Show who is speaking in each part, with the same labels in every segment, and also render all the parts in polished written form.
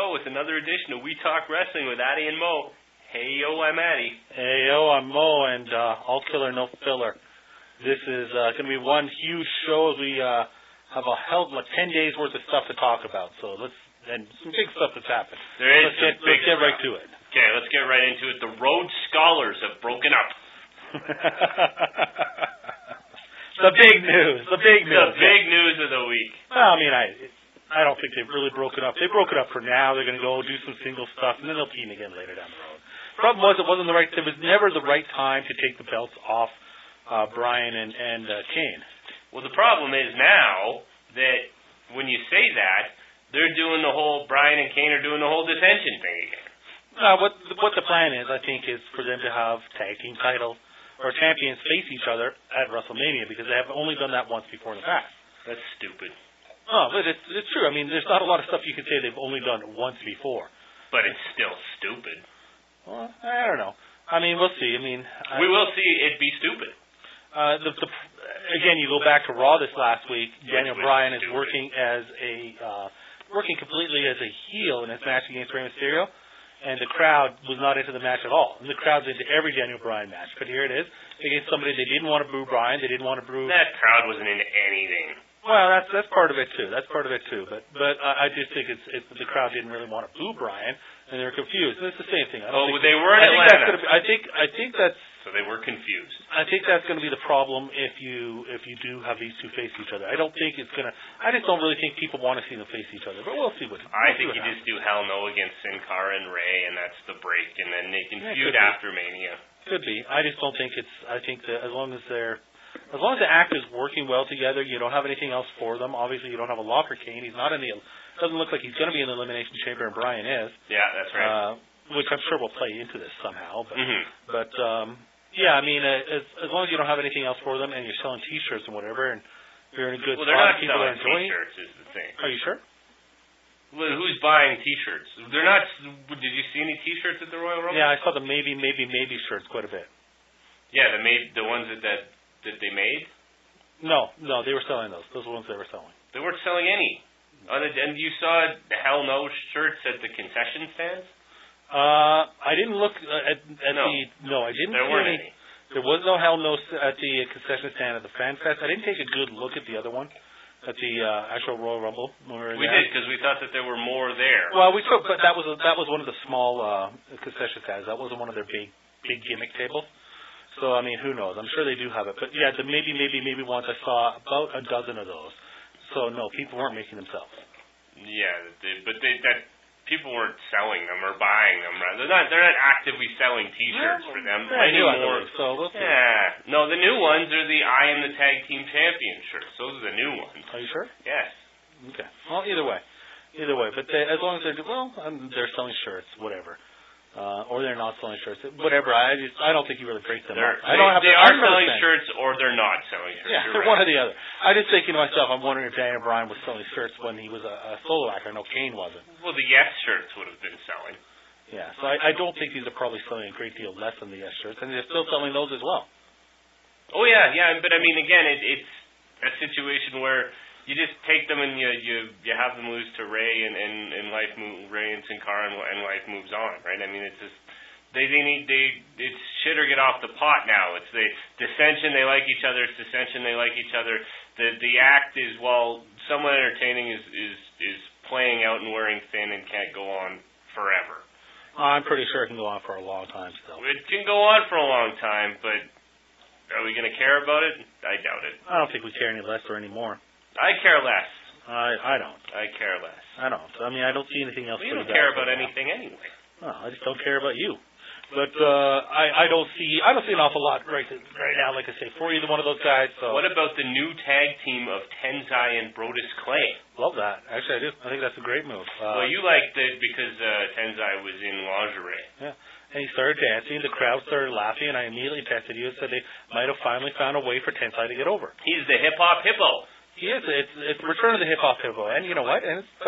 Speaker 1: go with another edition of We Talk Wrestling with Addy and Mo. Hey, yo, I'm Addy.
Speaker 2: Hey, yo, I'm Mo, and all killer, no filler. This is going to be one huge show. We have a hell of 10 days worth of stuff to talk about. So and some big stuff that's happened.
Speaker 1: Let's get
Speaker 2: right to it.
Speaker 1: Okay, let's get right into it. The Rhodes Scholars have broken up.
Speaker 2: The big news. The big
Speaker 1: news of the week.
Speaker 2: Well, I mean, I don't think they've really broken up. They broke it up for now. They're going to go do some single stuff, and then they'll team again later down the road. Problem was, it was never the right time to take the belts off Bryan and Kane.
Speaker 1: Well, the problem is now that when you say that, they're doing the whole Bryan and Kane are doing the whole dissension thing again.
Speaker 2: What the plan is, I think, is for them to have tag team titles or champions face each other at WrestleMania, because they have only done that once before in the past.
Speaker 1: That's stupid.
Speaker 2: Oh, but it's true. I mean, there's not a lot of stuff you can say they've only done once before.
Speaker 1: But it's still stupid.
Speaker 2: Well, I don't know. I mean, we'll see. I mean,
Speaker 1: we will see it be stupid.
Speaker 2: Again, you go back to Raw this last week. Daniel Bryan is working completely as a heel in his match against Rey Mysterio, and the crowd was not into the match at all. And the crowd's into every Daniel Bryan match. But here it is against somebody they didn't want to boo Bryan. They didn't want to boo.
Speaker 1: That crowd wasn't into anything.
Speaker 2: Well, that's part of it too. But I just think it's the crowd didn't really want to boo Bryan, and they're confused. And it's the same thing.
Speaker 1: They were in Atlanta.
Speaker 2: I think that's.
Speaker 1: So they were confused.
Speaker 2: I think that's going to be the problem if you do have these two face each other. I don't think it's going to. I just don't really think people want to see them face each other. But we'll see what.
Speaker 1: I think you just do Hell No against Sin Cara and Rey, and that's the break, and then they can feud after Mania. Could be.
Speaker 2: I just don't think it's. I think that as long as the act is working well together, you don't have anything else for them. Obviously, you don't have a locker Kane. He's not in the. Doesn't look like he's going to be in the Elimination Chamber, and Bryan is.
Speaker 1: Yeah, that's right.
Speaker 2: Which I'm sure will play into this somehow. But yeah, I mean, as long as you don't have anything else for them, and you're selling T-shirts and whatever, and you're in a good spot,
Speaker 1: they're not
Speaker 2: people
Speaker 1: selling
Speaker 2: are enjoying.
Speaker 1: T-shirts is the thing.
Speaker 2: Are you sure?
Speaker 1: Well, who's buying T-shirts? They're not. Did you see any T-shirts at the Royal Rumble?
Speaker 2: Yeah, I saw the maybe shirts quite a bit.
Speaker 1: Yeah, the ones that they made.
Speaker 2: No, they were selling those. Those were the ones they were selling.
Speaker 1: They weren't selling any. And you saw Hell No shirts at the concession stands?
Speaker 2: I didn't look at
Speaker 1: No,
Speaker 2: I didn't
Speaker 1: there
Speaker 2: see
Speaker 1: weren't
Speaker 2: any. There was no Hell No at the concession stand at the Fan Fest. I didn't take a good look at the other one, at the actual Royal Rumble.
Speaker 1: We did, because we thought that there were more there.
Speaker 2: Well, we took, but that was one of the small concession stands. That wasn't one of their big gimmick tables. So I mean, who knows? I'm sure they do have it. But yeah, the maybe ones I saw about a dozen of those. So no, people weren't making themselves.
Speaker 1: Yeah, people weren't selling them or buying them. They're not actively selling T-shirts for them anymore.
Speaker 2: So we'll see.
Speaker 1: Yeah, no, the new ones are the I Am the Tag Team Champion shirts. Those are the new ones.
Speaker 2: Are you sure?
Speaker 1: Yes.
Speaker 2: Okay. Well, either way. But as long as they're selling shirts, whatever. Or they're not selling shirts, whatever. I don't think you really break them up.
Speaker 1: They are selling shirts, or they're not selling shirts.
Speaker 2: Yeah, they're one or the other. I just thinking to myself, I'm wondering if Daniel Bryan was selling shirts when he was a solo actor. I know Kane wasn't.
Speaker 1: Well, the Yes shirts would have been selling.
Speaker 2: Yeah, so I don't think these are probably selling a great deal less than the Yes shirts, and they're still selling those as well.
Speaker 1: Oh yeah, but I mean, again, it's a situation where you just take them and you have them lose to Rey and Rey and Sin Cara and life moves on, right? I mean, it's just it's shit or get off the pot now. It's the dissension, they like each other. It's dissension, they like each other. The act is, while somewhat entertaining, is playing out and wearing thin and can't go on forever.
Speaker 2: I'm pretty sure it can go on for a long time still.
Speaker 1: It can go on for a long time, but are we going to care about it? I doubt it.
Speaker 2: I don't think we care any less or any more.
Speaker 1: I care less.
Speaker 2: I don't.
Speaker 1: I care less.
Speaker 2: I don't. I mean, I don't see anything else.
Speaker 1: Well, you don't care about anything anyway.
Speaker 2: No, I just don't care about you. But I don't see an awful lot right now, like I say, for either one of those guys. So.
Speaker 1: What about the new tag team of Tenzai and Brodus Clay?
Speaker 2: Love that. Actually, I do. I think that's a great move.
Speaker 1: Well, you liked it because Tenzai was in lingerie.
Speaker 2: Yeah. And he started dancing, the crowd started laughing, and I immediately texted you and said they might have finally found a way for Tenzai to get over.
Speaker 1: He's the hip-hop hippo.
Speaker 2: He is. It's return of the hip-hop hippo. And you know what?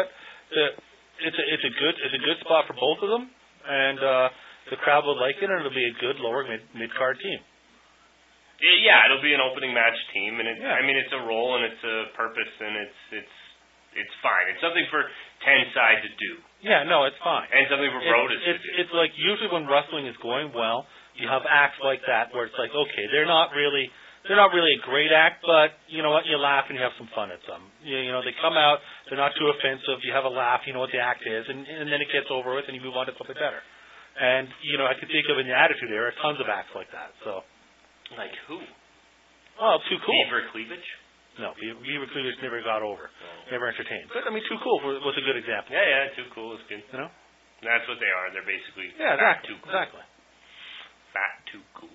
Speaker 2: It's a good spot for both of them, and the crowd will like it, and it'll be a good lower mid-card team.
Speaker 1: Yeah, it'll be an opening match team, and I mean, it's a role and it's a purpose, and it's fine. It's something for Tensai to do.
Speaker 2: Yeah, no, it's fine.
Speaker 1: And something for Brodus to do.
Speaker 2: It's like usually when wrestling is going well, you have acts like that where it's like, okay, they're not really a great act, but you know what, you laugh and you have some fun at them. You know, they come out, they're not too offensive, you have a laugh, you know what the act is, and then it gets over with and you move on to something better. And, you know, I can think of in the Attitude Era tons of acts like that. So,
Speaker 1: like who?
Speaker 2: Oh, Too Cool.
Speaker 1: Beaver Cleavage?
Speaker 2: No, Beaver Cleavage never got over, never entertained. But I mean, Too Cool was a good example.
Speaker 1: Yeah, Too Cool is good.
Speaker 2: You know,
Speaker 1: that's what they are. They're basically
Speaker 2: fat
Speaker 1: Too Cool.
Speaker 2: Exactly.
Speaker 1: Fat Too Cool.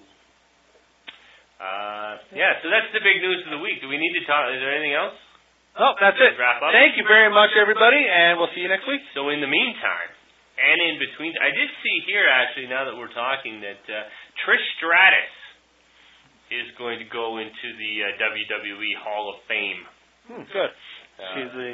Speaker 1: Yeah, so that's the big news of the week. Do we need to talk? Is there anything else?
Speaker 2: Oh, that's it.
Speaker 1: Wrap up.
Speaker 2: Thank you very much, everybody, and we'll see you next week.
Speaker 1: So in the meantime, and in between, I did see here actually, now that we're talking, that Trish Stratus is going to go into the WWE Hall of Fame.
Speaker 2: Good. She's the,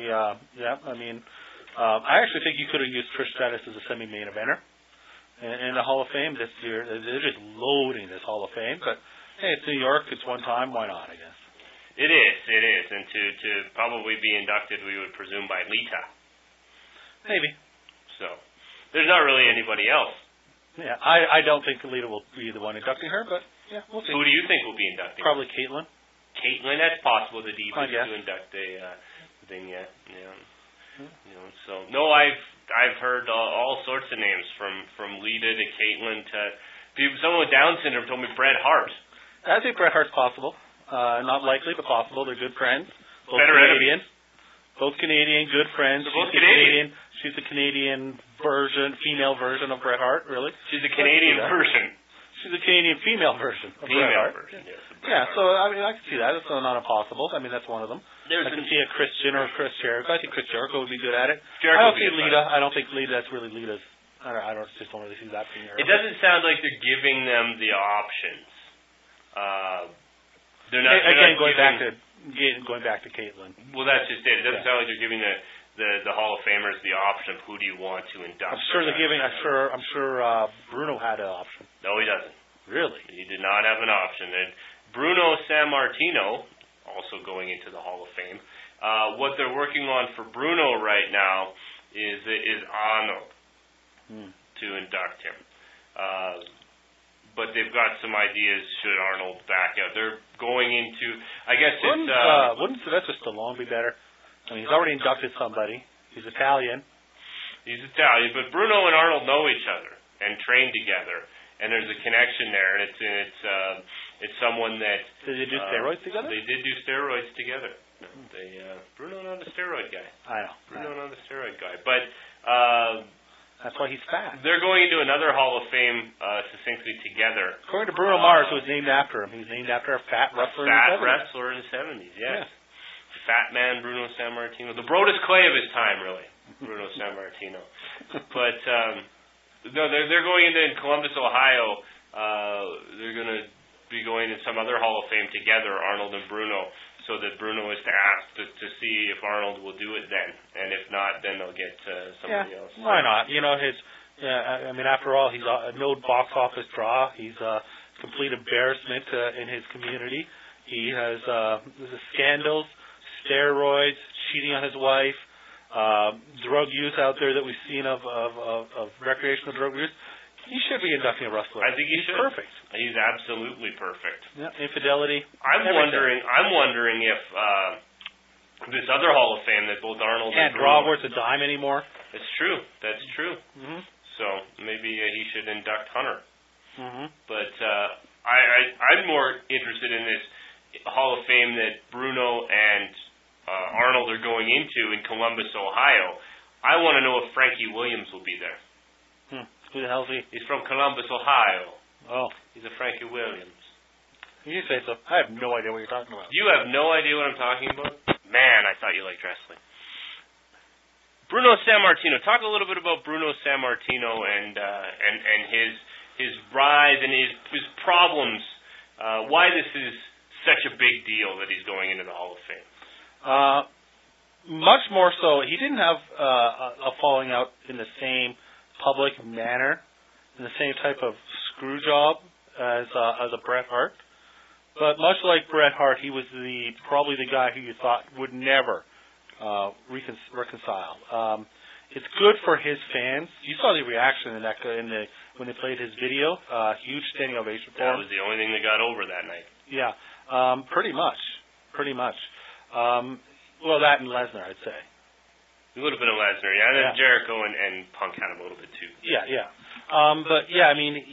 Speaker 2: I actually think you could have used Trish Stratus as a semi-main eventer in the Hall of Fame this year. They're just loading this Hall of Fame, but hey, it's New York, it's one time, why not, I guess.
Speaker 1: It is, and to probably be inducted, we would presume, by Lita.
Speaker 2: Maybe.
Speaker 1: So, there's not really anybody else.
Speaker 2: Yeah, I don't think Lita will be the one inducting her, but yeah, we'll see.
Speaker 1: Who do you think will be inducting?
Speaker 2: Probably Caitlyn.
Speaker 1: Caitlyn, that's possible. The Divas
Speaker 2: to
Speaker 1: induct a thing yet. Yeah. You know, so no, I've heard all sorts of names from Lita to Caitlyn to people. Someone with Down syndrome told me Bret Hart.
Speaker 2: I think Bret Hart's possible. Not likely, but possible. They're good friends. Both
Speaker 1: Better
Speaker 2: Canadian. Both Canadian, good friends.
Speaker 1: They're both Canadian.
Speaker 2: She's the Canadian female version of Bret Hart, really.
Speaker 1: She's a Canadian version.
Speaker 2: She's a Canadian female version of Bret Hart.
Speaker 1: Yes,
Speaker 2: yeah, so I mean, I can see that. It's not impossible. I mean, that's one of them. I can see a Christian or a Chris Jericho. I think Chris Jericho would be good at it. I don't see Lita. I don't think Lita. That's really Lita's. I just don't really see that being her.
Speaker 1: It doesn't sound like they're giving them the options. They're not.
Speaker 2: Again, going back to Caitlyn.
Speaker 1: Well, that's just it. It doesn't sound like they're giving the Hall of Famers the option of who do you want to induct.
Speaker 2: I'm sure they're giving. I'm sure Bruno had an option.
Speaker 1: No, he doesn't.
Speaker 2: Really?
Speaker 1: He did not have an option. And Bruno Sammartino, also going into the Hall of Fame. What they're working on for Bruno right now is Arnold to induct him. But they've got some ideas should Arnold back out. They're going into, I guess
Speaker 2: wouldn't Sylvester Stallone be better? I mean, he's already inducted somebody. He's Italian.
Speaker 1: He's Italian, but Bruno and Arnold know each other and train together, and there's a connection there. And it's someone that.
Speaker 2: Did they do steroids together?
Speaker 1: They did do steroids together. Bruno not a steroid guy.
Speaker 2: I know.
Speaker 1: Bruno not a steroid guy, but.
Speaker 2: That's why he's fat.
Speaker 1: They're going into another Hall of Fame succinctly together.
Speaker 2: According to Bruno Mars, who was named after him. He's named after a fat wrestler
Speaker 1: in the 70s, yes. Fat man Bruno Sammartino. The Brodus Clay of his time, really. Bruno Sammartino. But, no, they're going into Columbus, Ohio. They're going to be going in some other Hall of Fame together, Arnold and Bruno, so that Bruno is to ask to see if Arnold will do it then. And if not, then they'll get somebody else.
Speaker 2: Why not? You know, I mean, after all, he's no box office draw. He's a complete embarrassment in his community. He has scandals, steroids, cheating on his wife, drug use out there that we've seen of recreational drug use. He should be inducting a wrestler.
Speaker 1: I think he's
Speaker 2: perfect.
Speaker 1: He's absolutely perfect.
Speaker 2: Yeah, infidelity.
Speaker 1: I'm wondering if this other Hall of Fame that both Arnold and
Speaker 2: draw worth a dime anymore.
Speaker 1: It's true. That's true.
Speaker 2: Mm-hmm.
Speaker 1: So maybe he should induct Hunter.
Speaker 2: Mm-hmm.
Speaker 1: But I'm more interested in this Hall of Fame that Bruno and Arnold are going into in Columbus, Ohio. I want to know if Frankie Williams will be there.
Speaker 2: Who the hell is he?
Speaker 1: He's from Columbus, Ohio.
Speaker 2: Oh.
Speaker 1: He's a Frankie Williams.
Speaker 2: You say so. I have no idea what you're talking about.
Speaker 1: You have no idea what I'm talking about? Man, I thought you liked wrestling. Bruno Sammartino. Talk a little bit about Bruno Sammartino and his rise and his problems. Why this is such a big deal that he's going into the Hall of Fame.
Speaker 2: Much more so. He didn't have a falling out in the same public manner, in the same type of screw job as a Bret Hart. But much like Bret Hart, he was probably the guy who you thought would never reconcile. It's good for his fans. You saw the reaction when they played his video. Huge standing ovation for him.
Speaker 1: That was the only thing that got over that night.
Speaker 2: Yeah, pretty much. Well, that and Lesnar, I'd say.
Speaker 1: A little bit of Lesnar, yeah. And then Jericho and Punk had him a little bit too.
Speaker 2: Yeah. But yeah, I mean,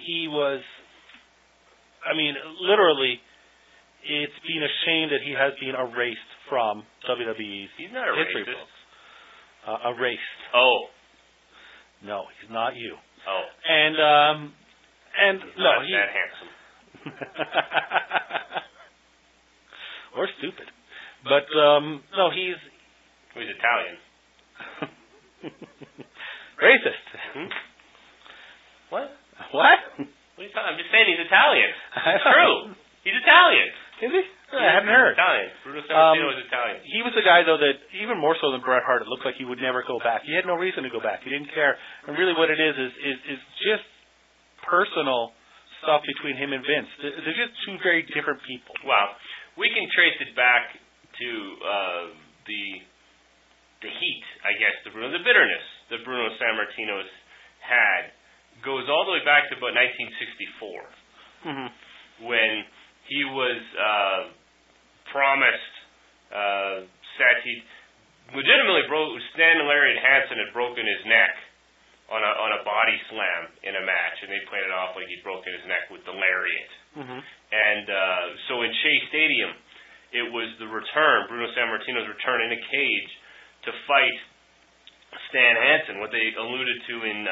Speaker 2: literally, it's been a shame that he has been erased from WWE's
Speaker 1: He's not a
Speaker 2: history
Speaker 1: racist.
Speaker 2: books. Erased.
Speaker 1: Oh.
Speaker 2: No, he's not you.
Speaker 1: Oh.
Speaker 2: And
Speaker 1: He's
Speaker 2: no,
Speaker 1: not that handsome.
Speaker 2: or stupid. But no, he's
Speaker 1: Italian.
Speaker 2: racist.
Speaker 1: What?
Speaker 2: What?
Speaker 1: What are you talking? I'm just saying he's Italian. It's true. He's Italian.
Speaker 2: Is he? I haven't heard.
Speaker 1: Italian. Bruno Sammartino is Italian.
Speaker 2: He was a guy, though, that even more so than Bret Hart, it looked like he would never go back. He had no reason to go back. He didn't care. And really what it is just personal stuff between him and Vince. They're just two very different people.
Speaker 1: Well, we can trace it back to the heat, I guess, the bitterness that Bruno Sammartino's had goes all the way back to about 1964, when he was promised, said he legitimately Stan and Lariat Hansen had broken his neck on a body slam in a match, and they played it off like he'd broken his neck with the lariat. And so in Shea Stadium, it was the return, Bruno Sammartino's return in a cage to fight Stan Hansen, what they alluded to in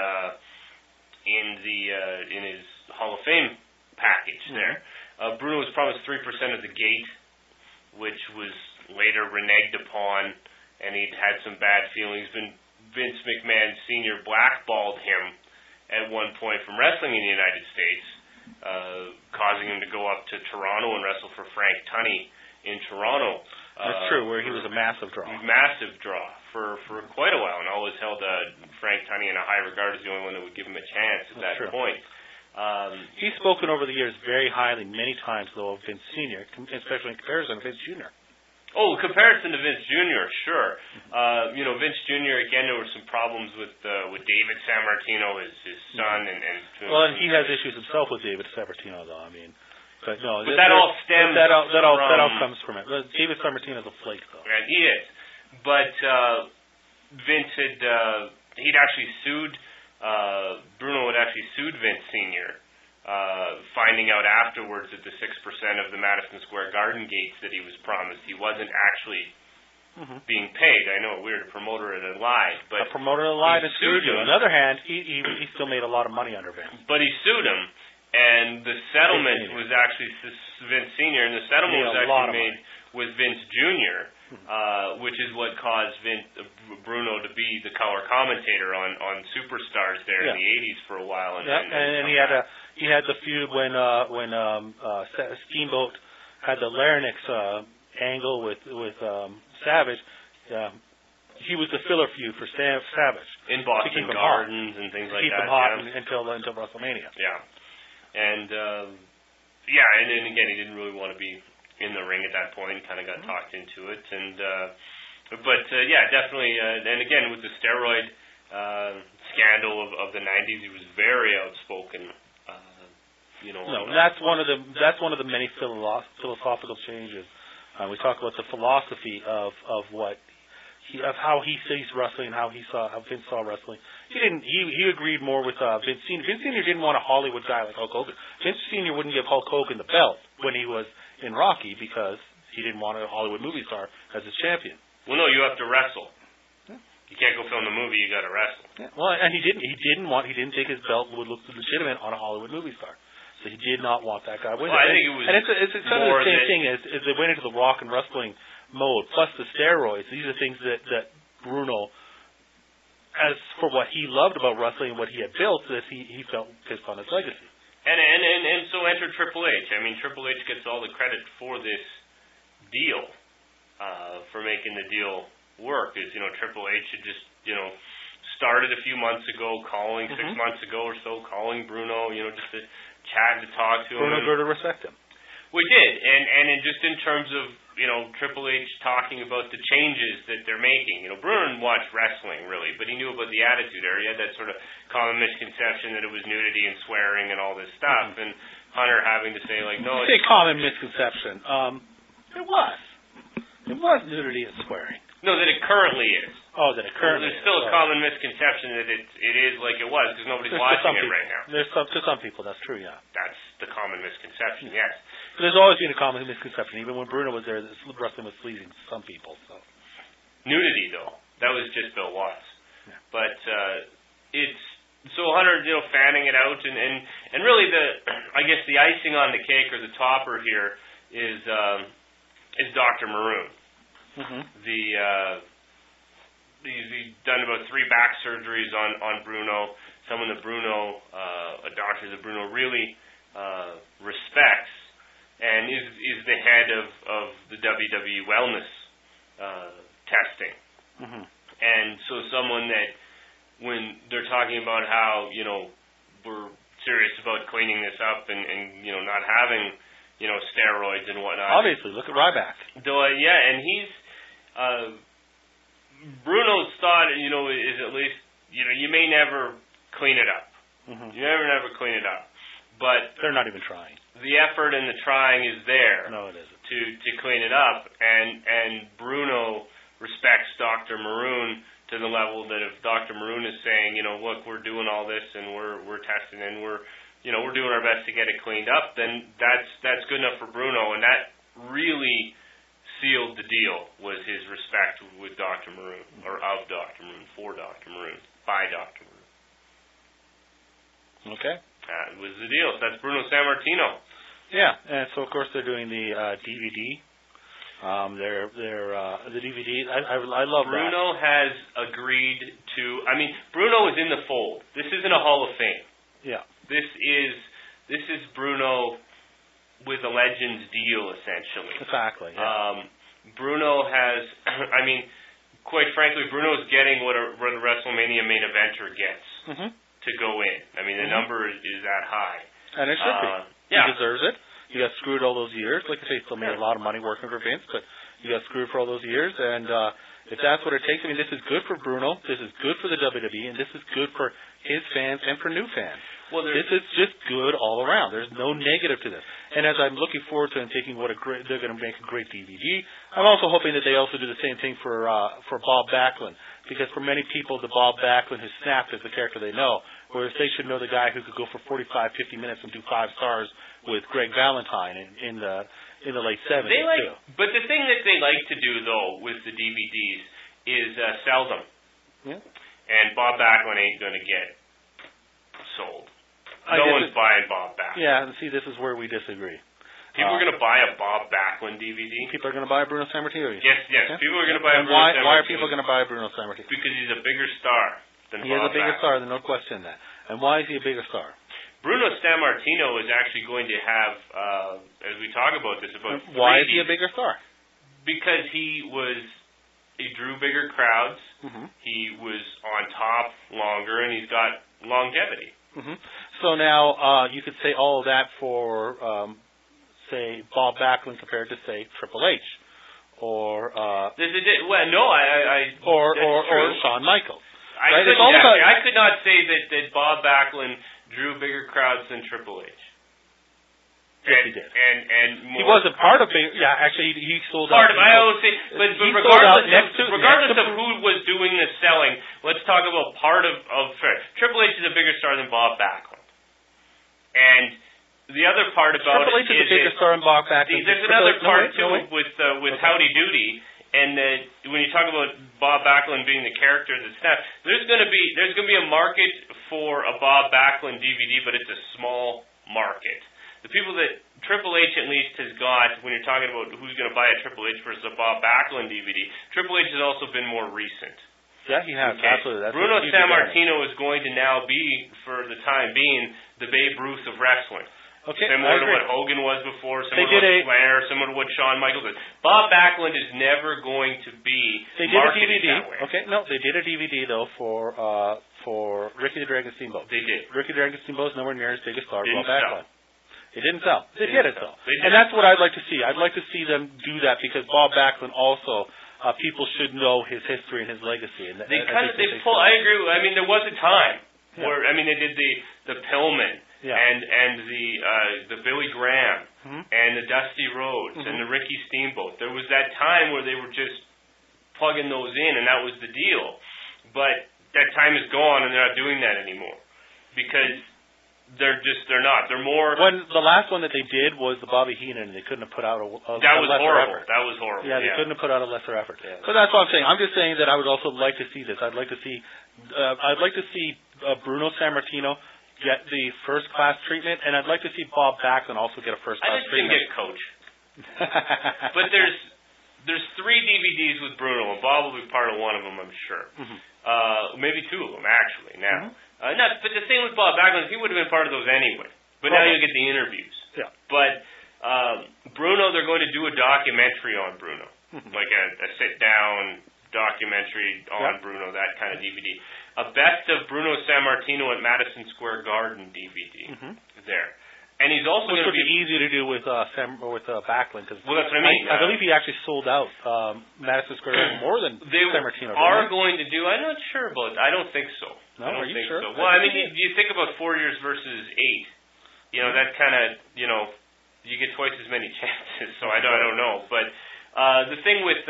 Speaker 1: his Hall of Fame package there. Bruno was promised 3% of the gate, which was later reneged upon, and he'd had some bad feelings. Vince McMahon Sr. blackballed him at one point from wrestling in the United States, causing him to go up to Toronto and wrestle for Frank Tunney in Toronto.
Speaker 2: That's true, where he was a massive draw.
Speaker 1: Massive draw for quite a while, and always held Frank Tunney in a high regard as the only one that would give him a chance at that point.
Speaker 2: He's spoken over the years very highly, many times, though, of Vince Sr., especially in comparison to Vince Jr.
Speaker 1: Oh, comparison to Vince Jr., sure. Vince Jr., again, there were some problems with David Sammartino, his son,
Speaker 2: and he has issues himself with David Sammartino, though. I mean, but no,
Speaker 1: but that all stems
Speaker 2: that all comes from it. David Sammartino's a flake, though.
Speaker 1: Right, he is. But Vince he'd actually sued. Bruno had actually sued Vince Sr., finding out afterwards that the 6% of the Madison Square Garden gates that he was promised, he wasn't actually being paid. I know, weird, a promoter had lied, but
Speaker 2: a promoter had lied and sued you. On the other hand, he still made a lot of money under Vince.
Speaker 1: But he sued him, and the settlement was actually Vince Sr., and the settlement was actually made with Vince Jr., which is what caused Bruno to be the color commentator on Superstars there in the 80s for a while.
Speaker 2: And he had the feud when Steamboat had the larynx angle with Savage. He was the filler feud for Savage
Speaker 1: in Boston Gardens and things like that.
Speaker 2: Keep him hot until WrestleMania.
Speaker 1: Yeah, and then again, he didn't really want to be in the ring at that point. Kind of got talked into it, but definitely. And again, with the steroid scandal of the '90s, he was very outspoken.
Speaker 2: That's one of the many philosophical changes. We talk about the philosophy of how he sees wrestling, how Vince saw wrestling. He agreed more with Vince Sr. Vince Sr. didn't want a Hollywood guy like Hulk Hogan. Vince Sr. wouldn't give Hulk Hogan the belt when he was in Rocky because he didn't want a Hollywood movie star as his champion.
Speaker 1: Well, no, you have to wrestle. You can't go film the movie. You got to wrestle.
Speaker 2: Yeah. Well, and he didn't. He didn't think his belt would look legitimate on a Hollywood movie star. So he did not want that guy with him.
Speaker 1: I think it was,
Speaker 2: and it's kind of the same thing as they went into the rock and wrestling mode, plus the steroids. These are things that Bruno, as for what he loved about wrestling and what he had built, that he felt pissed on his legacy.
Speaker 1: And so enter Triple H. I mean, Triple H gets all the credit for this deal, for making the deal work. Is Triple H had just started a few months ago, calling 6 months ago or so, calling Bruno, just to chat, to talk to him.
Speaker 2: Bruno grew to respect him.
Speaker 1: We did, and just in terms of Triple H talking about the changes that they're making. Bruno didn't watch wrestling really, but he knew about the Attitude Era. He had that sort of common misconception that it was nudity and swearing and all this stuff, and Hunter having to say like, no,
Speaker 2: it's a common misconception. It was nudity and swearing.
Speaker 1: No, that it currently is.
Speaker 2: Oh, that it currently
Speaker 1: There's still a common misconception that it is like it was because nobody's watching it right now.
Speaker 2: To some people, that's true, yeah.
Speaker 1: That's the common misconception, yes.
Speaker 2: But there's always been a common misconception. Even when Bruno was there, wrestling was pleasing to some people. So
Speaker 1: nudity, though, that was just Bill Watts.
Speaker 2: Yeah.
Speaker 1: But it's so Hunter, fanning it out, and really I guess the icing on the cake or the topper here is Dr. Maroon.
Speaker 2: Mm-hmm.
Speaker 1: He's done about 3 back surgeries on Bruno. Someone that Bruno, a doctor that Bruno really respects, and is the head of the WWE wellness testing.
Speaker 2: Mm-hmm.
Speaker 1: And so someone that when they're talking about how we're serious about cleaning this up and not having steroids and whatnot.
Speaker 2: Obviously, look at Ryback.
Speaker 1: And he's. Bruno's thought, is at least, you may never clean it up.
Speaker 2: Mm-hmm.
Speaker 1: You never clean it up. But
Speaker 2: they're not even trying.
Speaker 1: The effort and the trying is there.
Speaker 2: No, it isn't.
Speaker 1: To clean it up. And Bruno respects Dr. Maroon to the level that if Dr. Maroon is saying, look, we're doing all this and we're testing and we're doing our best to get it cleaned up, then that's good enough for Bruno, and that really sealed the deal, was his respect with Dr. Maroon, or of Dr. Maroon, for Dr. Maroon, by Dr. Maroon.
Speaker 2: Okay.
Speaker 1: That was the deal. So that's Bruno Sammartino.
Speaker 2: Yeah, and so of course they're doing the DVD. The DVD. I love
Speaker 1: Bruno has agreed to. Bruno is in the fold. This isn't a Hall of Fame.
Speaker 2: Yeah.
Speaker 1: This is Bruno with a Legends deal, essentially.
Speaker 2: Exactly. Yeah.
Speaker 1: Bruno has, quite frankly, Bruno is getting what a WrestleMania main eventer gets to go in. The number is that high.
Speaker 2: And it should be.
Speaker 1: Yeah.
Speaker 2: He deserves it. He got screwed all those years. Like I say, he still made a lot of money working for Vince, but he got screwed for all those years. And if that's what it takes, this is good for Bruno, this is good for the WWE, and this is good for his fans and for new fans.
Speaker 1: Well,
Speaker 2: this is just good all around. There's no negative to this. And as I'm looking forward to them taking they're going to make a great DVD. I'm also hoping that they also do the same thing for Bob Backlund, because for many people, the Bob Backlund who snapped is the character they know, whereas they should know the guy who could go for 45, 50 minutes and do 5 stars with Greg Valentine in the late 70s too.
Speaker 1: But the thing that they like to do though with the DVDs is sell them.
Speaker 2: Yeah.
Speaker 1: And Bob Backlund ain't going to get sold. No one's buying Bob Backlund.
Speaker 2: Yeah, see, this is where we disagree.
Speaker 1: People are going to buy a Bob Backlund DVD.
Speaker 2: People are going to buy Bruno Sammartino.
Speaker 1: Yes. Yeah? People are going to buy
Speaker 2: Bruno Sammartino. Why are people going to buy Bruno Sammartino?
Speaker 1: Because he's a bigger star than Bob Backlund. He is a bigger
Speaker 2: star, there's no question that. And why is he a bigger star?
Speaker 1: Bruno Sammartino is actually going to have, as we talk about this,
Speaker 2: why is he a bigger star?
Speaker 1: Because he drew bigger crowds, he was on top longer, and he's got longevity.
Speaker 2: So now you could say all of that for, say, Bob Backlund compared to, say, Triple H, or
Speaker 1: or
Speaker 2: Shawn Michaels.
Speaker 1: I could not say that Bob Backlund drew bigger crowds than Triple H.
Speaker 2: Yes, he did.
Speaker 1: And
Speaker 2: he wasn't part of it. Yeah, actually, he sold out.
Speaker 1: I always say, but regardless of who was doing the selling, let's talk about part of Triple H is a bigger star than Bob Backlund. And the other part about
Speaker 2: Triple H is a bigger star than Bob Backlund.
Speaker 1: There's another part too with Howdy Doody, and when you talk about Bob Backlund being the character that's snapped, there's going to be a market for a Bob Backlund DVD, but it's a small market. The people that Triple H at least has got, when you're talking about who's going to buy a Triple H versus a Bob Backlund DVD, Triple H has also been more recent.
Speaker 2: Yeah, he has. Okay. Absolutely. That's
Speaker 1: Bruno Sammartino is going to now be, for the time being, the Babe Ruth of wrestling.
Speaker 2: Okay,
Speaker 1: similar to what Hogan was before, similar to what Flair, similar to what Shawn Michaels did. Bob Backlund is never going to be marketed that way.
Speaker 2: Okay, no, they did a DVD though for Ricky the Dragon Steamboat.
Speaker 1: They did.
Speaker 2: Ricky the Dragon Steamboat is nowhere near as big a star as Bob Backlund. It didn't sell. They did it though,
Speaker 1: They
Speaker 2: and that's what I'd like to see. I'd like to see them do that because Bob Backlund also. People should know his history and his legacy. And
Speaker 1: I agree. I mean, there was a time where they did the Pillman and the Billy Graham and the Dusty Rhodes and the Ricky Steamboat. There was that time where they were just plugging those in, and that was the deal. But that time is gone, and they're not doing that anymore because. They're not. They're more.
Speaker 2: When the last one that they did was the Bobby Heenan, and they couldn't have put out a lesser
Speaker 1: horrible.
Speaker 2: effort.
Speaker 1: That was horrible.
Speaker 2: Yeah, they couldn't have put out a lesser effort. Yeah. So that's what I'm saying. I'm just saying that I would also like to see this. I'd like to see Bruno Sammartino get the first class treatment, and I'd like to see Bob Backlund also get a first class treatment.
Speaker 1: I just didn't get coach. But there's 3 DVDs with Bruno, and Bob will be part of one of them, I'm sure. Maybe 2 of them actually now. But the same with Bob Backlund, he would have been part of those anyway. But now you'll get the interviews.
Speaker 2: Yeah.
Speaker 1: But Bruno, they're going to do a documentary on Bruno, like a sit-down documentary on Bruno, that kind of DVD. A best of Bruno Sammartino at Madison Square Garden DVD there. And he's also
Speaker 2: going
Speaker 1: to
Speaker 2: be easy to do with Backlund. Cause
Speaker 1: well, that's what I mean.
Speaker 2: I believe he actually sold out Madison Square Garden more than Sammartino.
Speaker 1: They are going to do. I'm not sure about. I don't think so.
Speaker 2: No,
Speaker 1: I don't
Speaker 2: are you
Speaker 1: think
Speaker 2: sure?
Speaker 1: So. Well, I mean, you think about 4 years versus 8. You know, that kind of you get twice as many chances. So I don't know. But the thing with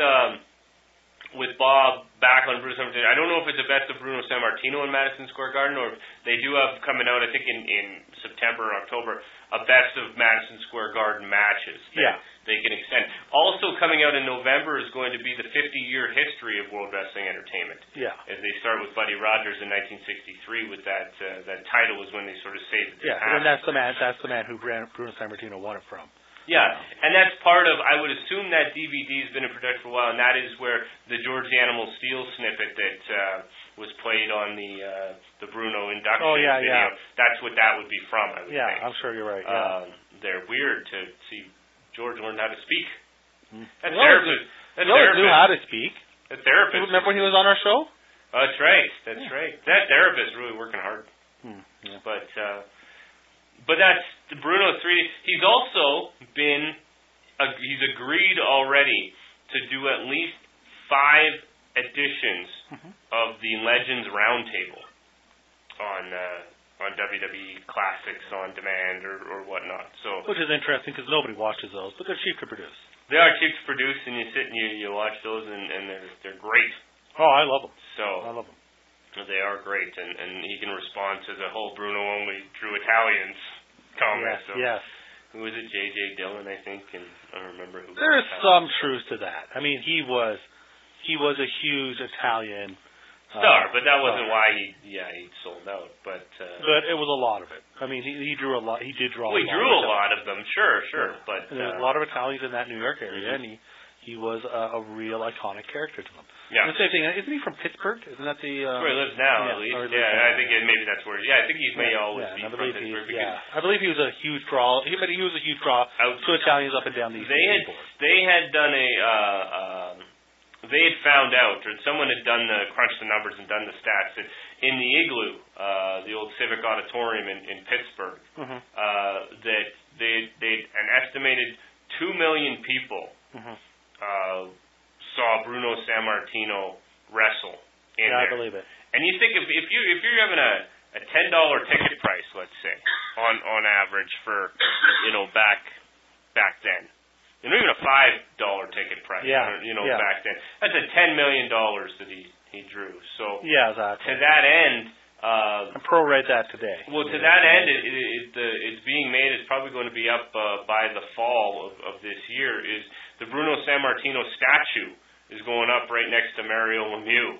Speaker 1: Bob Backlund, Bruno Sammartino, I don't know if it's the best of Bruno Sammartino in Madison Square Garden, or if they do have coming out, I think in September or October, a best of Madison Square Garden matches that they can extend. Also coming out in November is going to be the 50-year history of World Wrestling Entertainment.
Speaker 2: Yeah.
Speaker 1: As they start with Buddy Rogers in 1963 with that title was when they sort of saved it.
Speaker 2: Yeah, and that's the man who Bruno Sammartino won it from.
Speaker 1: Yeah, and that's part of, I would assume that DVD's been in production for a while, and that is where the George the Animal Steel snippet that was played on the Bruno induction video, that's what that would be from, I would think.
Speaker 2: Yeah, I'm sure you're right.
Speaker 1: They're weird to see George learn how to speak. That
Speaker 2: therapist knew how to speak.
Speaker 1: That therapist.
Speaker 2: Remember when he was on our show?
Speaker 1: That's right. Right. That therapist really working hard. But that's Bruno 3. He's also he's agreed already to do at least 5 editions of the Legends Roundtable on WWE Classics on demand or whatnot. So,
Speaker 2: which is interesting because nobody watches those, but they're cheap to produce.
Speaker 1: They are cheap to produce, and you sit and you watch those, and they're great.
Speaker 2: Oh, I love them.
Speaker 1: I love them. They are great, and he can respond to the whole Bruno only Drew Italians comment.
Speaker 2: Yes.
Speaker 1: Who was it? J.J. Dillon, I think, and I don't remember who.
Speaker 2: There is some truth to that. I mean, he was a huge Italian
Speaker 1: star, but that wasn't why he sold out. But
Speaker 2: it was a lot of it. I mean, he drew a lot. He did draw.
Speaker 1: Well, he drew a lot of them. Sure.
Speaker 2: Yeah.
Speaker 1: But
Speaker 2: there's a lot of Italians in that New York area, and he was a real iconic character to them.
Speaker 1: Yeah.
Speaker 2: And the same thing. Isn't he from Pittsburgh? Isn't that the?
Speaker 1: That's where he lives now, at least. I think maybe that's where. Yeah, I think he may always be from Pittsburgh.
Speaker 2: I believe he was a huge draw. He was a huge draw to Italians up and down the East Seaboard.
Speaker 1: They had done they had found out, or someone had crunched the numbers and done the stats that in the Igloo, the old Civic Auditorium in Pittsburgh, that they an estimated 2 million people. Saw Bruno Sammartino wrestle in there.
Speaker 2: I believe it.
Speaker 1: And you think if you're having a $10 ticket price, let's say, on average for back then, even a $5 ticket price, back then, that's a $10 million that he drew. So
Speaker 2: exactly.
Speaker 1: To that end,
Speaker 2: and prorate that today.
Speaker 1: Well, to that end, it's being made. It's probably going to be up by the fall of this year. Is the Bruno Sammartino statue is going up right next to Mario Lemieux?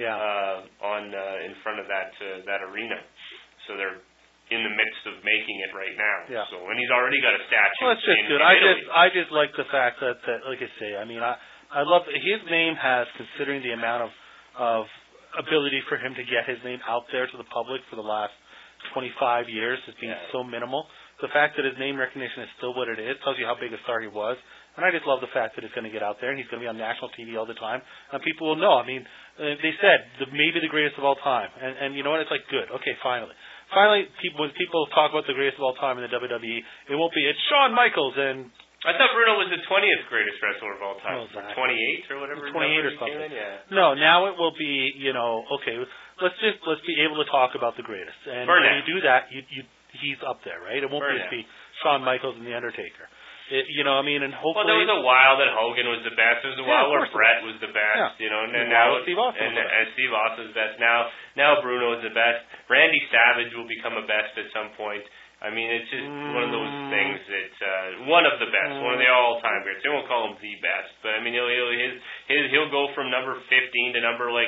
Speaker 1: In front of that arena. So they're in the midst of making it right now.
Speaker 2: Yeah.
Speaker 1: So and he's already got a statue.
Speaker 2: Well, that's just good. I just like the fact that like I say, I mean, I love his name has, considering the amount of ability for him to get his name out there to the public for the last 25 years has been so minimal. The fact that his name recognition is still what it is tells you how big a star he was. And I just love the fact that it's going to get out there and he's going to be on national TV all the time. And people will know. I mean, they said maybe the greatest of all time. And you know what? It's like, good. Okay, finally. finally, when people talk about the greatest of all time in the WWE, it won't be, it's Shawn Michaels and...
Speaker 1: I thought Bruno was the 20th greatest wrestler of all time.
Speaker 2: What was that?
Speaker 1: 28 or whatever.
Speaker 2: 28 or something.
Speaker 1: Yeah.
Speaker 2: No, now it will be, okay, let's be able to talk about the greatest. And when you do that, he's up there, right? It won't just be Shawn Michaels and The Undertaker. And hopefully...
Speaker 1: Well, there was a while that Hogan was the best. There was a while where Bret was the best, and now
Speaker 2: Steve Austin
Speaker 1: Steve Austin's the best. Now Bruno's the best. Randy Savage will become a best at some point. It's just one of those things that one of the best, one of the all-time greats. They won't call him the best, but he'll go from number 15 to number 5.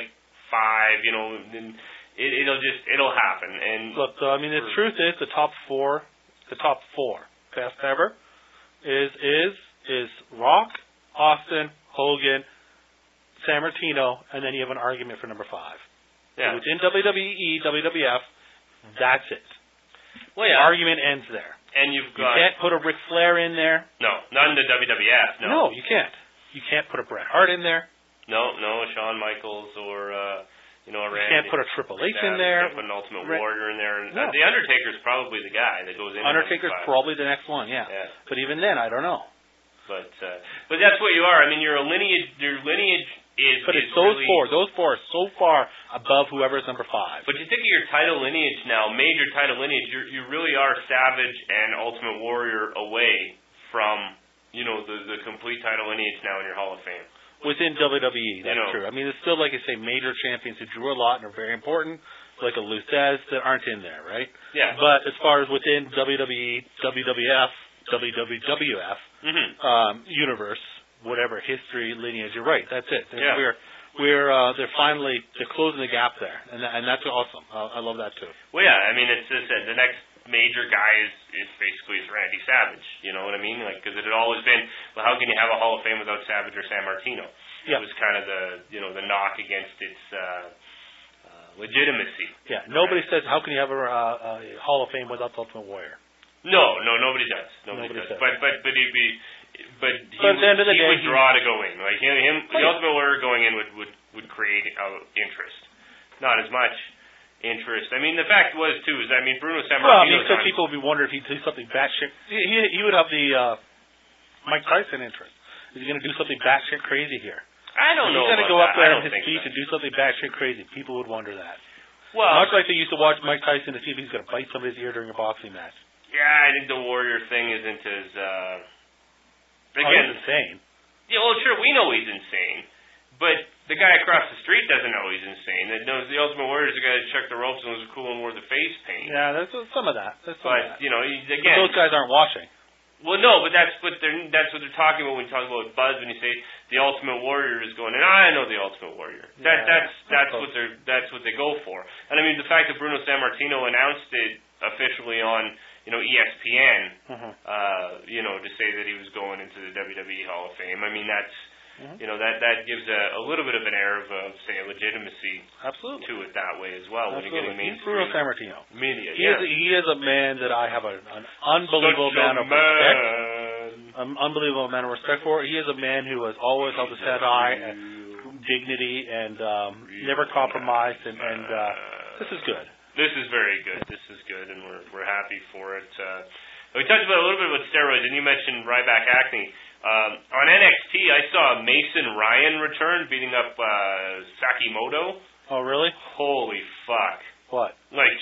Speaker 1: And it'll happen. And
Speaker 2: look, the truth is the top four best ever is Rock, Austin, Hogan, Sammartino, and then you have an argument for number 5.
Speaker 1: Yeah.
Speaker 2: So within WWE, WWF, that's it.
Speaker 1: Well,
Speaker 2: the argument ends there.
Speaker 1: And you
Speaker 2: can't put a Ric Flair in there.
Speaker 1: No, not in the WWF.
Speaker 2: No, you can't. You can't put a Bret Hart in there.
Speaker 1: No, Shawn Michaels or Randy.
Speaker 2: You can't put a Triple H in there.
Speaker 1: You can't put an Ultimate Warrior in there. No. The Undertaker's probably the guy that goes in.
Speaker 2: Undertaker's probably the next one. Yeah. But even then, I don't know.
Speaker 1: But that's what you are. Your lineage is.
Speaker 2: But it's those
Speaker 1: really,
Speaker 2: four. Those four are so far above whoever's number 5.
Speaker 1: But you think of your title lineage now, major title lineage. You really are Savage and Ultimate Warrior away from the complete title lineage now in your Hall of Fame.
Speaker 2: Within WWE, that's true. It's still, like I say, major champions who drew a lot and are very important, like a Luthez that aren't in there, right?
Speaker 1: Yeah.
Speaker 2: But as far as within WWE, WWF, WWF universe, whatever history lineage, you're right. That's it.
Speaker 1: Yeah.
Speaker 2: They're closing the gap there, and that's awesome. I love that too.
Speaker 1: Well, yeah. It's just the next major guy is basically Randy Savage. You know what I mean? Because it had always been, well, how can you have a Hall of Fame without Savage or Sammartino?
Speaker 2: Yeah.
Speaker 1: It was kind of the knock against its legitimacy.
Speaker 2: Yeah. Nobody says how can you have a Hall of Fame without the Ultimate Warrior?
Speaker 1: No, nobody does. Nobody does. But he would draw to go in. Like the Ultimate Warrior going in would create interest. Not as much interest. The fact was too is Bruno Sammartino.
Speaker 2: Because people would be wondering if he'd do something batshit. He would have the Mike Tyson interest. Is he going to do something batshit crazy here?
Speaker 1: I don't know.
Speaker 2: He's going to go up there on his feet and do something batshit crazy. People would wonder that.
Speaker 1: Well,
Speaker 2: much like they used to watch Mike Tyson to see if he's going to bite somebody's ear during a boxing match.
Speaker 1: Yeah, I think the Warrior thing isn't as. Again,
Speaker 2: he's insane.
Speaker 1: Yeah, well, sure, we know he's insane, but the guy across the street doesn't know he's insane. That knows the Ultimate Warrior is the guy that checked the ropes and was cool and wore the face paint.
Speaker 2: Yeah, there's some of that.
Speaker 1: But
Speaker 2: but those guys aren't watching.
Speaker 1: Well, no, but that's what they're talking about when you talk about buzz. When you say the Ultimate Warrior is going, and I know the Ultimate Warrior. That's what they go for. And the fact that Bruno Sammartino announced it officially on ESPN, to say that he was going into the WWE Hall of Fame. That's that gives a little bit of an air of say a legitimacy to it that way as well. When you're getting mainstream
Speaker 2: Bruno Sammartino
Speaker 1: media.
Speaker 2: He is a man that I have an unbelievable amount of respect. An unbelievable amount of respect for. He is a man who has always held his head high and dignity and never compromised. And this is good.
Speaker 1: This is very good. This is good, and we're happy for it. We talked about a little bit about steroids, and you mentioned Ryback Acne. On NXT, I saw Mason Ryan return, beating up Sakimoto.
Speaker 2: Oh, really?
Speaker 1: Holy fuck!
Speaker 2: What?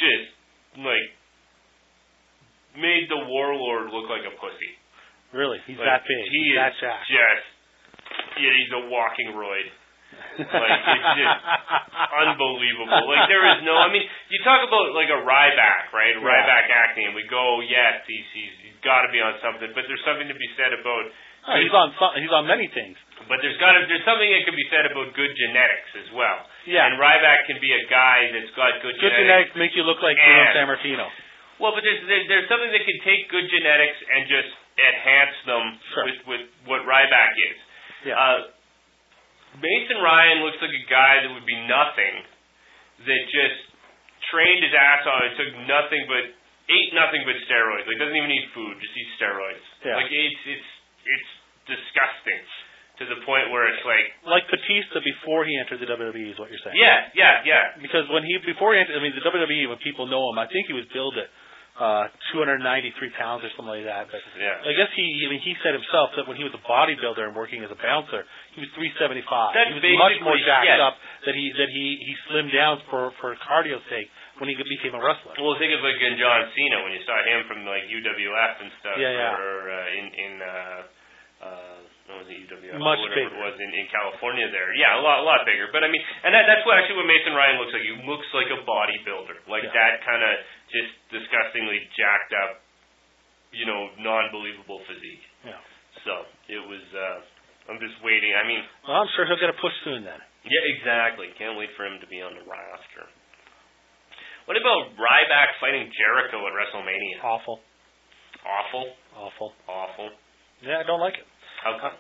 Speaker 1: Made the Warlord look like a pussy.
Speaker 2: Really? He's that big.
Speaker 1: He's
Speaker 2: that jacked.
Speaker 1: He's a walking roid. It's just unbelievable. There is no. You talk about a Ryback, right? Yeah. Ryback Acne, and we go, yes, he's got to be on something. But there's something to be said about.
Speaker 2: He's on many things.
Speaker 1: But there's something that can be said about good genetics as well.
Speaker 2: Yeah.
Speaker 1: And Ryback can be a guy that's got good genetics.
Speaker 2: Good genetics make you look like Bruno Sammartino.
Speaker 1: Well, but there's something that can take good genetics and just enhance them with what Ryback is.
Speaker 2: Yeah.
Speaker 1: Mason Ryan looks like a guy that would be nothing, that just trained his ass on and ate nothing but steroids. Doesn't even eat food, just eats steroids.
Speaker 2: Yeah.
Speaker 1: It's disgusting to to the point where it's
Speaker 2: like Batista before he entered the WWE is what you're saying.
Speaker 1: Yeah.
Speaker 2: Because before he entered, the WWE, when people know him, I think he was billed at 293 pounds or something like that. But
Speaker 1: yeah.
Speaker 2: I guess he said himself that when he was a bodybuilder and working as a bouncer, he was 375.
Speaker 1: That's
Speaker 2: he was much more jacked up that he slimmed down for cardio's sake when he became a wrestler.
Speaker 1: Well, think of John Cena when you saw him from UWF and stuff.
Speaker 2: Yeah.
Speaker 1: Or what was it, UWF?
Speaker 2: Much
Speaker 1: whatever
Speaker 2: bigger.
Speaker 1: it was in California there. Yeah, a lot bigger. But I mean, and that's what Mason Ryan looks like. He looks like a bodybuilder, that kind of just disgustingly jacked up, non-believable physique.
Speaker 2: Yeah.
Speaker 1: So it was. I'm just waiting. I mean,
Speaker 2: well, I'm sure he'll get a push soon then.
Speaker 1: Yeah, exactly. Can't wait for him to be on the roster. What about Ryback fighting Jericho at WrestleMania?
Speaker 2: Awful. Yeah, I don't like it.
Speaker 1: How come?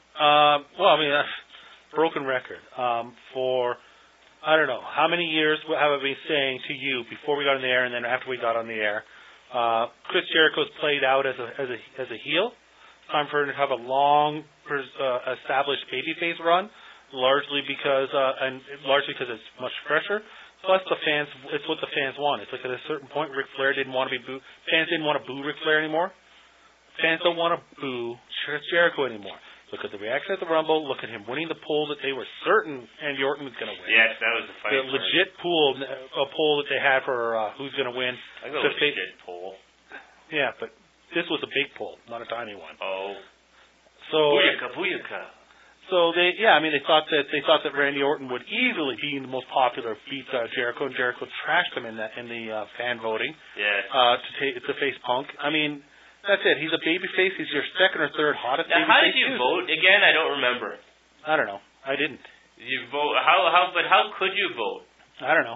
Speaker 2: Broken record. For, I don't know, how many years have I been saying to you before we got on the air and then after we got on the air, Chris Jericho's played out as a heel. Time for him to have a long established babyface run, largely because it's much fresher. Plus, it's what the fans want. It's like at a certain point, Ric Flair didn't want to be booed. Fans didn't want to boo Ric Flair anymore. Fans don't want to boo Chris Jericho anymore. Look at the reaction at the Rumble. Look at him winning the poll that they were certain Randy Orton was going to win.
Speaker 1: Yes, that was the fight.
Speaker 2: The legit poll that they had for who's going to win.
Speaker 1: I got a legit poll.
Speaker 2: Yeah, but this was a big poll, not a tiny one.
Speaker 1: Oh.
Speaker 2: So.
Speaker 1: Booyaka.
Speaker 2: So they thought that Randy Orton would easily be the most popular, beat Jericho, and Jericho trashed him in the fan voting.
Speaker 1: Yes.
Speaker 2: To face Punk. I mean, that's it. He's a babyface. He's your second or third hottest
Speaker 1: now,
Speaker 2: babyface.
Speaker 1: How did you vote again? I don't remember.
Speaker 2: I don't know. I didn't.
Speaker 1: You vote? But how could you vote?
Speaker 2: I don't know.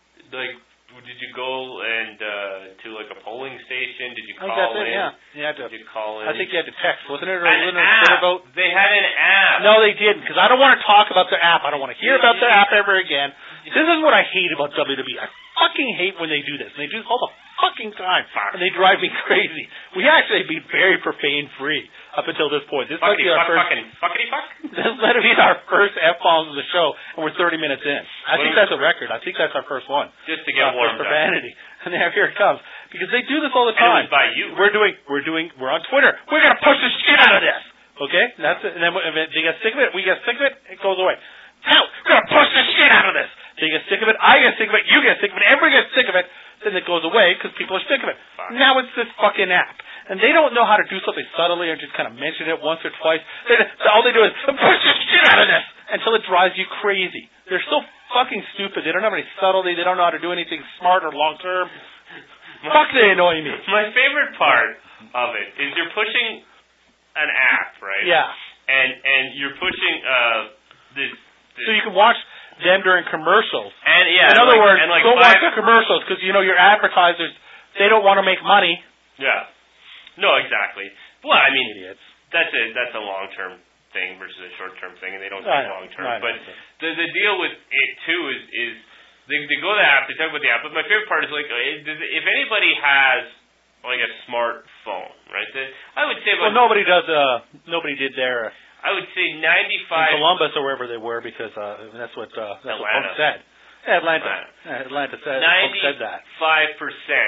Speaker 1: Did you go and to a polling station? Did you call in?
Speaker 2: Yeah. You had to.
Speaker 1: Did you call in?
Speaker 2: I think you had to text, wasn't it? Or
Speaker 1: an app.
Speaker 2: Vote?
Speaker 1: They had an app.
Speaker 2: No, they didn't, because I don't want to talk about the app. I don't want to hear about the app ever again. This is what I hate about WWE. I fucking hate when they do this. And they do this all the fucking time. And they drive me crazy. We actually be very profane-free up until this point. This might be our first. This might be our first F-bombs of the show, and we're 30 minutes in. I think that's a record. I think that's our first one.
Speaker 1: Just to get warmed up.
Speaker 2: Profanity. And here it comes. Because they do this all the time.
Speaker 1: And it was by you.
Speaker 2: We're on Twitter. We're going to push the shit out of this. Okay? That's it. And then if they get sick of it, we get sick of it, it goes away. Hell, we're going to push the shit out of this. They get sick of it, I get sick of it, you get sick of it, everybody gets sick of it, then it goes away because people are sick of it.
Speaker 1: Fine.
Speaker 2: Now it's this fucking app. And they don't know how to do something subtly or just kind of mention it once or twice. All they do is push the shit out of this until it drives you crazy. They're so fucking stupid. They don't have any subtlety. They don't know how to do anything smart or long term. Fuck, they annoy me.
Speaker 1: My favorite part of it is you're pushing an app, right?
Speaker 2: Yeah.
Speaker 1: And you're pushing this.
Speaker 2: So you can watch them during commercials.
Speaker 1: And yeah.
Speaker 2: In other words, don't watch the commercials because your advertisers, they don't want to make money.
Speaker 1: Yeah. No, exactly. Well, I mean,
Speaker 2: idiots.
Speaker 1: That's a long-term thing versus a short-term thing, and they don't think long-term. But the deal with it too is they go to the app, they talk about the app. But my favorite part is if anybody has a smartphone, right? I would say about
Speaker 2: nobody does. Nobody did their.
Speaker 1: I would say 95.
Speaker 2: In Columbus or wherever they were, because that's what Punk said. Yeah, Atlanta said. Punk said that.
Speaker 1: 95%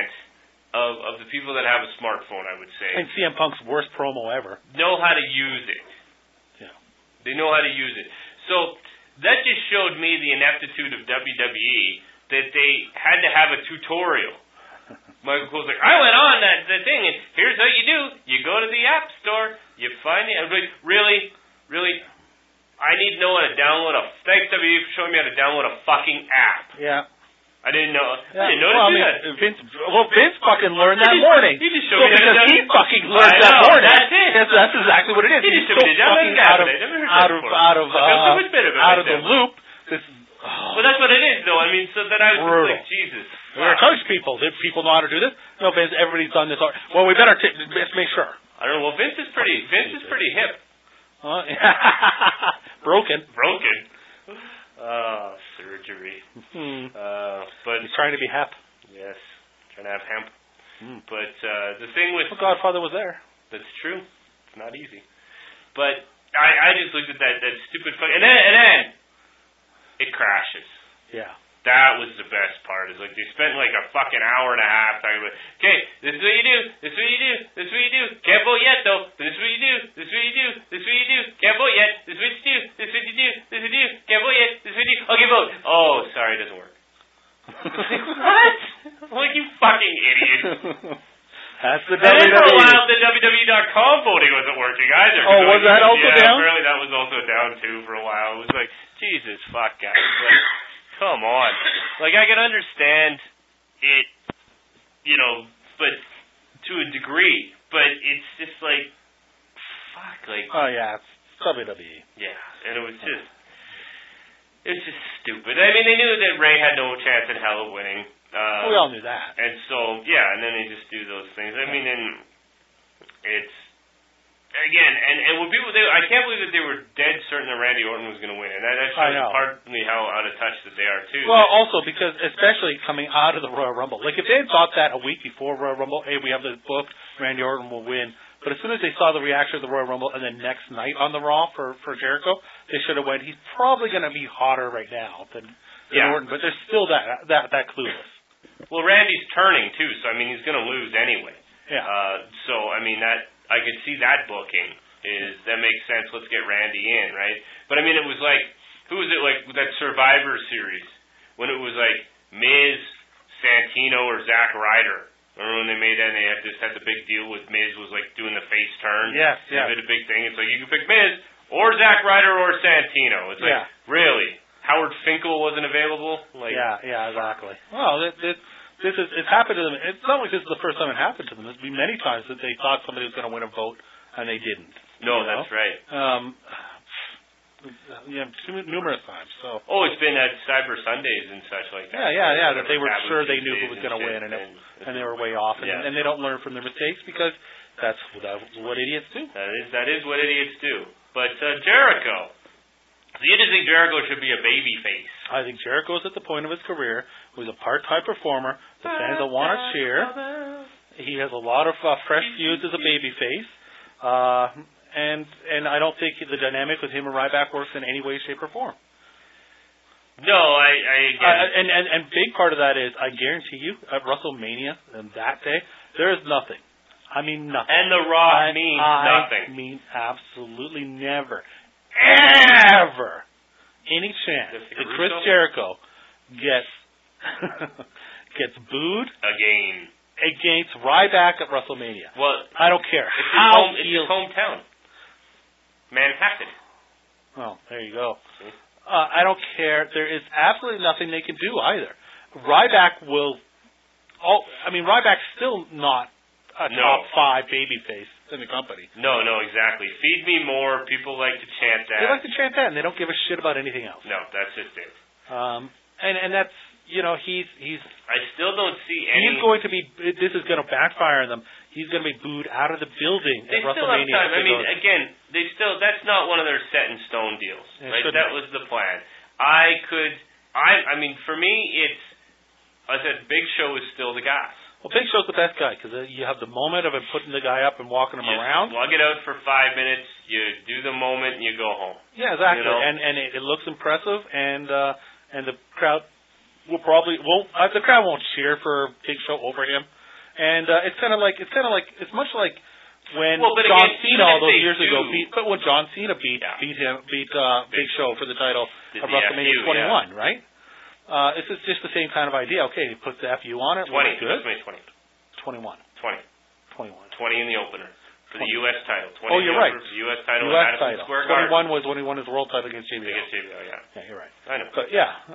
Speaker 1: of the people that have a smartphone, I would say,
Speaker 2: and CM Punk's worst promo ever,
Speaker 1: know how to use it.
Speaker 2: Yeah,
Speaker 1: they know how to use it. So that just showed me the ineptitude of WWE that they had to have a tutorial. Michael Cole's like, I went on the thing, and here's what you do. You go to the App Store, you find it. I was like, really? I need to know how to download thanks WWE for showing me how to download a fucking app.
Speaker 2: Yeah.
Speaker 1: I didn't know.
Speaker 2: Yeah.
Speaker 1: I didn't know to do that.
Speaker 2: Vince fucking learned that morning.
Speaker 1: He just showed me
Speaker 2: because he fucking learned that morning.
Speaker 1: That's it.
Speaker 2: That's exactly what it is.
Speaker 1: He just showed me
Speaker 2: out of the loop.
Speaker 1: Well, that's what it is, though. I mean, so then I was just like, Jesus.
Speaker 2: We're going to coach people. People know how to do this. No, Vince, everybody's done this. Well, we better let's make sure.
Speaker 1: I don't know. Well, Vince is pretty hip.
Speaker 2: Broken.
Speaker 1: Surgery.
Speaker 2: But he's trying to be hep.
Speaker 1: Yes, trying to have hemp. But the thing with
Speaker 2: Godfather was there.
Speaker 1: That's true. It's not easy. But I just looked at that stupid fuck, and then it crashes.
Speaker 2: Yeah.
Speaker 1: That was the best part. Is like they spent like a fucking hour and a half talking about, okay, this is what you do, this is what you do, this is what you do. Can't vote yet though. But this is what you do, this is what you do, this is what you do. Can't vote yet. This is what you do, this is what you do, this is what you do. Can't vote yet. This is what you do. Okay, vote. Oh, sorry, it doesn't work. What? Like you fucking idiot.
Speaker 2: That's the
Speaker 1: WWE. And then for a while,
Speaker 2: WWE.
Speaker 1: the WWE.com voting wasn't working either.
Speaker 2: Oh, was that also down?
Speaker 1: Apparently that was also down too for a while. It was like, Jesus fuck, guys. Like, come on. Like, I can understand it, you know, but to a degree. But it's just like, fuck, like.
Speaker 2: Oh, yeah, it's WWE.
Speaker 1: Yeah, and it was just, it's just stupid. I mean, they knew that Ray had no chance in hell of winning.
Speaker 2: We all knew that.
Speaker 1: And so, yeah, and then they just do those things. I mean, and it's, again, and when people, I can't believe that they were dead certain that Randy Orton was going to win. And that shows partly how out of touch that they are, too.
Speaker 2: Well, also, because especially coming out of the Royal Rumble. Like, if they had thought that a week before Royal Rumble, hey, we have this book, Randy Orton will win. But as soon as they saw the reaction of the Royal Rumble and then next night on the Raw for Jericho, they should have went, he's probably going to be hotter right now than Orton. But there's still that clueless.
Speaker 1: Well, Randy's turning, too, so, I mean, he's going to lose anyway.
Speaker 2: Yeah.
Speaker 1: So, I mean, that I could see that booking. That makes sense. Let's get Randy in, right? But, I mean, it was like, who was it, like, that Survivor Series, when it was like Miz, Santino, or Zack Ryder. Remember when they made that and they had the big deal with Miz was, like, doing the face turn?
Speaker 2: Yes, yeah.
Speaker 1: They did a big thing. It's like, you can pick Miz, or Zack Ryder, or Santino. It's like, really? Howard Finkel wasn't available? Like,
Speaker 2: yeah, exactly. Well, it's happened to them. It's not like this is the first time it happened to them. There's been many times that they thought somebody was going to win a vote and they didn't.
Speaker 1: No, that's right.
Speaker 2: Numerous times. So.
Speaker 1: Oh, it's been at Cyber Sundays and such like that.
Speaker 2: Yeah. That they were sure they knew who was going to win, and they were way off, and they don't learn from their mistakes because that's what idiots do.
Speaker 1: That is what idiots do. But Jericho. So you just think Jericho should be a baby face?
Speaker 2: I think Jericho's at the point of his career. He's a part-time performer. The fans will want to cheer. He has a lot of fresh feuds as a baby face. And I don't think the dynamic with him and Ryback works in any way, shape, or form.
Speaker 1: No, I again.
Speaker 2: And big part of that is, I guarantee you, at WrestleMania and that day, there is nothing. I mean nothing.
Speaker 1: And The Rock means nothing.
Speaker 2: I mean absolutely never. Ever any chance that Chris Jericho gets booed against Ryback at WrestleMania.
Speaker 1: Well,
Speaker 2: I don't care.
Speaker 1: It's his hometown, Manhattan.
Speaker 2: Well, there you go. I don't care. There is absolutely nothing they can do either. Ryback's still not a top 5 babyface in the company.
Speaker 1: No, exactly. Feed me more. People like to chant that.
Speaker 2: They like to chant that, and they don't give a shit about anything else.
Speaker 1: No, that's just it.
Speaker 2: And that's, he's.
Speaker 1: I still don't see any.
Speaker 2: He's going to be. This is going to backfire on them. He's going to be booed out of the building at WrestleMania.
Speaker 1: Still have time. I mean, again, that's not one of their set in stone deals. Right? That was the plan. For me, I said Big Show is still the guy.
Speaker 2: Well, Big Show's the best guy because you have the moment of him putting the guy up and walking him around.
Speaker 1: Slug it out for 5 minutes. You do the moment and you go home.
Speaker 2: Yeah, exactly. And it looks impressive, and the crowd the crowd won't cheer for Big Show over him. And it's much like when John Cena all those years ago when John Cena beat Big Show for the title of WrestleMania 21, right? This is just the same kind of idea. Okay, he puts the FU on it.
Speaker 1: 20.
Speaker 2: Good.
Speaker 1: 20.
Speaker 2: 21.
Speaker 1: 20.
Speaker 2: 21.
Speaker 1: 20 in the opener for the U.S. title. 20
Speaker 2: you're right.
Speaker 1: For the U.S. title
Speaker 2: US
Speaker 1: at Madison
Speaker 2: title.
Speaker 1: Square Garden.
Speaker 2: 21 was when he won his world title against JBL.
Speaker 1: Yeah,
Speaker 2: you're right.
Speaker 1: I know.
Speaker 2: But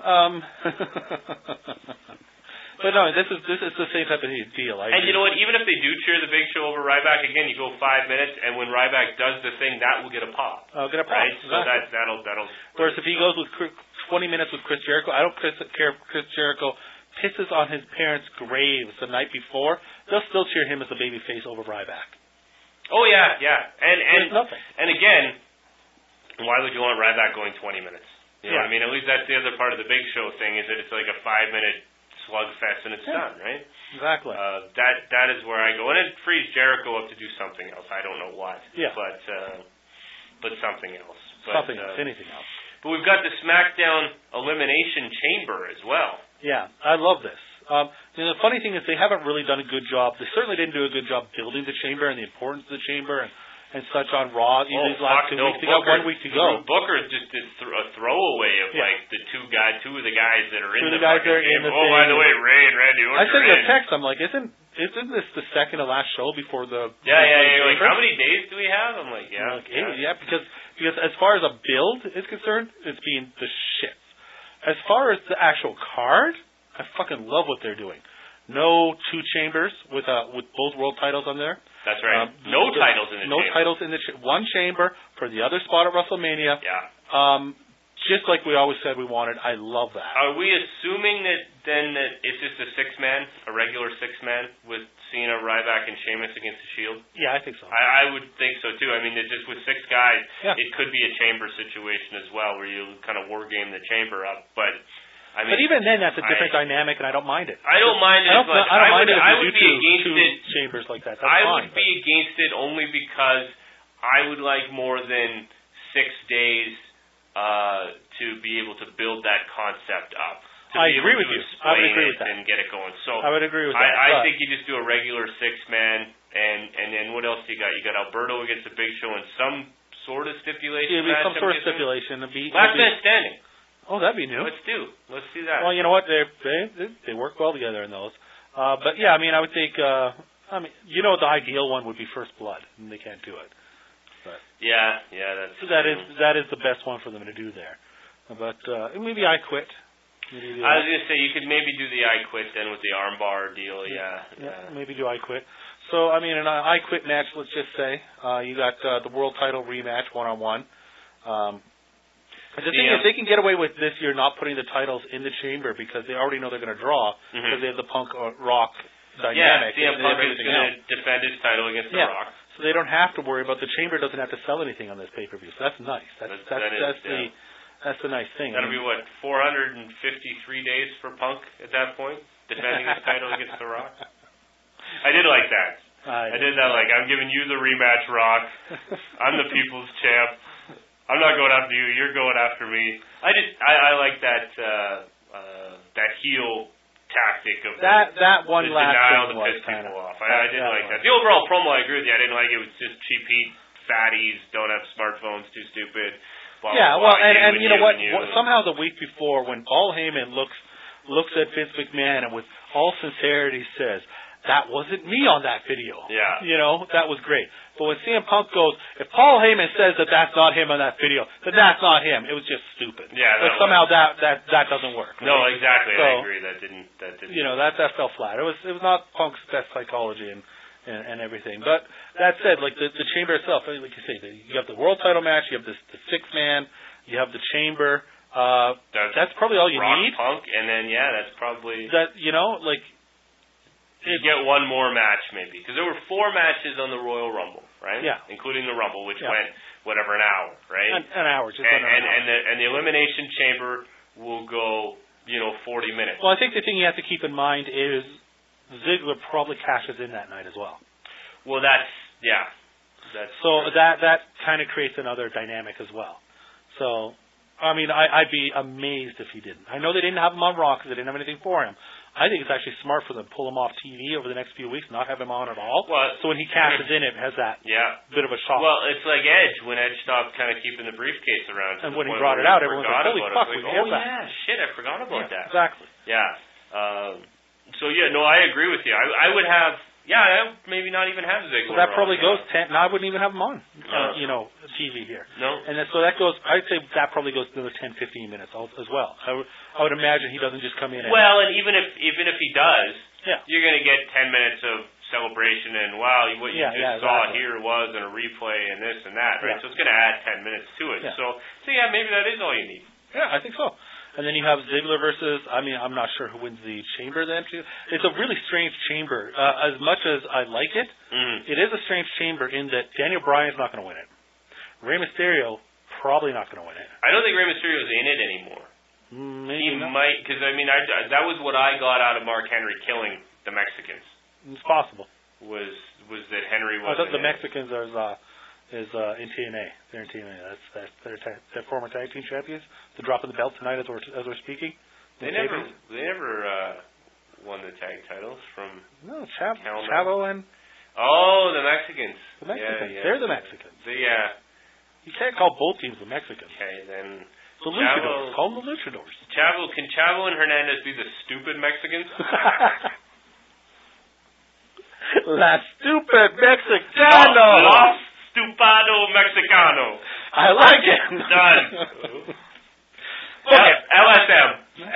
Speaker 2: but no, this is the same type of deal.
Speaker 1: And you know what? Even if they do cheer the Big Show over Ryback, again, you go 5 minutes, and when Ryback does the thing, that will get a pop.
Speaker 2: Get a pop.
Speaker 1: Right?
Speaker 2: Exactly.
Speaker 1: So that'll.
Speaker 2: Whereas if he goes with 20 minutes with Chris Jericho, I don't care if Chris Jericho pisses on his parents' graves the night before, they'll still cheer him as the baby face over Ryback.
Speaker 1: Oh yeah. And
Speaker 2: nothing.
Speaker 1: And again, why would you want Ryback going 20 minutes? You know what I mean? At least that's the other part of the Big Show thing, is that it's like a 5-minute slugfest and it's done, right?
Speaker 2: Exactly.
Speaker 1: That is where I go, and it frees Jericho up to do something else. I don't know what.
Speaker 2: Yeah.
Speaker 1: But but something else.
Speaker 2: Anything else.
Speaker 1: But we've got the SmackDown Elimination Chamber as well.
Speaker 2: Yeah, I love this. The funny thing is they haven't really done a good job. They certainly didn't do a good job building the chamber and the importance of the chamber and such on Raw these last 2 weeks. They got 1 week to go.
Speaker 1: Booker's just a throwaway of like the two of the guys that are in the
Speaker 2: chamber.
Speaker 1: Oh, by the way, Ray and Randy Orton.
Speaker 2: I sent you a text. I'm like, isn't this the second to last show before the?
Speaker 1: Yeah. Like, how many days do we have? I'm like, yeah.
Speaker 2: Because as far as a build is concerned, it's been the shit. As far as the actual card, I fucking love what they're doing. No 2 chambers with both world titles on there.
Speaker 1: That's right. No titles in the chamber.
Speaker 2: No titles in the one chamber for the other spot at WrestleMania.
Speaker 1: Yeah.
Speaker 2: Just like we always said we wanted. I love that.
Speaker 1: Are we assuming that it's just a regular 6-man with Cena, Ryback, and Sheamus against the Shield?
Speaker 2: Yeah, I think so.
Speaker 1: I would think so too. I mean, it's just with 6 guys, it could be a chamber situation as well, where you kind of war game the chamber up. But I mean,
Speaker 2: even then, that's a different dynamic, and I don't mind it.
Speaker 1: I don't mind it as much.
Speaker 2: I don't mind it if
Speaker 1: I
Speaker 2: you
Speaker 1: would
Speaker 2: do
Speaker 1: be against
Speaker 2: two
Speaker 1: it.
Speaker 2: Chambers like that.
Speaker 1: I would be against it only because I would like more than 6 days to be able to build that concept up.
Speaker 2: I agree with you. I would agree with that.
Speaker 1: And get it going. So
Speaker 2: I would agree with that.
Speaker 1: I think you just do a regular 6-man, and then what else you got? You got Alberto against the Big Show and some sort of stipulation.
Speaker 2: Yeah, some sort of stipulation.
Speaker 1: Last man standing.
Speaker 2: Oh, that'd be new.
Speaker 1: Let's do that.
Speaker 2: Well, you know what? They work well together in those. But yeah, I mean, I would think. The ideal one would be First Blood, and they can't do it. But that is the best one for them to do there. But maybe I Quit.
Speaker 1: I was going to say you could maybe do the I Quit then with the armbar deal. Yeah.
Speaker 2: Maybe do I Quit. So I mean, an I Quit match. Let's just say you got the world title rematch 1-on-1. The thing is, they can get away with this year not putting the titles in the chamber because they already know they're going to draw because they have the Punk Rock dynamic.
Speaker 1: Yeah, CM Punk is going to defend his title against The Rock.
Speaker 2: So they don't have to worry about the chamber doesn't have to sell anything on this pay-per-view. So that's nice. That's the nice thing.
Speaker 1: That'll be 453 days for Punk at that point, defending his title against The Rock. I did like that. I did that. Like, I'm giving you the rematch, Rock. I'm the people's champ. I'm not going after you. You're going after me. I like that that heel tactic of
Speaker 2: that one last
Speaker 1: denial
Speaker 2: thing
Speaker 1: to piss people off. I didn't like that. The overall promo, I agree with you. I didn't like it. It was just cheap heat, fatties, don't have smartphones, too stupid. Blah,
Speaker 2: yeah,
Speaker 1: blah,
Speaker 2: well, and you know what?
Speaker 1: You.
Speaker 2: Somehow the week before, when Paul Heyman looks at Vince McMahon and with all sincerity says, "That wasn't me on that video."
Speaker 1: Yeah.
Speaker 2: You know, that was great. But when CM Punk goes, if Paul Heyman says that that's not him on that video, then that's not him. It was just stupid.
Speaker 1: Yeah.
Speaker 2: But somehow that doesn't work. Right?
Speaker 1: No, exactly.
Speaker 2: So,
Speaker 1: I agree. That didn't.
Speaker 2: You know, that fell flat. It was not Punk's best psychology and everything. But that said, like the chamber itself, like you say, you have the world title match, you have the 6-man, you have the chamber. That's probably all you need.
Speaker 1: Punk, and then that's probably
Speaker 2: that. You know, like.
Speaker 1: You get one more match maybe because there were 4 matches on the Royal Rumble, right?
Speaker 2: Yeah,
Speaker 1: including the Rumble, which went an hour, right?
Speaker 2: An hour, just under an hour.
Speaker 1: And the Elimination Chamber will go 40 minutes.
Speaker 2: Well, I think the thing you have to keep in mind is Ziggler probably cashes in that night as well.
Speaker 1: Well, that's
Speaker 2: so that kind of creates another dynamic as well. So, I mean, I'd be amazed if he didn't. I know they didn't have him on Raw because they didn't have anything for him. I think it's actually smart for them to pull him off TV over the next few weeks, not have him on at all.
Speaker 1: Well,
Speaker 2: so when he cashes in, it has that bit of a shock.
Speaker 1: Well, it's like Edge when Edge stopped kind of keeping the briefcase around.
Speaker 2: And when he brought it out, everyone was like, "Holy fuck, we have that!"
Speaker 1: Yeah, shit, I forgot about that.
Speaker 2: Exactly.
Speaker 1: Yeah. So I agree with you. I would have. Yeah, I maybe not even have Ziggler.
Speaker 2: So that probably goes 10. No, I wouldn't even have him on. TV here.
Speaker 1: No.
Speaker 2: And so that goes. I'd say that probably goes another 10, 15 minutes as well. I would imagine he doesn't just come in.
Speaker 1: Well, and even if he does, you're going to get 10 minutes of celebration and what you just saw here was in a replay and this and that, right? So it's going to add 10 minutes to it.
Speaker 2: Yeah.
Speaker 1: So maybe that is all you need.
Speaker 2: Yeah, I think so. And then you have Ziggler versus, I'm not sure who wins the chamber then. It's a really strange chamber. As much as I like it, it is a strange chamber in that Daniel Bryan's not going to win it. Rey Mysterio probably not going to win it.
Speaker 1: I don't think Rey Mysterio's in it anymore.
Speaker 2: Maybe
Speaker 1: he might, because that was what I got out of Mark Henry killing the Mexicans.
Speaker 2: It's possible.
Speaker 1: Was that Henry was?
Speaker 2: I thought the Mexicans are is in TNA. They're in TNA. They're former tag team champions. They're dropping the belt tonight as we're speaking.
Speaker 1: They never won the tag titles from.
Speaker 2: No, Chavo and.
Speaker 1: Oh, the Mexicans.
Speaker 2: The Mexicans.
Speaker 1: Yeah.
Speaker 2: They're the Mexicans. You can't call both teams the Mexicans.
Speaker 1: Okay, then.
Speaker 2: The Luchadors. Call them the Luchadors.
Speaker 1: Can Chavo and Hernandez be the stupid Mexicans?
Speaker 2: La stupid Mexicano.
Speaker 1: Los Stupado Mexicano.
Speaker 2: I like it.
Speaker 1: Done.
Speaker 2: Okay.
Speaker 1: LSM.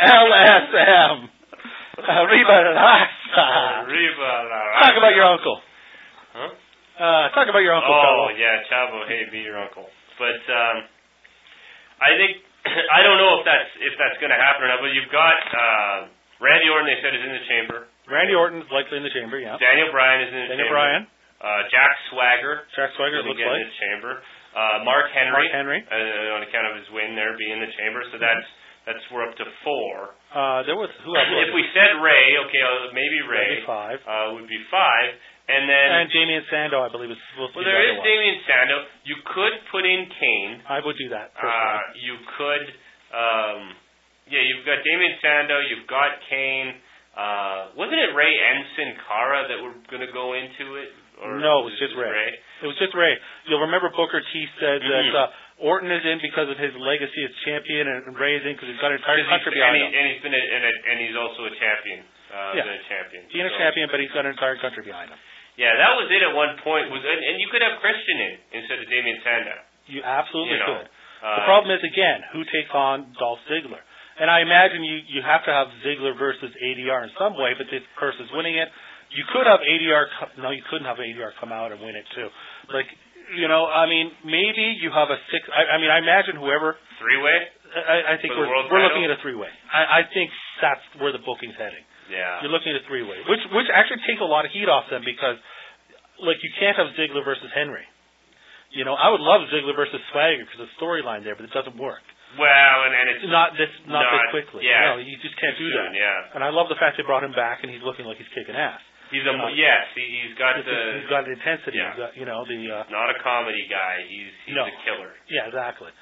Speaker 2: Arriba la raza.
Speaker 1: Arriba la raza.
Speaker 2: Talk about your uncle.
Speaker 1: Huh?
Speaker 2: Talk about your uncle, Chavo.
Speaker 1: Oh, yeah, Chavo. Hey, be your uncle. But I think I don't know if that's going to happen or not. But you've got Randy Orton. They said is in the chamber.
Speaker 2: Randy Orton's likely in the chamber. Yeah.
Speaker 1: Daniel Bryan is in the chamber.
Speaker 2: Daniel Bryan.
Speaker 1: Jack Swagger.
Speaker 2: It looks like.
Speaker 1: In his chamber. Mark Henry.
Speaker 2: On
Speaker 1: account of his win there, be in the chamber. So that's we're up to 4.
Speaker 2: There was who else?
Speaker 1: If we said Ray, okay, maybe Ray.
Speaker 2: That'd be 5.
Speaker 1: Would be 5, and then
Speaker 2: Damien Sandow, I believe, is supposed to be.
Speaker 1: Well, there is Damien Sandow. You could put in Kane.
Speaker 2: I would do that. Personally.
Speaker 1: You could. You've got Damien Sandow. You've got Kane. Wasn't it Ray and Sin Cara that were going to go into it? Or
Speaker 2: no, it was just Ray. It was just Ray. You'll remember Booker T said that Orton is in because of his legacy as champion, and Ray is in because he's got an entire country behind him.
Speaker 1: And he's also a champion. Been a champion.
Speaker 2: He's a champion, but he's got an entire country behind him.
Speaker 1: Yeah, that was it at one point. And you could have Christian in instead of Damien Sandow.
Speaker 2: You absolutely could. The problem is, again, who takes on Dolph Ziggler? And I imagine you have to have Ziggler versus ADR in some way, but this person's winning it. You could have ADR. No, you couldn't have ADR come out and win it too. Maybe you have a 6. I imagine whoever
Speaker 1: 3-way.
Speaker 2: I think we're looking at a 3-way. I think that's where the booking's heading.
Speaker 1: Yeah.
Speaker 2: You're looking at a 3-way, which actually takes a lot of heat off them because, you can't have Ziggler versus Henry. I would love Ziggler versus Swagger because the storyline there, but it doesn't work.
Speaker 1: Well, and it's
Speaker 2: not this quickly.
Speaker 1: Yeah.
Speaker 2: No, you just can't do that.
Speaker 1: Yeah.
Speaker 2: And I love the fact they brought him back, and he's looking like he's kicking ass.
Speaker 1: He's he's got
Speaker 2: the intensity.
Speaker 1: Yeah.
Speaker 2: He's got,
Speaker 1: not a comedy guy. He's a killer.
Speaker 2: Yeah, exactly.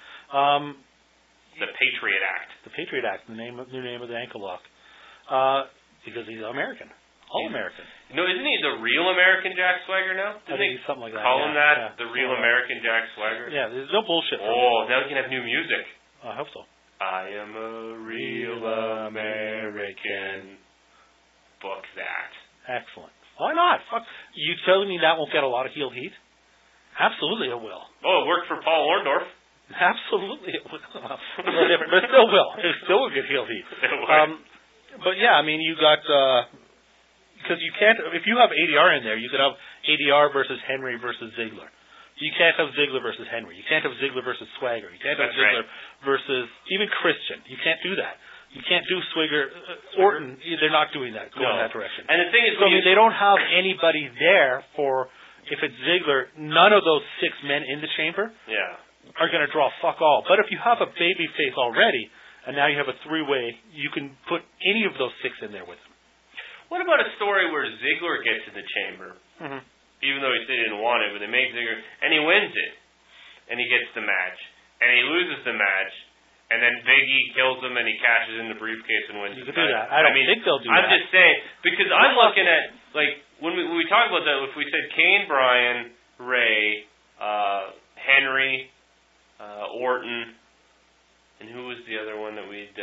Speaker 1: The Patriot Act.
Speaker 2: The Patriot Act, new name of the ankle lock. Because he's American. All-American.
Speaker 1: No, isn't he the real American Jack Swagger now?
Speaker 2: I think he's something like that.
Speaker 1: Call him that? The real American Jack Swagger?
Speaker 2: Yeah, there's no bullshit.
Speaker 1: Oh, now we can have new music.
Speaker 2: I hope so.
Speaker 1: I am a real American. Book that.
Speaker 2: Excellent. Why not? Fuck. You telling me that won't get a lot of heel heat? Absolutely it will.
Speaker 1: Oh, it worked for Paul Orndorff.
Speaker 2: Absolutely it will. But it still will. It still will get heel heat. But yeah, you got because you can't. If you have ADR in there, you could have ADR versus Henry versus Ziggler. You can't have Ziggler versus Henry. You can't have Ziggler versus Swagger. You can't have Ziggler versus even Christian. You can't do that. You can't do Swagger, Orton. They're not doing that. Going in that direction.
Speaker 1: And the thing is,
Speaker 2: they don't have anybody there for. If it's Ziggler, none of those 6 men in the chamber are going to draw fuck all. But if you have a baby face already, and now you have a 3-way, you can put any of those 6 in there with him.
Speaker 1: What about a story where Ziggler gets in the chamber, even though he didn't want it, but they make Ziggler, and he wins it, and he gets the match, and he loses the match, and then Big E kills him, and he cashes in the briefcase and wins.
Speaker 2: You could do that. I don't think they'll do that.
Speaker 1: I'm just saying because I'm looking at when we talk about that. If we said Kane, Bryan, Ray, Henry, Orton, and who was the other one that we'd?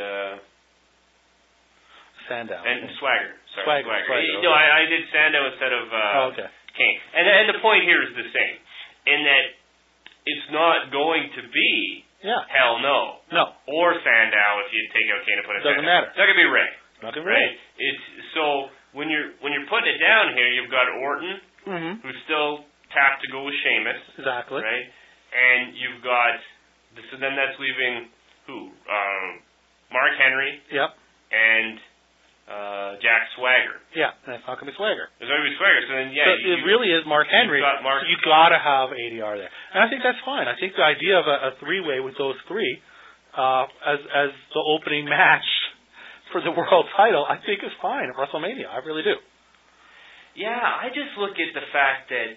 Speaker 2: Sandow.
Speaker 1: And Swagger. Sorry, Swagger.
Speaker 2: Okay.
Speaker 1: No, I did Sandow instead of Kane. And the point here is the same, in that it's not going to be Hell No. Or Sandow if you take out Kane and put it
Speaker 2: Doesn't matter.
Speaker 1: It's not going to be Ray.
Speaker 2: Not going to be Ray.
Speaker 1: It's so when you're putting it down here, you've got Orton, who's still tapped to go with Sheamus.
Speaker 2: Exactly.
Speaker 1: Right? And you've got so then that's leaving who? Mark Henry.
Speaker 2: Yep.
Speaker 1: And Jack Swagger.
Speaker 2: Yeah, that's not going to be Swagger.
Speaker 1: It's going to be Swagger. So then,
Speaker 2: it really is Mark Henry. You've got to have ADR there, and I think that's fine. I think the idea of a 3-way with those 3 as the opening match for the world title, I think is fine at WrestleMania. I really do.
Speaker 1: Yeah, I just look at the fact that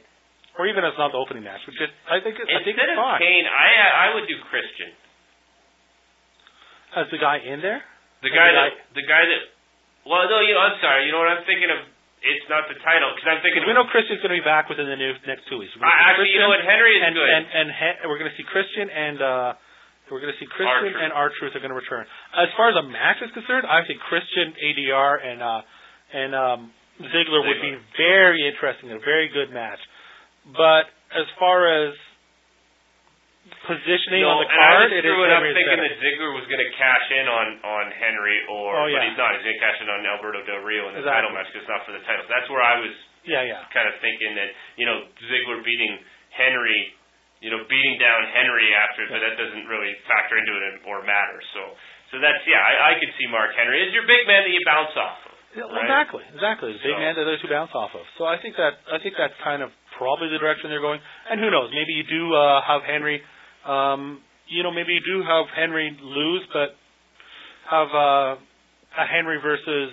Speaker 2: or even as not the opening match, which is I think
Speaker 1: Instead
Speaker 2: it's
Speaker 1: of
Speaker 2: fine.
Speaker 1: Kane, I would do Christian.
Speaker 2: As the guy in there,
Speaker 1: The guy that. Well, no, I'm sorry. You know what I'm thinking of? It's not the title because I'm thinking.
Speaker 2: We know Christian's going to be back within the next 2 weeks.
Speaker 1: Actually, you know what? Henry is good.
Speaker 2: And we're going to see Christian and
Speaker 1: R-Truth.
Speaker 2: and R-Truth are going to return. As far as a match is concerned, I think Christian, ADR, and Ziggler would be very interesting, a very good match. But as far as positioning on the card, it is
Speaker 1: I'm thinking that Ziggler was going to cash in on Henry, but he's not. He's going to cash in on Alberto Del Rio in the title match because it's not for the title. So that's where I was kind of thinking that Ziggler beating Henry. Beating down Henry after, but that doesn't really factor into it or matter. So that's I could see Mark Henry as your big man that you bounce off of. Right?
Speaker 2: Exactly. The big man that others who bounce off of. So I think that's kind of probably the direction they're going. And who knows? Maybe you do have Henry. Maybe you do have Henry lose, but have a Henry versus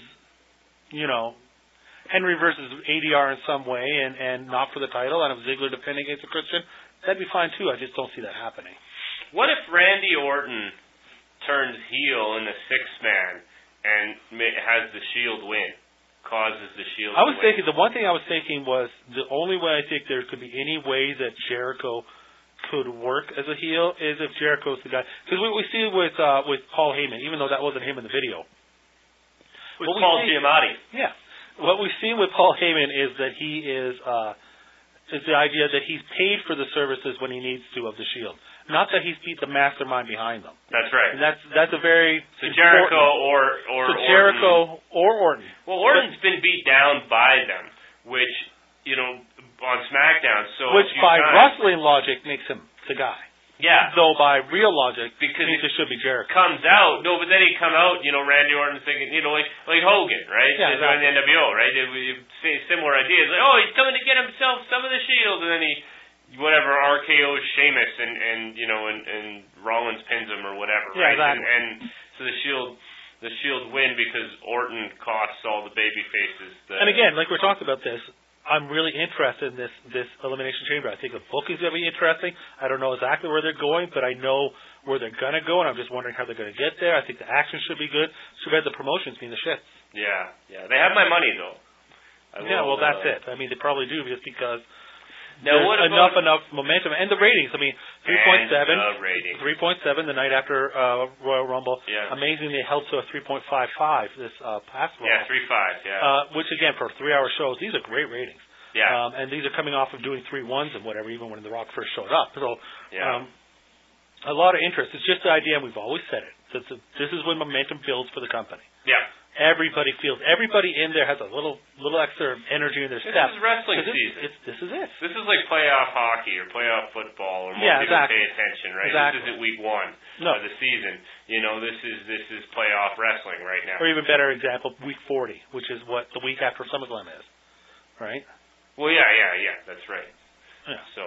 Speaker 2: ADR in some way, and not for the title, and have Ziggler defending against a Christian. That'd be fine too. I just don't see that happening.
Speaker 1: What if Randy Orton turns heel in the sixth man and has the Shield win, causes the Shield?
Speaker 2: I was thinking the one thing I was thinking was the only way I think there could be any way that Jericho could work as a heel is if Jericho's the guy. Because what we see with Paul Heyman, even though that wasn't him in the video,
Speaker 1: with Paul Giamatti.
Speaker 2: Yeah, what we've seen with Paul Heyman is that he is the idea that he's paid for the services when he needs to of the Shield, not that he's beat the mastermind behind them.
Speaker 1: That's right.
Speaker 2: And that's a very
Speaker 1: Jericho or
Speaker 2: Jericho or Orton.
Speaker 1: Well, Orton's been beat down by them, which on SmackDown. So
Speaker 2: which by wrestling logic makes him the guy.
Speaker 1: Yeah.
Speaker 2: Though by real logic,
Speaker 1: because
Speaker 2: means it should be Jericho.
Speaker 1: Comes out, but then he come out, Randy Orton's thinking, like Hogan, right?
Speaker 2: Yeah, exactly.
Speaker 1: In the NWO, right? Similar ideas, like, he's coming to get himself some of the Shield, and then he, RKO's Sheamus, and Rollins pins him or whatever, right?
Speaker 2: Exactly.
Speaker 1: And so the Shield win because Orton costs all the baby faces.
Speaker 2: And again, like we're talking about this, I'm really interested in this Elimination Chamber. I think the booking's going to be interesting. I don't know exactly where they're going, but I know where they're going to go, and I'm just wondering how they're going to get there. I think the action should be good. Too bad the promotion's being the shits.
Speaker 1: Yeah. They have my money, though.
Speaker 2: That's it. I mean, they probably do just because
Speaker 1: now,
Speaker 2: there's enough momentum. And the ratings. I mean, 3.7 the night after Royal Rumble.
Speaker 1: Yeah.
Speaker 2: Amazing they held to a 3.55 this past Rumble.
Speaker 1: Yeah, 3.5,
Speaker 2: which, again, for 3-hour shows, these are great ratings.
Speaker 1: Yeah.
Speaker 2: And these are coming off of doing 3-1s and whatever, even when The Rock first showed up. So, a lot of interest. It's just the idea, and we've always said it. This is when momentum builds for the company.
Speaker 1: Yeah.
Speaker 2: Everybody in there has a little extra energy in their step.
Speaker 1: This is wrestling season.
Speaker 2: This is it.
Speaker 1: This is like playoff hockey or playoff football, or more people pay attention, right?
Speaker 2: Exactly.
Speaker 1: This isn't week 1 of the season. This is playoff wrestling right now.
Speaker 2: Or even better example, week 40, which is what the week after SummerSlam is, right?
Speaker 1: Well, yeah, that's right.
Speaker 2: Yeah.
Speaker 1: So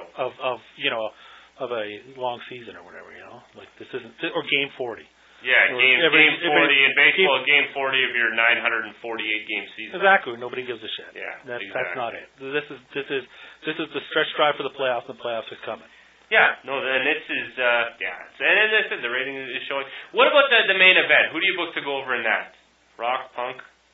Speaker 2: of a long season or whatever, like this isn't, or game 40.
Speaker 1: Yeah, game 40 in baseball, game 40 of your 948 game season.
Speaker 2: Exactly. Nobody gives a shit.
Speaker 1: Yeah,
Speaker 2: that's not it. This is the stretch drive for the playoffs. The playoffs are coming.
Speaker 1: Yeah, no, and this is and this is the rating is showing. What about the main event? Who do you book to go over in that? Rock, Punk?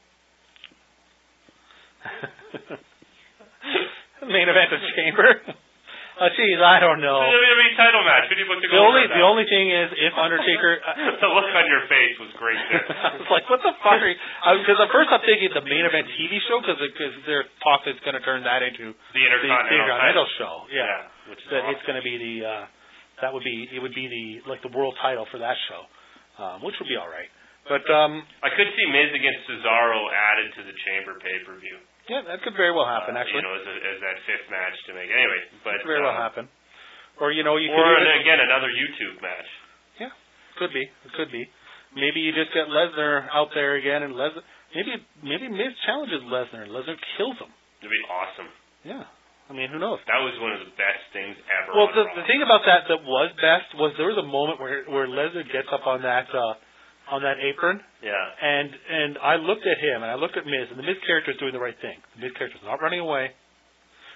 Speaker 2: Main event of Chamber. Geez, I don't know.
Speaker 1: It's a WWE title match. Who do you book to go over?
Speaker 2: The only thing is, if Undertaker...
Speaker 1: the look on your face was great there.
Speaker 2: I was like, what the fuck are you... Because at first I'm thinking the main event TV show, because they're talking it's going to turn that into...
Speaker 1: The Intercontinental
Speaker 2: show. Yeah.
Speaker 1: Which is
Speaker 2: awesome. It's going to be the... it would be the world title for that show, which would be all right. But
Speaker 1: I could see Miz against Cesaro added to the Chamber pay-per-view.
Speaker 2: Yeah, that could very well happen, actually.
Speaker 1: As that fifth match to make. Anyway, but...
Speaker 2: Could very well happen. Or, you could...
Speaker 1: again, another YouTube match.
Speaker 2: Yeah, could be. It could be. Maybe you just get Lesnar out there again, and Lesnar... Maybe Miz challenges Lesnar, and Lesnar kills him.
Speaker 1: It'd be awesome.
Speaker 2: Yeah. I mean, who knows?
Speaker 1: That was one of the best things ever.
Speaker 2: Well, the thing about that was best was there was a moment where Lesnar gets up on that apron.
Speaker 1: Yeah.
Speaker 2: And I looked at him, and I looked at Miz, and the Miz character is doing the right thing. The Miz character is not running away.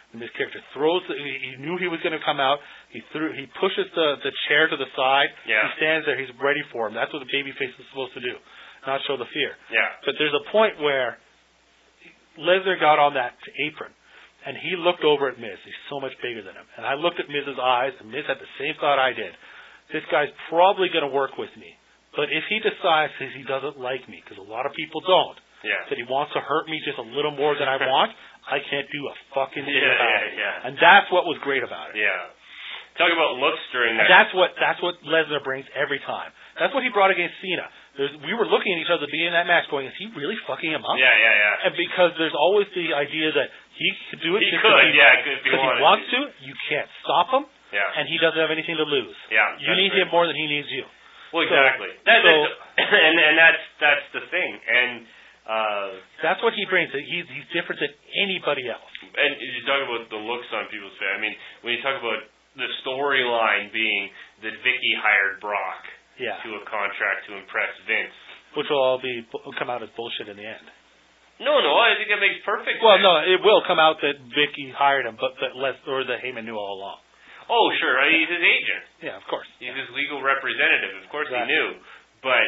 Speaker 2: And Miz character throws. He knew he was going to come out. He pushes the chair to the side.
Speaker 1: Yeah.
Speaker 2: He stands there. He's ready for him. That's what the babyface is supposed to do, not show the fear.
Speaker 1: Yeah.
Speaker 2: But there's a point where Lesnar got on that apron, and he looked over at Miz. He's so much bigger than him. And I looked at Miz's eyes, and Miz had the same thought I did. This guy's probably going to work with me. But if he decides that he doesn't like me, because a lot of people don't, that he wants to hurt me just a little more than I want, I can't do a fucking thing about it. And that's what was great about it.
Speaker 1: Yeah. Talk about looks during that.
Speaker 2: And that's what Lesnar brings every time. That's what he brought against Cena. We were looking at each other being in that match going, is he really fucking him up?
Speaker 1: Yeah.
Speaker 2: And because there's always the idea that he could do it.
Speaker 1: He could, if he
Speaker 2: wants to. You can't stop him.
Speaker 1: Yeah.
Speaker 2: And he doesn't have anything to lose.
Speaker 1: Yeah.
Speaker 2: You need him more than he needs you.
Speaker 1: Well, exactly. That's the thing. And
Speaker 2: that's what he brings. He's different than anybody else.
Speaker 1: And you talk about the looks on people's face. I mean, when you talk about the storyline being that Vicky hired Brock to a contract to impress Vince,
Speaker 2: which will all come out as bullshit in the end.
Speaker 1: No, I think it makes perfect sense.
Speaker 2: Well, no, it will come out that Vicky hired him, but that Heyman knew all along.
Speaker 1: Oh, sure. He's his agent.
Speaker 2: Yeah, of course.
Speaker 1: He's his legal representative. Of course he knew. But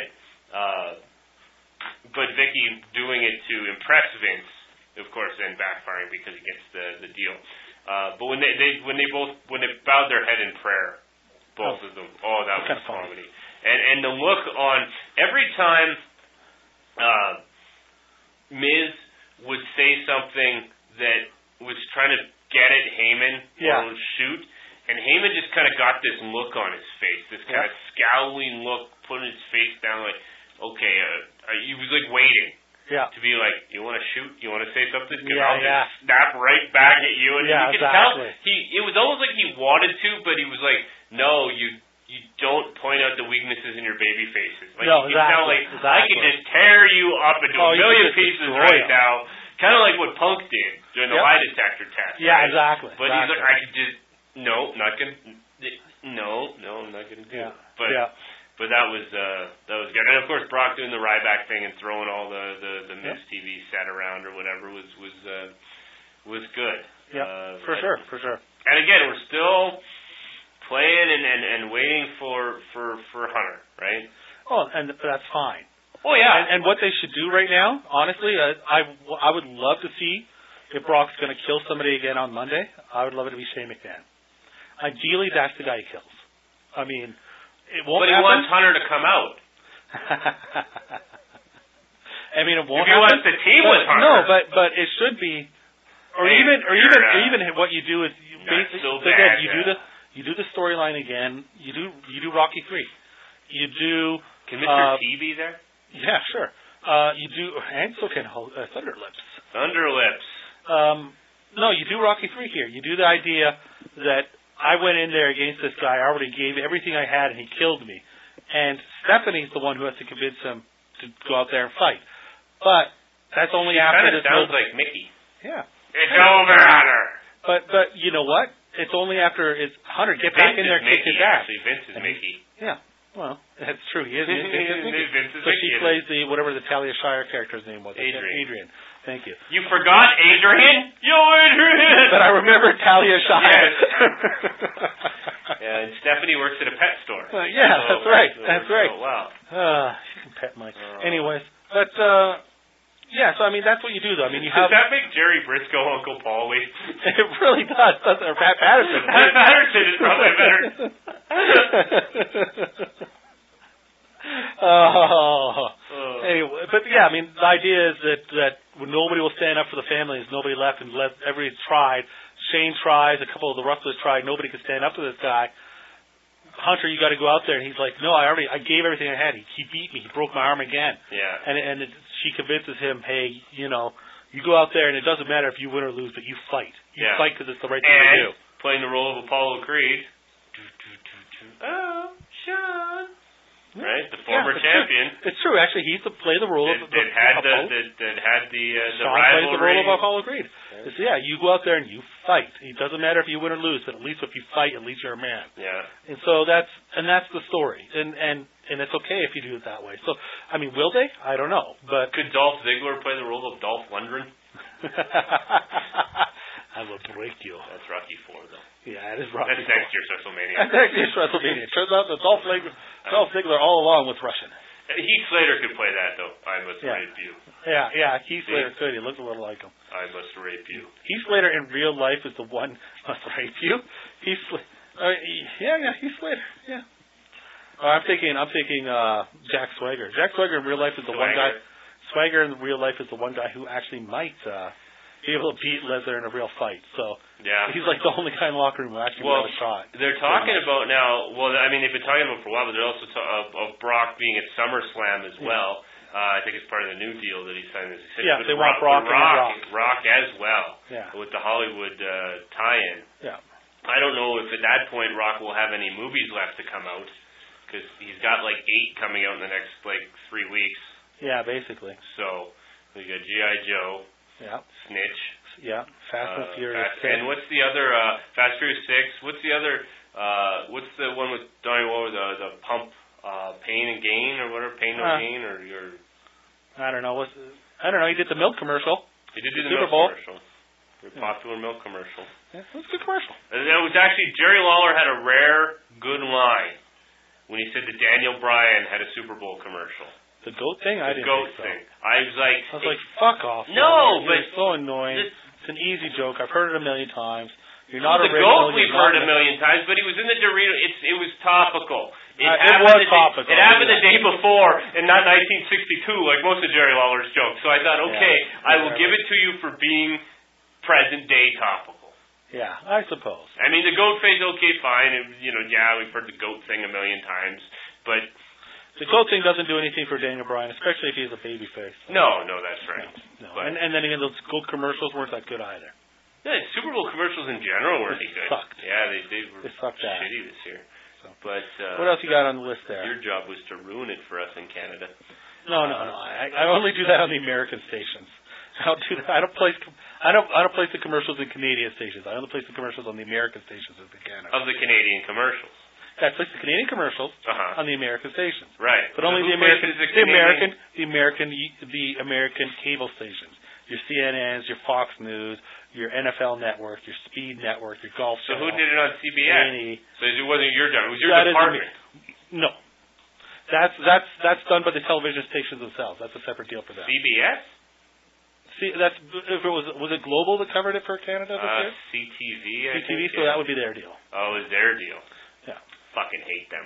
Speaker 1: Vicky doing it to impress Vince, of course, then backfiring because he gets the deal. But when they bowed their head in prayer, both of them, that was comedy. And the look on every time Miz would say something that was trying to get at Heyman or shoot, and Heyman just kind of got this look on his face, this kind of scowling look, putting his face down like, okay, he was like waiting to be like, you want to shoot? You want to say something? Because I'll just snap right back at you. And you could tell, it was almost like he wanted to, but he was like, no, you don't point out the weaknesses in your baby faces. Like, you can tell, like, I can just tear you up into a million pieces right now. Kind of like what Punk did during the lie detector test.
Speaker 2: Yeah, exactly.
Speaker 1: But he's like, I could just, I'm not going to do it. But that was good. And of course, Brock doing the Ryback thing and throwing all the Miz TV set around or whatever was good.
Speaker 2: Yeah, for sure.
Speaker 1: And again, we're still playing and waiting for Hunter, right?
Speaker 2: Oh, and that's fine.
Speaker 1: Oh yeah.
Speaker 2: And what they should do right now, honestly, I would love to see if Brock's going to kill somebody again on Monday. I would love it to be Shane McMahon. Ideally, that's the guy he kills. I mean, it won't.
Speaker 1: But he wants Hunter to come out.
Speaker 2: I mean, it won't.
Speaker 1: If he wants to team with Hunter.
Speaker 2: No, but it should be, or even what you do is you do the storyline again. You do Rocky III. You do.
Speaker 1: Can Mr. T be there?
Speaker 2: Yeah, sure. You do, and so can Thunderlips. No, you do Rocky III here. You do the idea that I went in there against this guy. I already gave everything I had, and he killed me. And Stephanie's the one who has to convince him to go out there and fight. But that's only after this.
Speaker 1: Kind of sounds like Mickey.
Speaker 2: Yeah.
Speaker 1: It's over, Hunter.
Speaker 2: But you know what? It's only after Hunter get back in there and kick his ass.
Speaker 1: Actually, Vince is Mickey.
Speaker 2: Yeah. Well, that's true. He is.
Speaker 1: Vince is
Speaker 2: but she plays whatever the Talia Shire character's name was.
Speaker 1: Adrian.
Speaker 2: Thank you.
Speaker 1: You forgot Adrian? Yo, Adrian!
Speaker 2: But I remember Talia Shire.
Speaker 1: And Stephanie works at a pet store.
Speaker 2: That's right. That's right.
Speaker 1: Oh, wow.
Speaker 2: She can pet Mike. Anyways, but so I mean that's what you do though. I mean you have.
Speaker 1: Does that make Jerry Briscoe Uncle Paulie?
Speaker 2: It really does. Doesn't it? Pat Patterson.
Speaker 1: Pat Patterson is probably better.
Speaker 2: Anyway, but yeah, I mean the idea is that nobody will stand up for the families. Nobody left, and everybody tried. Shane tries. A couple of the wrestlers tried. Nobody could stand up to this guy. Hunter, you got to go out there, and he's like, no, I gave everything I had. He beat me. He broke my arm again.
Speaker 1: Yeah.
Speaker 2: And she convinces him, hey, you go out there, and it doesn't matter if you win or lose, but you fight. You fight because it's the right thing to do.
Speaker 1: Playing the role of Apollo Creed. Oh, Sean. Right, the former champion.
Speaker 2: It's true. Actually, he used to play the role of
Speaker 1: the rivalry.
Speaker 2: Plays the role of Apollo Creed. Yeah, you go out there and you fight. It doesn't matter if you win or lose, but at least if you fight, at least you're a man.
Speaker 1: Yeah.
Speaker 2: And so that's the story, and it's okay if you do it that way. So I mean, will they? I don't know, but
Speaker 1: could Dolph Ziggler play the role of Dolph Lundgren?
Speaker 2: I will break you.
Speaker 1: That's Rocky 4, though.
Speaker 2: Yeah, it is Rocky.
Speaker 1: That's next year's WrestleMania.
Speaker 2: That's next year's WrestleMania. Turns out that Dolph Ziggler all along was Russian.
Speaker 1: Heath Slater could play that, though. I must rape you.
Speaker 2: Yeah, Heath Slater could. He looked a little like him.
Speaker 1: I must rape you.
Speaker 2: Heath Slater in real life is the one must rape you. Heath Slater. Yeah. I'm thinking Jack Swagger. Jack Swagger in real life is the one guy. Swagger in real life is the one guy who actually might be able to beat Lesnar in a real fight. So he's like the only guy in the locker room who actually got a shot.
Speaker 1: They're talking about now. Well, I mean, they've been talking about it for a while, but they're also of Brock being at SummerSlam as well. I think it's part of the new deal that he signed.
Speaker 2: Yeah, they want Brock and
Speaker 1: Rock as well.
Speaker 2: Yeah.
Speaker 1: With the Hollywood tie-in.
Speaker 2: Yeah.
Speaker 1: I don't know if at that point Rock will have any movies left to come out because he's got like 8 coming out in the next 3 weeks.
Speaker 2: Yeah, basically.
Speaker 1: So we got G.I. Joe.
Speaker 2: Yeah.
Speaker 1: Snitch.
Speaker 2: Yeah. Fast and Furious.
Speaker 1: And what's the other? Fast Furious 6. What's the other? What's the one with Donnie Wahlberg? The pump, Pain and Gain or whatever. Pain No Gain or your.
Speaker 2: I don't know. I don't know. He did the milk commercial.
Speaker 1: He did do the
Speaker 2: Super
Speaker 1: milk
Speaker 2: Bowl
Speaker 1: commercial. The popular milk commercial.
Speaker 2: Yeah, it was a good commercial.
Speaker 1: And it was actually Jerry Lawler had a rare good line when he said that Daniel Bryan had a Super Bowl commercial.
Speaker 2: The goat thing? I didn't think so.
Speaker 1: I was like,
Speaker 2: fuck off.
Speaker 1: No, but
Speaker 2: it's so annoying. It's an easy joke. I've heard it a million times. You're not
Speaker 1: the goat we've heard a million times, but he was in the Dorito. It was topical. It was topical. It happened the day before, and not 1962, like most of Jerry Lawler's jokes. So I thought, okay, I will give it to you for being present day topical.
Speaker 2: Yeah, I suppose.
Speaker 1: I mean, the goat phase, okay, fine. We've heard the goat thing a million times, but.
Speaker 2: The goat thing doesn't do anything for Daniel Bryan, especially if he's a babyface.
Speaker 1: No, that's right.
Speaker 2: No. And then again, those goat commercials weren't that good either.
Speaker 1: Yeah, Super Bowl commercials in general weren't good.
Speaker 2: Sucked.
Speaker 1: Yeah, they were
Speaker 2: sucked
Speaker 1: shitty this year.
Speaker 2: So.
Speaker 1: But
Speaker 2: what else you got on the list there?
Speaker 1: Your job was to ruin it for us in Canada.
Speaker 2: No. I only do that on the American stations. I don't do that. I don't place the commercials in Canadian stations. I only place the commercials on the American stations in Canada.
Speaker 1: Of the Canadian commercials.
Speaker 2: I place the Canadian commercials on the American stations.
Speaker 1: Right.
Speaker 2: But only the American cable stations. Your CNNs, your Fox News, your NFL Network, your Speed Network, your Golf
Speaker 1: So
Speaker 2: Channel.
Speaker 1: who did it on CBS?
Speaker 2: A&E.
Speaker 1: So it wasn't your job. It was your department.
Speaker 2: No. That's done by the television stations themselves. That's a separate deal for them.
Speaker 1: CBS?
Speaker 2: See, if it was it Global that covered it for Canada this year?
Speaker 1: CTV.
Speaker 2: CTV, so that would be their deal.
Speaker 1: Oh, it was their deal.
Speaker 2: Yeah.
Speaker 1: Fucking hate them.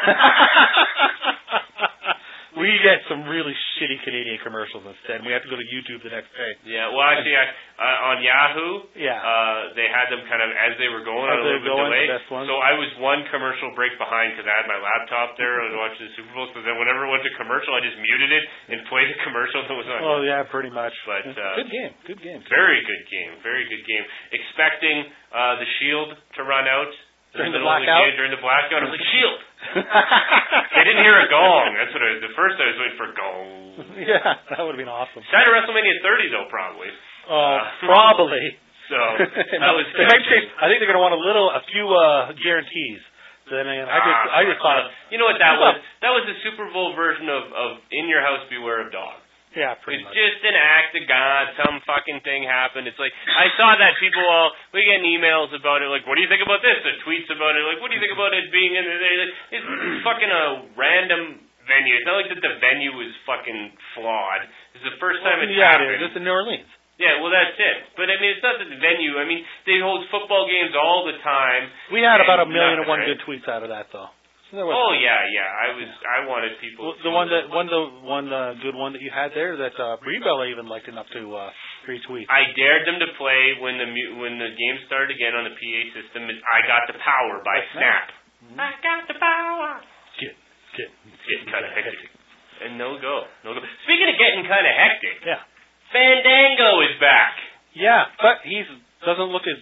Speaker 2: We get some really shitty Canadian commercials instead, and we have to go to YouTube the next day.
Speaker 1: Yeah, well, actually, on Yahoo, they had them kind of as they were going on a little bit delayed. So I was one commercial break behind because I had my laptop there. I was watching the Super Bowl, so then whenever it went to commercial, I just muted it and played the commercial that was on.
Speaker 2: Oh, yeah, pretty much.
Speaker 1: But
Speaker 2: good game.
Speaker 1: Very good game. Expecting the Shield to run out.
Speaker 2: During the blackout?
Speaker 1: During the blackout, I was like, Shield! They didn't hear a gong. That's what the first I was waiting for gong.
Speaker 2: Yeah, that would have been awesome.
Speaker 1: Side of WrestleMania 30, though, probably.
Speaker 2: Probably.
Speaker 1: So, that was
Speaker 2: I think they're going to want a few guarantees. Then I just thought...
Speaker 1: You know what that was? That was the Super Bowl version of In Your House, Beware of Dogs.
Speaker 2: Yeah, pretty much.
Speaker 1: It's just an act of God. Some fucking thing happened. It's like, I saw that people we get emails about it, like, what do you think about this? Or tweets about it, like, what do you think about it being in there? It's fucking a random venue. It's not like that the venue is fucking flawed. It's the first time it's happened.
Speaker 2: It's in New Orleans.
Speaker 1: Yeah, well, that's it. But, I mean, it's not the venue. I mean, they hold football games all the time.
Speaker 2: We had about 1 million and one good tweets out of that, though.
Speaker 1: Oh yeah. I wanted people.
Speaker 2: The one good one that you had there that Rebella even liked enough to retweet.
Speaker 1: I dared them to play when the game started again on the PA system. Is "I Got the Power" by Snap. Mm-hmm. I got the power. Getting kind of hectic. And no go. Speaking of getting kind of hectic, Fandango is back.
Speaker 2: Yeah, but he doesn't look as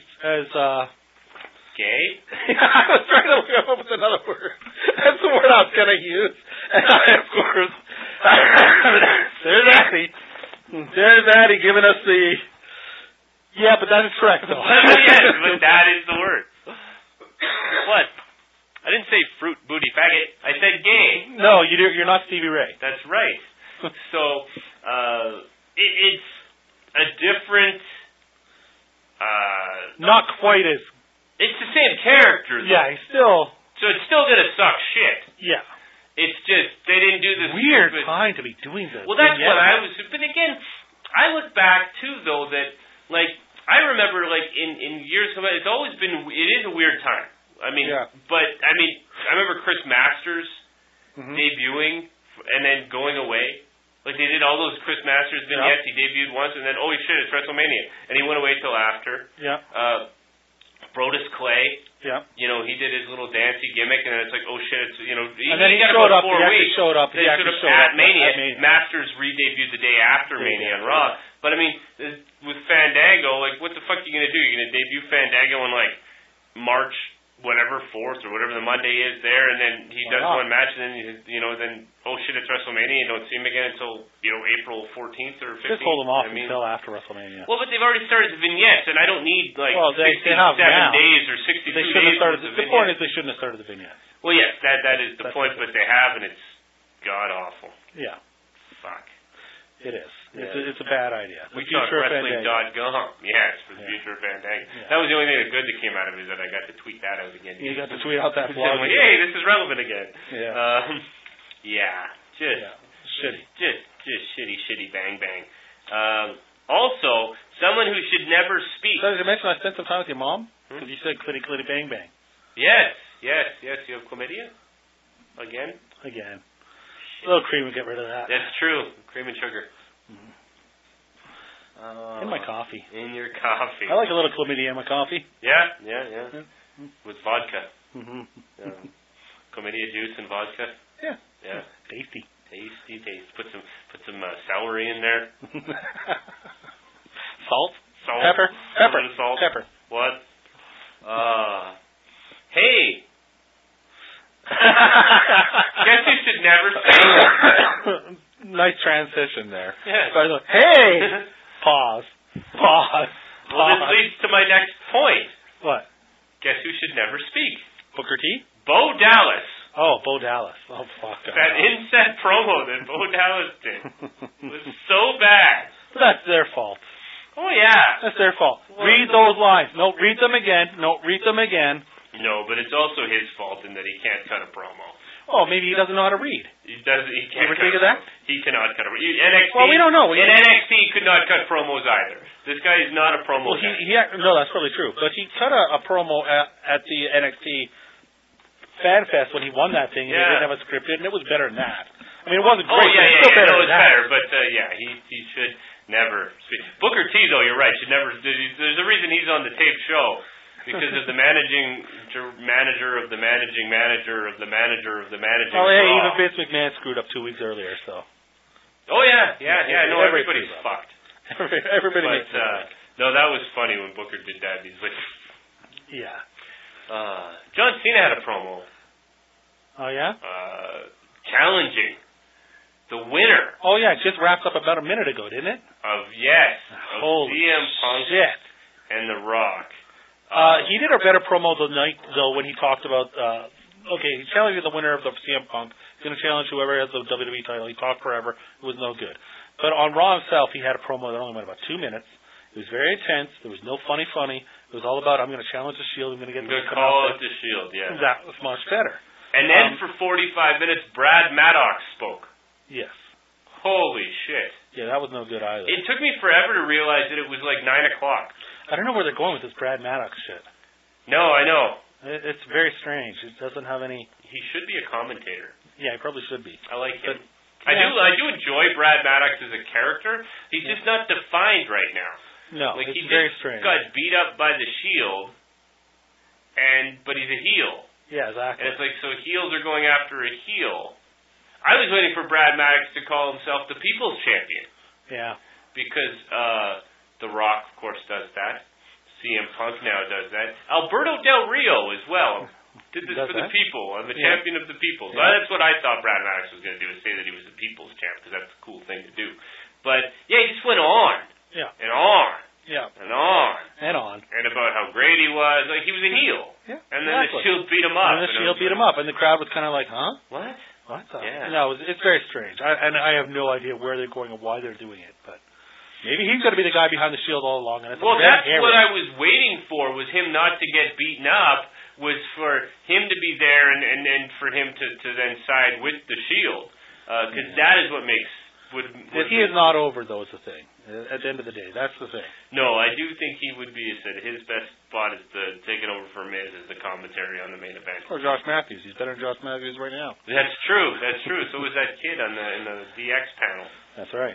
Speaker 1: gay?
Speaker 2: I was trying to come up with another word. That's the word I was going to use. And of course, there's Addy giving us the... Yeah, but that is correct, though.
Speaker 1: Yes, but that is the word. What? I didn't say fruit booty faggot. I said gay.
Speaker 2: No, you're not Stevie Ray.
Speaker 1: That's right. So, it's a different...
Speaker 2: not quite as.
Speaker 1: It's the same character, though.
Speaker 2: Yeah, he's still.
Speaker 1: So it's still gonna suck shit.
Speaker 2: Yeah.
Speaker 1: It's just they didn't do this
Speaker 2: Weird
Speaker 1: stupid...
Speaker 2: time to be doing this.
Speaker 1: Well, that's what I was. But again, I look back too, though, that like I remember, like in years ago, it's always been. It is a weird time. I mean, but I mean, I remember Chris Masters debuting and then going away. Like they did all those Chris Masters vignettes. He debuted once and then, oh shit, it's WrestleMania, and he went away till after.
Speaker 2: Yeah.
Speaker 1: Brodus Clay.
Speaker 2: Yeah.
Speaker 1: You know, he did his little dancey gimmick, and then it's like, oh shit, it's
Speaker 2: and then he
Speaker 1: got
Speaker 2: showed
Speaker 1: about
Speaker 2: up.
Speaker 1: 4 weeks.
Speaker 2: Showed up.
Speaker 1: They showed up at Mania. Masters re-debuted the day after Mania on Raw. But I mean, with Fandango, like, what the fuck are you gonna do? You're gonna debut Fandango on like March whatever 4th or whatever the Monday is there, and then he does one match, and then then oh shit, it's WrestleMania. You don't see him again until April 14th or 15th.
Speaker 2: Just hold him off until after WrestleMania.
Speaker 1: Well, but they've already started the vignettes, and I don't need like 67 days or 62
Speaker 2: they
Speaker 1: days.
Speaker 2: The point is they shouldn't have started the vignettes.
Speaker 1: Well, yes, that is the point, but they have, and it's god awful.
Speaker 2: Yeah.
Speaker 1: Fuck.
Speaker 2: It is. It's a bad idea.
Speaker 1: We talk wrestling.com. Yes, for the future of Fandango. Yeah. That was the only thing good that came out of it, is that I got to tweet that out again.
Speaker 2: You got to tweet out that blog.
Speaker 1: Like, hey, this is relevant again.
Speaker 2: Yeah.
Speaker 1: Just
Speaker 2: shitty.
Speaker 1: Just shitty bang bang. Also, someone who should never speak.
Speaker 2: So did you mention I spent some time with your mom? Because you said clitty bang bang.
Speaker 1: Yes. You have chlamydia? Again.
Speaker 2: A little cream would get rid of that.
Speaker 1: That's true. Cream and sugar.
Speaker 2: In my coffee.
Speaker 1: In your coffee.
Speaker 2: I like a little chlamydia in my coffee.
Speaker 1: Yeah. With vodka. Chlamydia juice and vodka. Yeah.
Speaker 2: Tasty.
Speaker 1: Put some celery in there.
Speaker 2: Salt.
Speaker 1: Pepper.
Speaker 2: Salt. Pepper.
Speaker 1: What? Hey. Guess you should never say.
Speaker 2: Nice transition there.
Speaker 1: Yeah.
Speaker 2: So I go, hey. Pause.
Speaker 1: Well, this leads to my next point.
Speaker 2: What?
Speaker 1: Guess who should never speak?
Speaker 2: Booker T?
Speaker 1: Bo Dallas.
Speaker 2: Oh, Bo Dallas. Oh, fuck.
Speaker 1: That inset promo that Bo Dallas did was so bad.
Speaker 2: That's their fault.
Speaker 1: Oh, yeah.
Speaker 2: That's their fault. Read those lines. No, read them again. No,
Speaker 1: No, but it's also his fault in that he can't cut a promo.
Speaker 2: Oh, maybe he doesn't know how to read.
Speaker 1: He can't.
Speaker 2: Ever think of that?
Speaker 1: He cannot cut a NXT.
Speaker 2: Well, we don't know.
Speaker 1: NXT, he could not cut promos either. This guy is not a promo guy.
Speaker 2: No, that's probably true. But he cut a promo at the NXT Fan Fest when he won that thing, and he didn't have it scripted, and it was better than that. I mean, it wasn't great.
Speaker 1: It's better. But he should never speak. Booker T, though, you're right. Should never. There's a reason he's on the tape show. Because of the managing manager of the managing manager of the manager of the managing.
Speaker 2: Oh, yeah, even Vince McMahon screwed up 2 weeks earlier, so.
Speaker 1: Oh, yeah. No, everybody's fucked.
Speaker 2: Everybody makes it.
Speaker 1: No, that was funny when Booker did that. He's like.
Speaker 2: Yeah.
Speaker 1: John Cena had a promo.
Speaker 2: Oh, yeah?
Speaker 1: Challenging the winner.
Speaker 2: Oh, yeah, it just wrapped up about a minute ago, didn't it?
Speaker 1: Of
Speaker 2: Holy
Speaker 1: CM Punk
Speaker 2: shit.
Speaker 1: and The Rock.
Speaker 2: He did a better promo the night, though, when he talked about, he's challenging the winner of the CM Punk. He's going to challenge whoever has the WWE title. He talked forever. It was no good. But on Raw himself, he had a promo that only went about 2 minutes. It was very intense. There was no funny. It was all about, I'm going to challenge the Shield. I'm going to get
Speaker 1: the call out the Shield, yeah.
Speaker 2: That was much better.
Speaker 1: And then for 45 minutes, Brad Maddox spoke.
Speaker 2: Yes.
Speaker 1: Holy shit.
Speaker 2: Yeah, that was no good either.
Speaker 1: It took me forever to realize that it was like 9 o'clock.
Speaker 2: I don't know where they're going with this Brad Maddox shit.
Speaker 1: No, I know.
Speaker 2: It's very strange. It doesn't have any...
Speaker 1: He should be a commentator.
Speaker 2: Yeah, he probably should be.
Speaker 1: I like him. I do enjoy Brad Maddox as a character. He's just not defined right now.
Speaker 2: No,
Speaker 1: like,
Speaker 2: it's very strange.
Speaker 1: He got beat up by the Shield, but he's a heel.
Speaker 2: Yeah, exactly.
Speaker 1: And it's like, so heels are going after a heel. I was waiting for Brad Maddox to call himself the People's Champion.
Speaker 2: Yeah.
Speaker 1: Because The Rock, of course, does that. CM Punk now does that. Alberto Del Rio as well did this for the people. I'm the champion of the people. So that's what I thought Brad Maddox was going to do, is say that he was the people's champ, because that's a cool thing to do. But, yeah, he just went on.
Speaker 2: Yeah.
Speaker 1: And on.
Speaker 2: Yeah.
Speaker 1: And on.
Speaker 2: And on.
Speaker 1: And about how great he was. Like, he was a heel.
Speaker 2: Yeah.
Speaker 1: And then the Shield beat him up.
Speaker 2: And the Shield beat him up. And the crowd was kind of like, huh?
Speaker 1: What?
Speaker 2: What?
Speaker 1: Yeah.
Speaker 2: No, it's very strange. I have no idea where they're going or why they're doing it, but... Maybe he's going to be the guy behind the Shield all along. And it's
Speaker 1: well, that's what I was waiting for, was him not to get beaten up, was for him to be there and for him to then side with the Shield. Because that is what makes...
Speaker 2: he is not over, though, is the thing. At the end of the day, that's the thing.
Speaker 1: No, I do think he would be, his best spot is taking over for Miz as the commentary on the main event.
Speaker 2: Or Josh Matthews. He's better than Josh Matthews right now.
Speaker 1: That's true. So was that kid in the DX panel.
Speaker 2: That's right.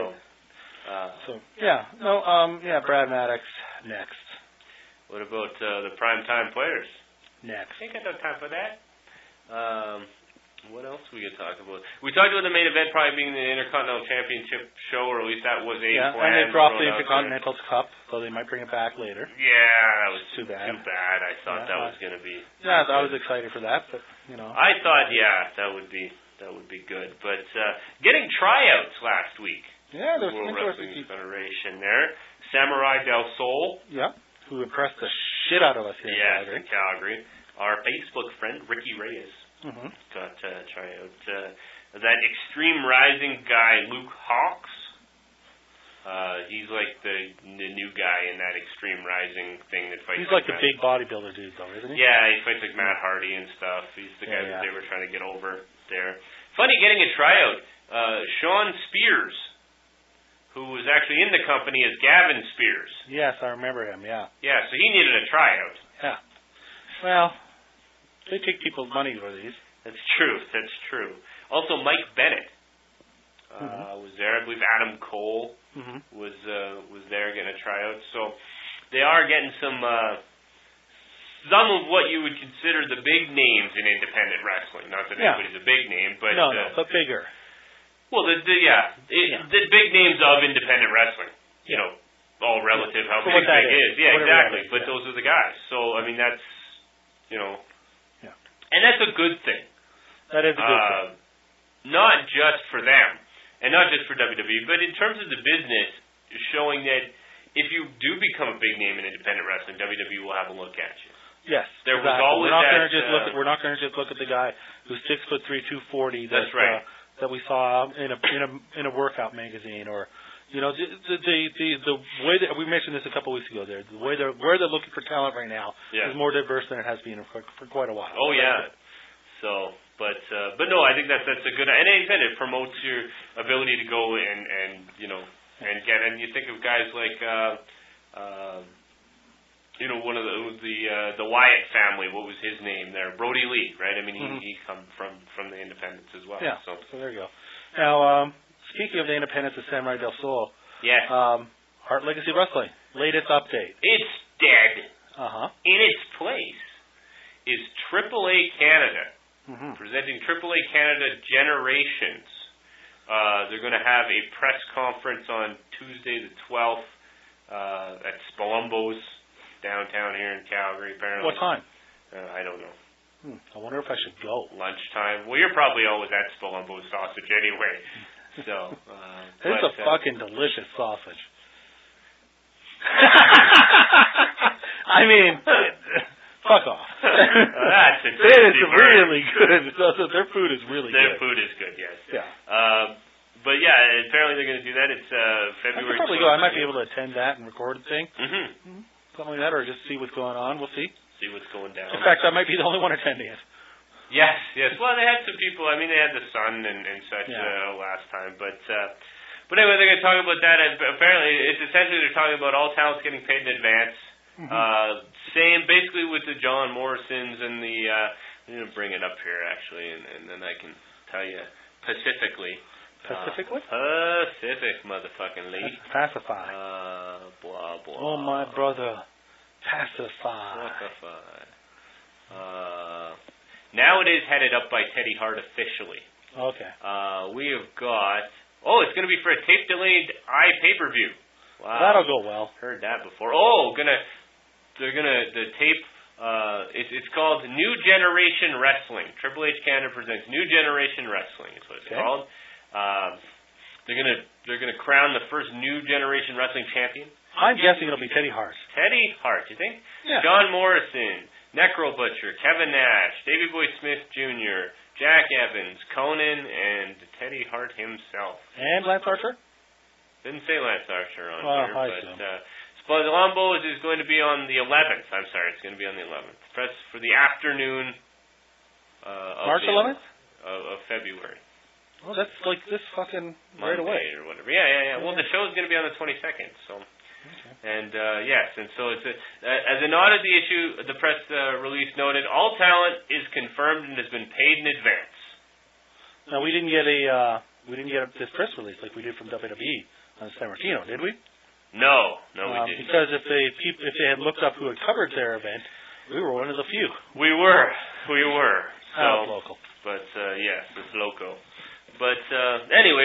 Speaker 1: Right.
Speaker 2: Brad Maddox next.
Speaker 1: What about the primetime players?
Speaker 2: Next.
Speaker 1: Ain't got no time for that. What else we could talk about? We talked about the main event probably being the Intercontinental Championship show, or at least that was a plan.
Speaker 2: And they dropped the Intercontinental Cup, so they might bring it back later.
Speaker 1: Yeah, that was
Speaker 2: too bad.
Speaker 1: I thought that was going to be.
Speaker 2: Yeah, I was excited for that, but
Speaker 1: I thought, that would be good. But getting tryouts last week.
Speaker 2: Yeah, there's some
Speaker 1: World
Speaker 2: interesting
Speaker 1: Wrestling Federation there. Samurai Del Sol.
Speaker 2: Yeah, who impressed the shit out of us here
Speaker 1: in Calgary. Our Facebook friend Ricky Reyes. Got try out that Extreme Rising guy Luke Hawks. He's like the new guy in that Extreme Rising thing that fights.
Speaker 2: He's like the big bodybuilder dude, though, isn't he?
Speaker 1: Yeah, he fights like Matt Hardy and stuff. He's the guy that they were trying to get over there. Funny getting a tryout. Sean Spears, who was actually in the company as Gavin Spears.
Speaker 2: Yes, I remember him. Yeah.
Speaker 1: Yeah, so he needed a tryout.
Speaker 2: Yeah. Well. They take people's money for these.
Speaker 1: That's true. Also, Mike Bennett was there. I believe Adam Cole was there getting a tryout. So they are getting some of what you would consider the big names in independent wrestling. Not that anybody's a big name, but
Speaker 2: but bigger.
Speaker 1: Well, the big names of independent wrestling. You know, all relative how big is. Yeah, exactly. But those are the guys. So I mean, that's and that's a good thing.
Speaker 2: That is a good thing.
Speaker 1: Not just for them, and not just for WWE, but in terms of the business, showing that if you do become a big name in independent wrestling, WWE will have a look at you.
Speaker 2: Yes,
Speaker 1: there was always
Speaker 2: we're not going to just look at the guy who's 6'3", 240.
Speaker 1: That's right.
Speaker 2: That we saw in a workout magazine, or the way that we mentioned this a couple weeks ago. The way where they're looking for talent right now is more diverse than it has been for quite a while.
Speaker 1: Oh yeah. So, but no, I think that's a good. And as I said, it promotes your ability to go and get. And you think of guys like one of the Wyatt family. What was his name there? Brody Lee, right? I mean, he come from the independents as well.
Speaker 2: Yeah.
Speaker 1: So
Speaker 2: there you go. Now. Speaking of the independence of Samurai Del Sol, Heart Legacy Wrestling, latest update.
Speaker 1: It's dead.
Speaker 2: In
Speaker 1: its place is AAA Canada, presenting AAA Canada Generations. They're going to have a press conference on Tuesday the 12th at Spalumbo's downtown here in Calgary, apparently.
Speaker 2: What time?
Speaker 1: I don't know.
Speaker 2: I wonder if I should go.
Speaker 1: Lunchtime. Well, you're probably always at Spalumbo's Sausage anyway. So,
Speaker 2: it's a fucking delicious sausage. I mean, fuck off.
Speaker 1: It's
Speaker 2: really good. Their food is really good.
Speaker 1: Their food is good, yes.
Speaker 2: Yeah.
Speaker 1: But apparently they're going to do that. It's February.
Speaker 2: I could probably go. I might be able to attend that and record a thing. Something like that, or just see what's going on. We'll see.
Speaker 1: See what's going down.
Speaker 2: In fact, I might be the only one attending it.
Speaker 1: Yes. Well, they had some people. I mean, they had the Sun and such last time, but anyway, they're going to talk about that. Apparently, it's essentially they're talking about all talents getting paid in advance. Same, basically, with the John Morrisons and the. I'm going to bring it up here actually, and then I can tell you specifically.
Speaker 2: Pacifically?
Speaker 1: Pacific, motherfucking Lee.
Speaker 2: Pacify.
Speaker 1: Blah blah.
Speaker 2: Oh my brother, pacify.
Speaker 1: Now it is headed up by Teddy Hart officially.
Speaker 2: Okay.
Speaker 1: We have got. Oh, it's going to be for a tape delayed pay-per-view. Wow.
Speaker 2: That'll go well.
Speaker 1: Heard that before. Oh, the tape. It's called New Generation Wrestling. Triple H Canada presents New Generation Wrestling. Is what it's called. They're gonna crown the first New Generation Wrestling champion.
Speaker 2: I'm guessing it'll be Teddy Hart.
Speaker 1: Teddy Hart, you think?
Speaker 2: Yeah.
Speaker 1: John Morrison, Necro Butcher, Kevin Nash, Davey Boy Smith Jr., Jack Evans, Conan, and Teddy Hart himself.
Speaker 2: And Lance Archer?
Speaker 1: Didn't say Lance Archer on here,
Speaker 2: I
Speaker 1: but
Speaker 2: assume.
Speaker 1: Colombo is going to be on the 11th. I'm sorry, it's going to be on the 11th. Press for the afternoon of
Speaker 2: March 11th?
Speaker 1: Of February.
Speaker 2: Well, that's like this fucking right
Speaker 1: Monday
Speaker 2: away.
Speaker 1: or whatever. Yeah. Well, the show is going to be on the 22nd, so.
Speaker 2: Okay.
Speaker 1: And yes, and so it's as a nod of the issue, the press release noted all talent is confirmed and has been paid in advance.
Speaker 2: Now we didn't get this press release like we did from WWE on San Martino, did we?
Speaker 1: No, we didn't.
Speaker 2: Because if they had looked up who had covered their event, we were one of the few.
Speaker 1: We were. So
Speaker 2: local.
Speaker 1: But yes, it's loco. But anyway,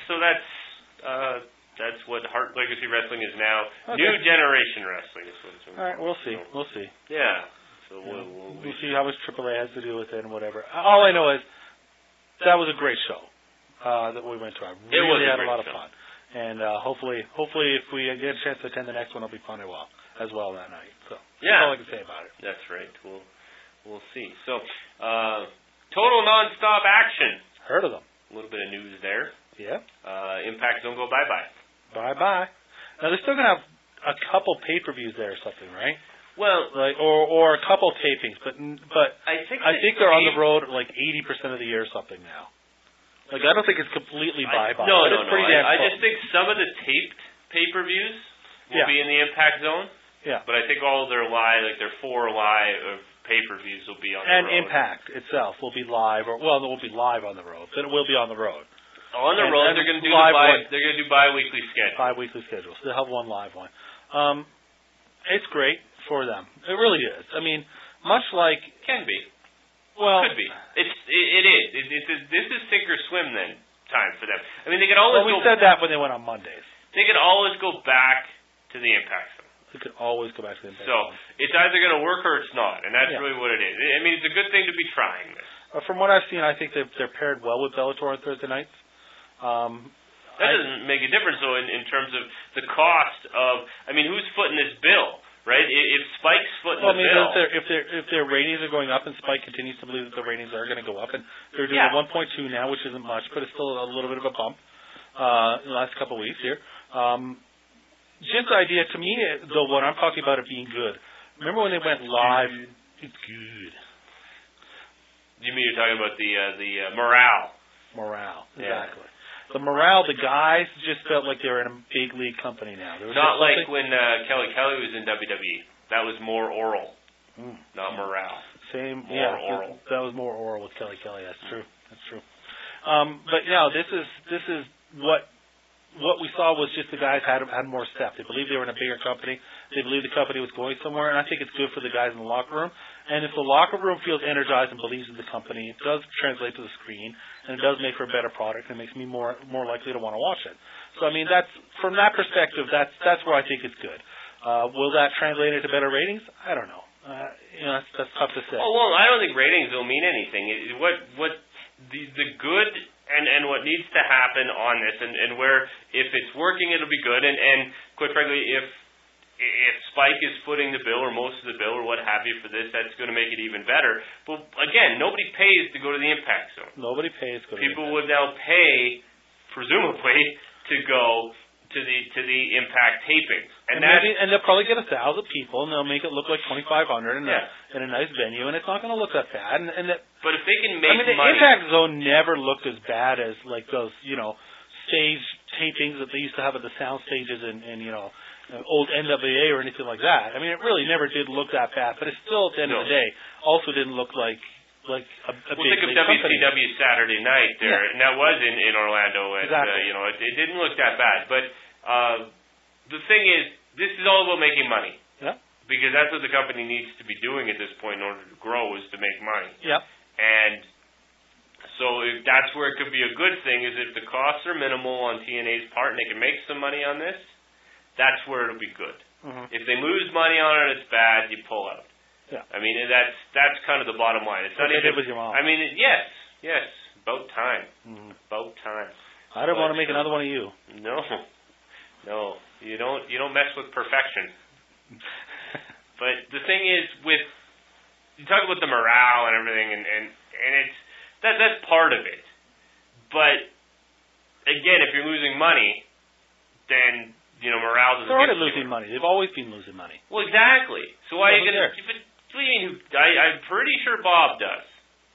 Speaker 1: that's what Heart Legacy Wrestling is now.
Speaker 2: Okay.
Speaker 1: New Generation Wrestling is what it's
Speaker 2: all right, we'll see. We'll see.
Speaker 1: Yeah. So
Speaker 2: we'll see how much AAA has to do with it and whatever. All I know is that was a great show that we went to. I really had a lot of fun. And hopefully, if we get a chance to attend the next one, it'll be fun as well that night. So that's all I can say about it.
Speaker 1: That's right. We'll see. So Total Nonstop Action.
Speaker 2: Heard of them?
Speaker 1: A little bit of news there.
Speaker 2: Yeah.
Speaker 1: Impact don't go bye-bye.
Speaker 2: Bye-bye. Now they're still gonna have a couple pay-per-views there or something, right?
Speaker 1: Well,
Speaker 2: like or a couple tapings, but
Speaker 1: I think
Speaker 2: they're on the road like 80% of the year or something now. Like I don't think it's completely bye-bye.
Speaker 1: No.
Speaker 2: It's pretty damn
Speaker 1: I
Speaker 2: close.
Speaker 1: just think some of the taped pay-per-views will
Speaker 2: Yeah.
Speaker 1: be in the Impact Zone.
Speaker 2: Yeah.
Speaker 1: But I think all their their 4 live pay-per-views will be on the
Speaker 2: and
Speaker 1: road.
Speaker 2: Impact itself will be live, it won't be live on the road, but it will be on the road.
Speaker 1: On the road, they're going to do they're going to do bi-weekly schedules.
Speaker 2: Bi-weekly schedules. They'll have one live one. It's great for them. It really is. I mean, much like
Speaker 1: can be.
Speaker 2: Well,
Speaker 1: could be. It is. This is sink or swim then time for them. I mean, they could always.
Speaker 2: We said that when they went on Mondays.
Speaker 1: They could always go back to the Impact Zone.
Speaker 2: They could always go back to the Impact
Speaker 1: Zone.
Speaker 2: So
Speaker 1: it's either going to work or it's not, and that's really what it is. I mean, it's a good thing to be trying this.
Speaker 2: From what I've seen, I think they're paired well with Bellator on Thursday nights.
Speaker 1: That doesn't make a difference, though, in terms of the cost of. I mean, who's footing this bill, right? If Spike's footing the bill,
Speaker 2: if their ratings are going up, and Spike continues to believe that the ratings are going to go up, and they're doing 1.2 now, which isn't much, but it's still a little bit of a bump in the last couple of weeks here. Just the idea to me, though, what I'm talking about it being good. Remember when they went live? It's good.
Speaker 1: You mean you're talking about the morale?
Speaker 2: Morale, exactly. The morale, the guys just felt like they were in a big league company now.
Speaker 1: Not like when Kelly was in WWE. That was more oral, not morale.
Speaker 2: More
Speaker 1: oral.
Speaker 2: That was more oral with Kelly. That's true. But no, this is what we saw was just the guys had more step. They believed they were in a bigger company. They believed the company was going somewhere, and I think it's good for the guys in the locker room. And if the locker room feels energized and believes in the company, it does translate to the screen, and it does make for a better product, and it makes me more likely to want to watch it. So I mean, that's from that perspective, that's where I think it's good. Will that translate into better ratings? I don't know. That's tough to say.
Speaker 1: Oh well, I don't think ratings will mean anything. What the good and what needs to happen on this, and where if it's working, it'll be good, and quite frankly, if Spike is footing the bill or most of the bill or what have you for this, that's going to make it even better. But again, nobody pays to go to the Impact Zone.
Speaker 2: Nobody pays to go to the Impact Zone.
Speaker 1: People would now pay, presumably, to go to the Impact tapings.
Speaker 2: And they'll probably get 1,000 people, and they'll make it look like 2,500 in a nice venue, and it's not going to look that bad.
Speaker 1: But if they can make
Speaker 2: the
Speaker 1: money,
Speaker 2: Impact Zone never looked as bad as like those stage tapings that they used to have at the sound stages and old NWA or anything like that. I mean, it really never did look that bad, but it still, at the end of the day, also didn't look like a big
Speaker 1: think of
Speaker 2: company.
Speaker 1: WCW Saturday Night there, and that was in Orlando, and
Speaker 2: exactly.
Speaker 1: It didn't look that bad. But the thing is, this is all about making money.
Speaker 2: Yeah.
Speaker 1: Because that's what the company needs to be doing at this point in order to grow, is to make money.
Speaker 2: Yeah.
Speaker 1: And so if that's where it could be a good thing, is if the costs are minimal on TNA's part and they can make some money on this, that's where it'll be good.
Speaker 2: Mm-hmm.
Speaker 1: If they lose money on it, it's bad, you pull out.
Speaker 2: Yeah.
Speaker 1: I mean, that's kind of the bottom line. It's not
Speaker 2: what
Speaker 1: even.
Speaker 2: they did with your mom.
Speaker 1: I mean, yes, about time.
Speaker 2: Mm-hmm.
Speaker 1: About time.
Speaker 2: I don't want to make another one of you.
Speaker 1: No, you don't mess with perfection. But the thing is, you talk about the morale and everything, and it's that's part of it. But again, if you're losing money, then morale doesn't.
Speaker 2: They're already losing money. They've always been losing money.
Speaker 1: Well, exactly. So why are you going to? I'm pretty sure Bob does.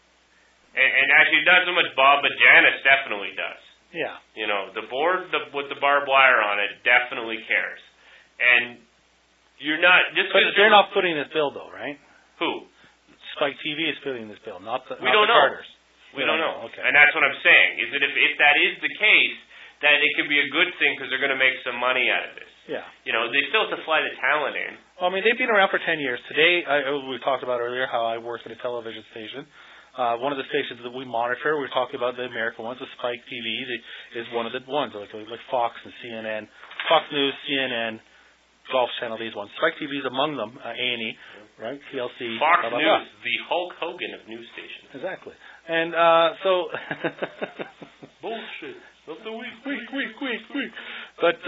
Speaker 1: And actually, not so much Bob, but Janice definitely does.
Speaker 2: Yeah.
Speaker 1: The board with the barbed wire on it definitely cares. And you're not just.
Speaker 2: But they're not footing this bill, though, right?
Speaker 1: Who?
Speaker 2: Spike TV is footing this bill, not the.
Speaker 1: We don't know.
Speaker 2: Carters.
Speaker 1: We don't know.
Speaker 2: Okay.
Speaker 1: And that's what I'm saying. Is that if that is the case, that it could be a good thing because they're going to make some money out of this.
Speaker 2: Yeah.
Speaker 1: They still have to fly the talent in.
Speaker 2: Well, I mean, they've been around for 10 years. Today, we talked about earlier how I work at a television station. One of the stations that we monitor, we're talking about the American ones, the Spike TV is one of the ones, like Fox and CNN, Fox News, CNN, Golf Channel, these ones. Spike TV is among them, A&E, right, TLC.
Speaker 1: Fox
Speaker 2: blah, blah,
Speaker 1: News,
Speaker 2: blah.
Speaker 1: the Hulk Hogan of news stations.
Speaker 2: Exactly. And so...
Speaker 1: Bullshit of the week.
Speaker 2: Week. But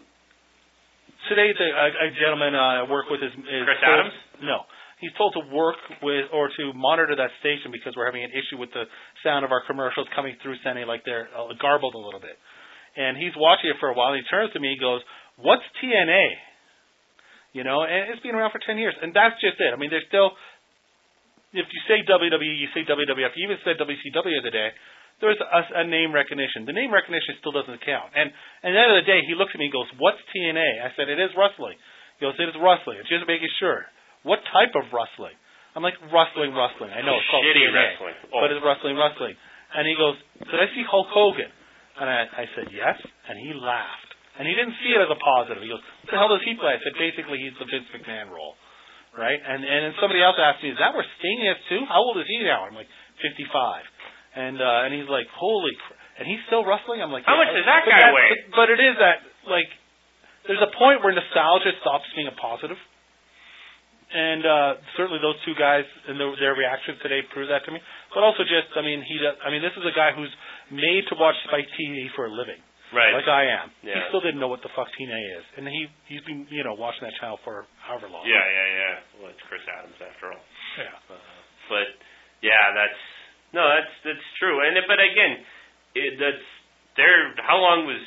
Speaker 2: today, a gentleman I work with is
Speaker 1: Chris
Speaker 2: told,
Speaker 1: Adams?
Speaker 2: No. He's told to work with or to monitor that station because we're having an issue with the sound of our commercials coming through, sounding like they're garbled a little bit. And he's watching it for a while, and he turns to me and goes, "What's TNA?" And it's been around for 10 years. And that's just it. I mean, there's still, if you say WWE, you say WWF. You even said WCW the other day. There's a name recognition. The name recognition still doesn't count. And at the end of the day, he looks at me and goes, "What's TNA?" I said, "It is wrestling." He goes, "It is wrestling." It's just making sure. What type of wrestling? I'm like, wrestling. I know it's called
Speaker 1: shitty
Speaker 2: TNA,
Speaker 1: wrestling. Oh.
Speaker 2: but it's wrestling. And he goes, "Did I see Hulk Hogan?" And I said, "Yes." And he laughed. And he didn't see it as a positive. He goes, "What the hell does he play?" I said, "Basically, he's the Vince McMahon role." Right? And then somebody else asked me, "Is that where Sting is too? How old is he now?" I'm like, 55. And he's like, "Holy crap." And he's still wrestling? I'm like,
Speaker 1: how much does that guy weigh?
Speaker 2: But it is that, like, there's a point where nostalgia stops being a positive. And certainly those two guys and their reactions today prove that to me. But also just, this is a guy who's made to watch Spike TV for a living.
Speaker 1: Right.
Speaker 2: Like I am.
Speaker 1: Yeah.
Speaker 2: He still didn't know what the fuck TNA is. And he's been, watching that channel for however long.
Speaker 1: Yeah. Well, it's Chris Adams after all.
Speaker 2: Yeah.
Speaker 1: But, yeah, that's true. But again, how long was,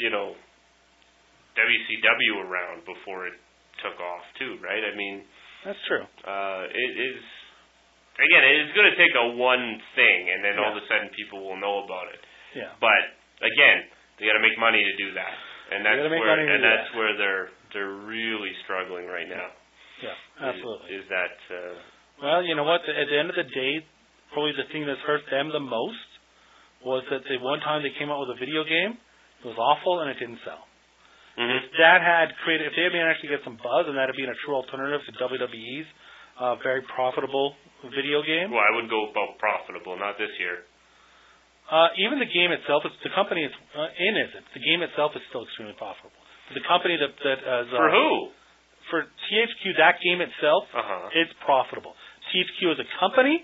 Speaker 1: WCW around before it took off too, right? I mean...
Speaker 2: That's true.
Speaker 1: It is, again, it is going to take a one thing, and then all of a sudden people will know about it.
Speaker 2: Yeah.
Speaker 1: But again, they got to make money to do that, and that's where they're really struggling right now.
Speaker 2: Yeah, absolutely.
Speaker 1: Is that?
Speaker 2: Well, you know what? At the end of the day, probably the thing that's hurt them the most was that one time they came out with a video game. It was awful and it didn't sell.
Speaker 1: Mm-hmm.
Speaker 2: If that had created, if they had managed to get some buzz and that had been a true alternative to WWE's very profitable video game.
Speaker 1: Well, I would go about profitable, not this year.
Speaker 2: Even the game itself, the company it's in isn't. The game itself is still extremely profitable. The company that is
Speaker 1: for who?
Speaker 2: For THQ, that game itself, it's profitable. THQ as a company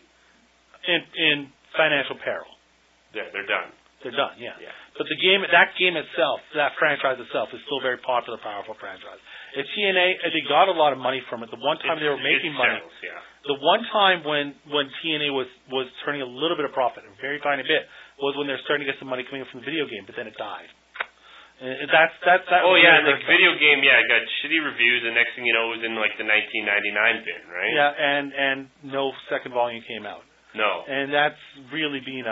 Speaker 2: in financial peril.
Speaker 1: Yeah, they're done.
Speaker 2: They're done, yeah. But that game itself, that franchise itself, is still a very popular, powerful franchise. At TNA, they got a lot of money from it. The one time they were making money, the one time when TNA was turning a little bit of profit, a very tiny bit, was when they were starting to get some money coming from the video game, but then it died. And that.
Speaker 1: Oh yeah, and the video game, it got shitty reviews, and next thing you know, it was in like the 1999 bin, right?
Speaker 2: Yeah, and no second volume came out.
Speaker 1: No.
Speaker 2: And that's really been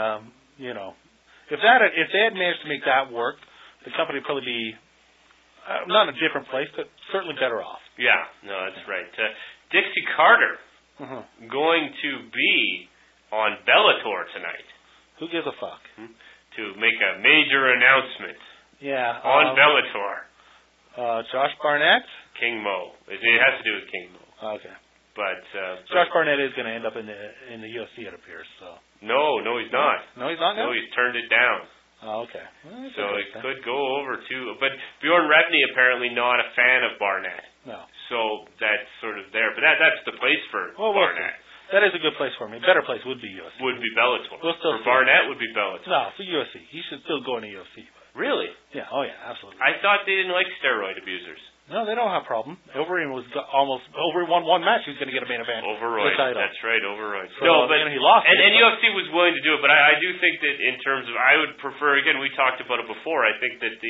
Speaker 2: if they had managed to make that work, the company would probably be not in a different place, but certainly better off.
Speaker 1: Yeah, no, that's right. Dixie Carter going to be on Bellator tonight.
Speaker 2: Who gives a fuck?
Speaker 1: To make a major announcement.
Speaker 2: Yeah.
Speaker 1: On Bellator.
Speaker 2: Josh Barnett?
Speaker 1: King Mo. It has to do with King Mo.
Speaker 2: Okay.
Speaker 1: But
Speaker 2: Josh Barnett is going to end up in the UFC, it appears. So.
Speaker 1: No, he's not.
Speaker 2: No, he's not now?
Speaker 1: No, he's turned it down.
Speaker 2: Oh, okay. Well,
Speaker 1: so it could go over too. But Bjorn Rebney apparently not a fan of Barnett.
Speaker 2: No.
Speaker 1: So that's sort of there. But that's the place for Barnett.
Speaker 2: That is a good place for him. A better place would be UFC.
Speaker 1: Would be Bellator.
Speaker 2: We'll still
Speaker 1: for Barnett would be Bellator.
Speaker 2: No, for UFC. He should still go into UFC. But.
Speaker 1: Really?
Speaker 2: Yeah. Oh, yeah. Absolutely.
Speaker 1: I thought they didn't like steroid abusers.
Speaker 2: No, they don't have a problem. Overeem won one match. He's going to get a main event.
Speaker 1: Overroyd. That's right, Overroyd.
Speaker 2: So, no, but he lost.
Speaker 1: And UFC was willing to do it, but I do think that in terms of, I would prefer. Again, we talked about it before. I think that the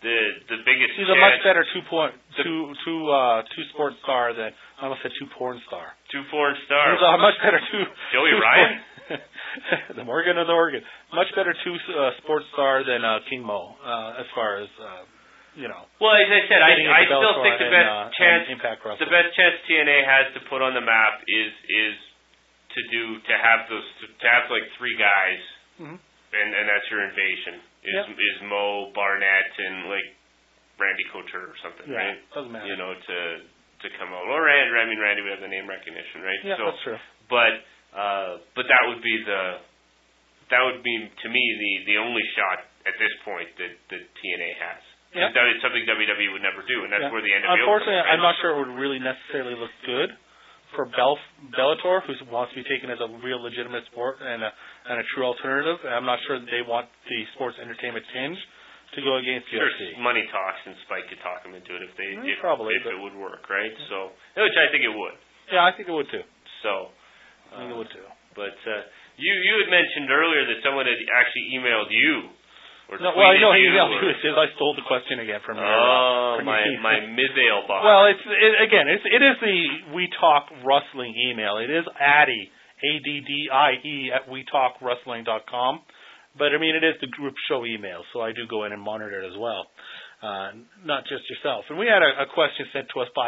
Speaker 1: the biggest.
Speaker 2: He's a much better two sports star than I almost said two porn star.
Speaker 1: Two porn star.
Speaker 2: He's a much better
Speaker 1: Joey Ryan.
Speaker 2: The Morgan of the Oregon. Much better sports star than King Mo as far as
Speaker 1: Well, as I said, I still think the best chance TNA has to put on the map is to have like three guys, and that's your invasion. Is Mo, Barnett, and like Randy Couture or something, right?
Speaker 2: Doesn't matter.
Speaker 1: To come out. Or Randy, we have the name recognition, right?
Speaker 2: Yeah, that's true.
Speaker 1: But that would be to me the only shot at this point that TNA has.
Speaker 2: Yeah.
Speaker 1: That is something WWE would never do, and that's where the NWO.
Speaker 2: Unfortunately, I'm not sure it would really necessarily look good for Bellator, who wants to be taken as a real legitimate sport and a true alternative. I'm not sure that they want the sports entertainment tinge to go against UFC.
Speaker 1: Sure, money talks, and Spike could talk them into it if it would work, right?
Speaker 2: Yeah.
Speaker 1: So, which I think it would.
Speaker 2: Yeah, I think it would too.
Speaker 1: So,
Speaker 2: I think it would too.
Speaker 1: But you had mentioned earlier that someone had actually emailed you. Or
Speaker 2: no, well, I know he emailed you. I stole the question again from you.
Speaker 1: My Mizail box.
Speaker 2: Well, it is the We Talk Wrestling email. It is Addie, ADDIE at WeTalkWrestling.com. But I mean, it is the group show email, so I do go in and monitor it as well, not just yourself. And we had a question sent to us by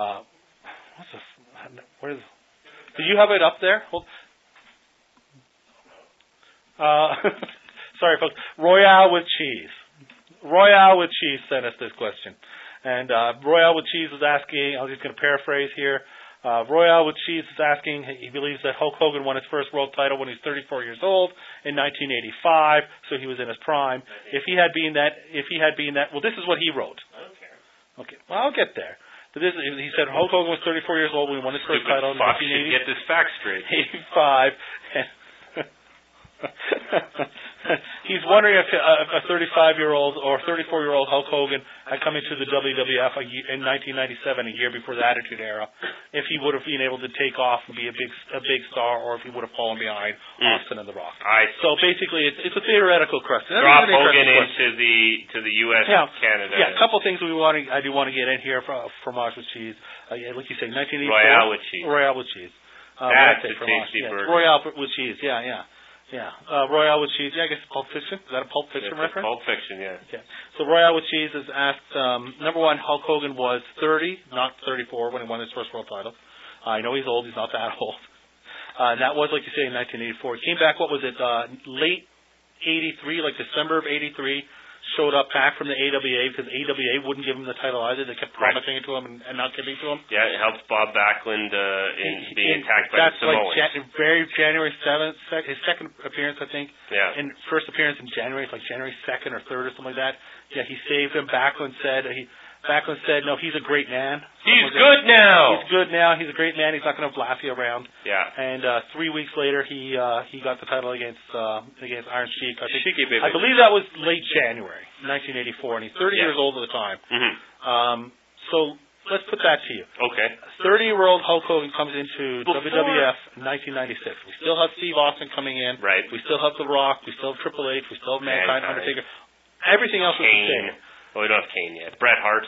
Speaker 2: do you have it up there? Sorry, folks. Royale with Cheese. Royale with Cheese sent us this question. And Royale with Cheese is asking, I'm just going to paraphrase here. Royale with Cheese is asking, he believes that Hulk Hogan won his first world title when he was 34 years old in 1985, so he was in his prime. If he had been that, well, this is what he wrote.
Speaker 1: I don't care.
Speaker 2: Okay, well, I'll get there. But he said Hulk Hogan was 34 years old when he won his first title in 1980.
Speaker 1: Get this fact straight.
Speaker 2: 85. He's wondering if a 35-year-old or 34-year-old Hulk Hogan had come into the WWF in 1997, a year before the Attitude Era, if he would have been able to take off and be a big star, or if he would have fallen behind Austin and The Rock. So basically, it's a theoretical question.
Speaker 1: Drop Hogan into the U.S. Canada.
Speaker 2: Yeah, a couple things I do want to get in here from Fromage with Cheese. Like you say, 1984.
Speaker 1: Royale with Cheese.
Speaker 2: Royale with Cheese.
Speaker 1: That's a tasty burger.
Speaker 2: Royale with Cheese. Yeah. Royale with Cheese. Yeah, I guess Pulp Fiction. Is that a Pulp Fiction reference?
Speaker 1: Pulp Fiction, yeah.
Speaker 2: Okay. So Royale with Cheese is asked, number one, Hulk Hogan was 30, not 34, when he won his first world title. I know he's old. He's not that old. And that was, like you say, in 1984. He came back, what was it, late 83, like December of 83. Showed up back from the AWA because AWA wouldn't give him the title either. They kept promising it to him and not giving it to him.
Speaker 1: Yeah, it helped Bob Backlund in being attacked by the Samoans.
Speaker 2: Like January 7th, his second appearance, I think.
Speaker 1: Yeah.
Speaker 2: And first appearance in January, it's like January 2nd or 3rd or something like that. Yeah, he saved him. Backlund said, no, he's a great man.
Speaker 1: He's good now.
Speaker 2: He's good now. He's a great man. He's not going to blast you around.
Speaker 1: Yeah.
Speaker 2: And 3 weeks later, he got the title against Iron Sheik.
Speaker 1: I
Speaker 2: believe that was late January 1984, and he's 30 years old at the time.
Speaker 1: Mm-hmm.
Speaker 2: So let's put that to you.
Speaker 1: Okay.
Speaker 2: 30-year-old Hulk Hogan comes into WWF in 1996. We still have Steve Austin coming in.
Speaker 1: Right.
Speaker 2: We still have The Rock. We still have Triple H. We still have Mankind, Undertaker. Everything else is the same.
Speaker 1: Well, we don't have Kane yet. Bret Hart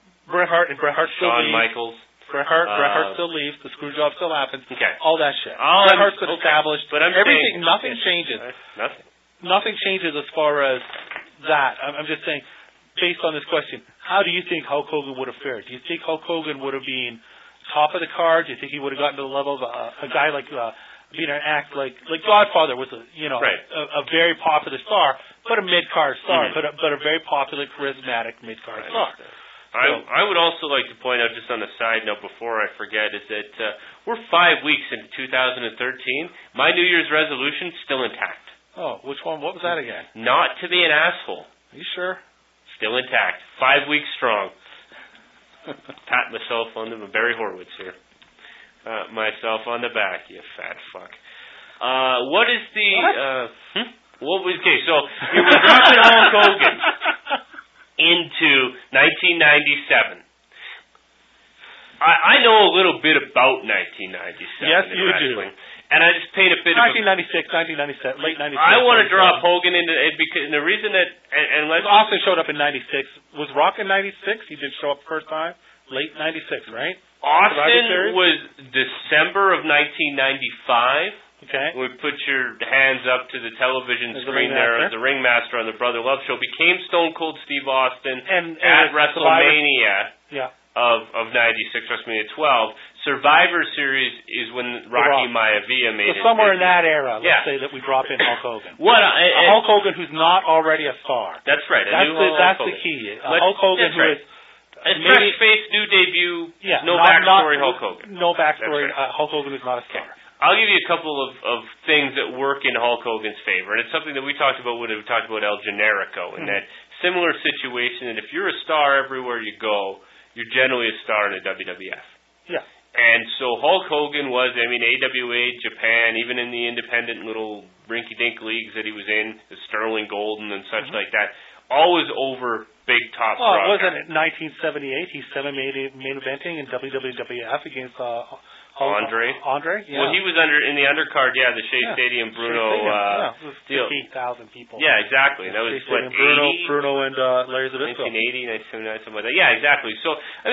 Speaker 1: still
Speaker 2: leaves.
Speaker 1: Shawn Michaels.
Speaker 2: Bret Hart still leaves. The screw job still happens.
Speaker 1: Okay.
Speaker 2: All that shit. Bret Hart's been established.
Speaker 1: But
Speaker 2: nothing changes.
Speaker 1: Nothing.
Speaker 2: Nothing changes as far as that. I'm just saying, based on this question, how do you think Hulk Hogan would have fared? Do you think Hulk Hogan would have been top of the card? Do you think he would have gotten to the level of a guy like being an act like Godfather was a very popular star, but a mid-card star, but a very popular, charismatic mid-card star.
Speaker 1: I would also like to point out, just on a side note before I forget, is that we're 5 weeks into 2013. My New Year's resolution still intact.
Speaker 2: Oh, which one? What was that again?
Speaker 1: Not to be an asshole.
Speaker 2: Are you sure?
Speaker 1: Still intact. 5 weeks strong. Pat myself on the Barry Horowitz here. Myself on the back, you fat fuck. What is the? Okay, so you were dropping Hulk Hogan into 1997. I know a little bit about 1997.
Speaker 2: Yes, you
Speaker 1: wrestling.
Speaker 2: do.
Speaker 1: And I just paint a bit
Speaker 2: 1996, 1997, late 96.
Speaker 1: I want to drop Hogan into it because and the reason that and let's
Speaker 2: Austin showed up in 96. Was Rock in 96? He did show up first time, late 96, right?
Speaker 1: Austin was December of 1995.
Speaker 2: Okay.
Speaker 1: We put your hands up to the television screen there as the ringmaster on the Brother Love Show. Became Stone Cold Steve Austin at WrestleMania of 96, WrestleMania 12. Survivor Series is when Rocky Maivia made it.
Speaker 2: So somewhere in that era, let's say that we drop in Hulk Hogan.
Speaker 1: Hulk
Speaker 2: Hogan who's not already a star.
Speaker 1: That's right.
Speaker 2: That's the key. Hulk Hogan who is
Speaker 1: a fresh face, new debut, no backstory Hulk Hogan.
Speaker 2: No backstory. Hulk Hogan is not a star.
Speaker 1: I'll give you a couple of things that work in Hulk Hogan's favor, and it's something that we talked about when we talked about El Generico, in that similar situation that if you're a star everywhere you go, you're generally a star in the WWF.
Speaker 2: Yeah.
Speaker 1: And so Hulk Hogan was, AWA, Japan, even in the independent little rinky-dink leagues that he was in, the Sterling Golden and such like that, always over big top
Speaker 2: draw. Well, wasn't it 1978? He's main eventing in WWF against
Speaker 1: Andre.
Speaker 2: Yeah.
Speaker 1: Well, he was in the undercard, the Shea Stadium, Bruno.
Speaker 2: It was 50,000 people.
Speaker 1: Yeah, exactly. That was what,
Speaker 2: Bruno and Larry Zbyszko.
Speaker 1: 1980, 1979, something like that. Yeah, exactly. So,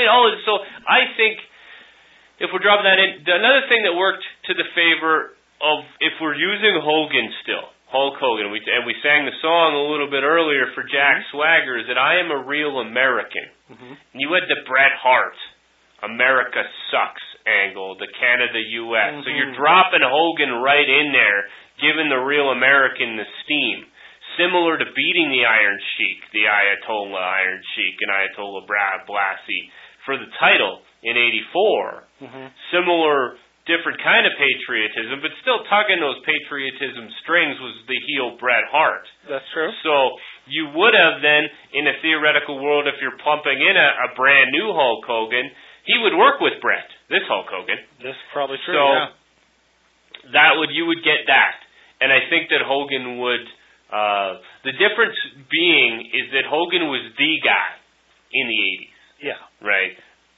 Speaker 1: I think if we're dropping that in, another thing that worked to the favor of if we're using Hogan still, Hulk Hogan, and we sang the song a little bit earlier for Jack Swagger, is that I am a real American. And you had the Bret Hart, America sucks angle, the Canada-US. So you're dropping Hogan right in there, giving the real American the steam. Similar to beating the Iron Sheik, the Ayatollah Iron Sheik and Ayatollah Blasi for the title in '84. Similar, different kind of patriotism, but still tugging those patriotism strings was the heel Bret Hart.
Speaker 2: That's true.
Speaker 1: So you would have then, in a theoretical world, if you're pumping in a brand new Hulk Hogan, he would work with Bret, this Hulk Hogan.
Speaker 2: That's probably true,
Speaker 1: you would get that. And I think that Hogan would, the difference being is that Hogan was the guy in the 80s.
Speaker 2: Yeah.
Speaker 1: Right?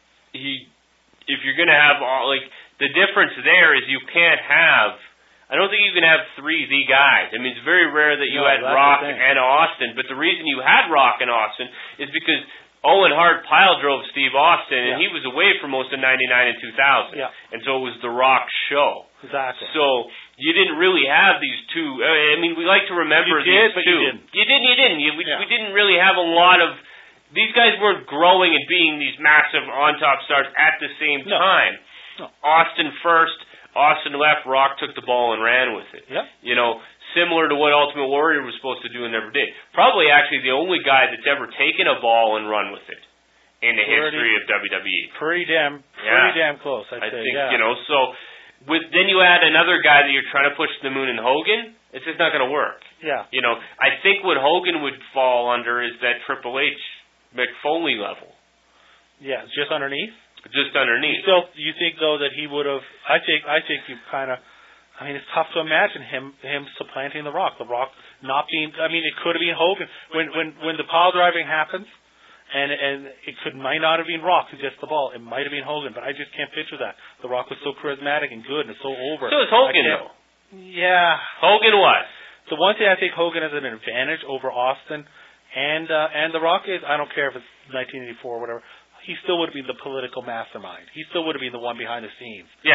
Speaker 1: If you're going to have the difference there is you can't have, I don't think you can have three the guys. I mean, it's very rare that you had Rock and Austin, but the reason you had Rock and Austin is because Owen Hart pile drove Steve Austin, and he was away for most of '99 and 2000.
Speaker 2: Yeah.
Speaker 1: And so it was the Rock show.
Speaker 2: Exactly.
Speaker 1: So you didn't really have these two. We like to remember these two. You didn't. We didn't really have a lot of. These guys weren't growing and being these massive on-top stars at the same time.
Speaker 2: No.
Speaker 1: Austin first, Austin left, Rock took the ball and ran with it.
Speaker 2: Yep.
Speaker 1: Similar to what Ultimate Warrior was supposed to do and never did. Probably actually the only guy that's ever taken a ball and run with it in the history of WWE.
Speaker 2: Pretty damn close, I'd say.
Speaker 1: I think, so then you add another guy that you're trying to push to the moon in Hogan, it's just not going to work.
Speaker 2: Yeah.
Speaker 1: I think what Hogan would fall under is that Triple H Mick Foley level.
Speaker 2: Yeah, just underneath?
Speaker 1: Just underneath.
Speaker 2: You think, though, that he would have... I think you kind of... it's tough to imagine him supplanting The Rock. The Rock not being... it could have been Hogan. When the pile driving happens, and it might not have been Rock who gets the ball. It might have been Hogan, but I just can't picture that. The Rock was so charismatic and good and so over.
Speaker 1: So is Hogan, though.
Speaker 2: Yeah.
Speaker 1: Hogan was.
Speaker 2: The one thing I think Hogan has an advantage over Austin and The Rock is, I don't care if it's 1984 or whatever, he still would have been the political mastermind. He still would have been the one behind the scenes.
Speaker 1: Yeah.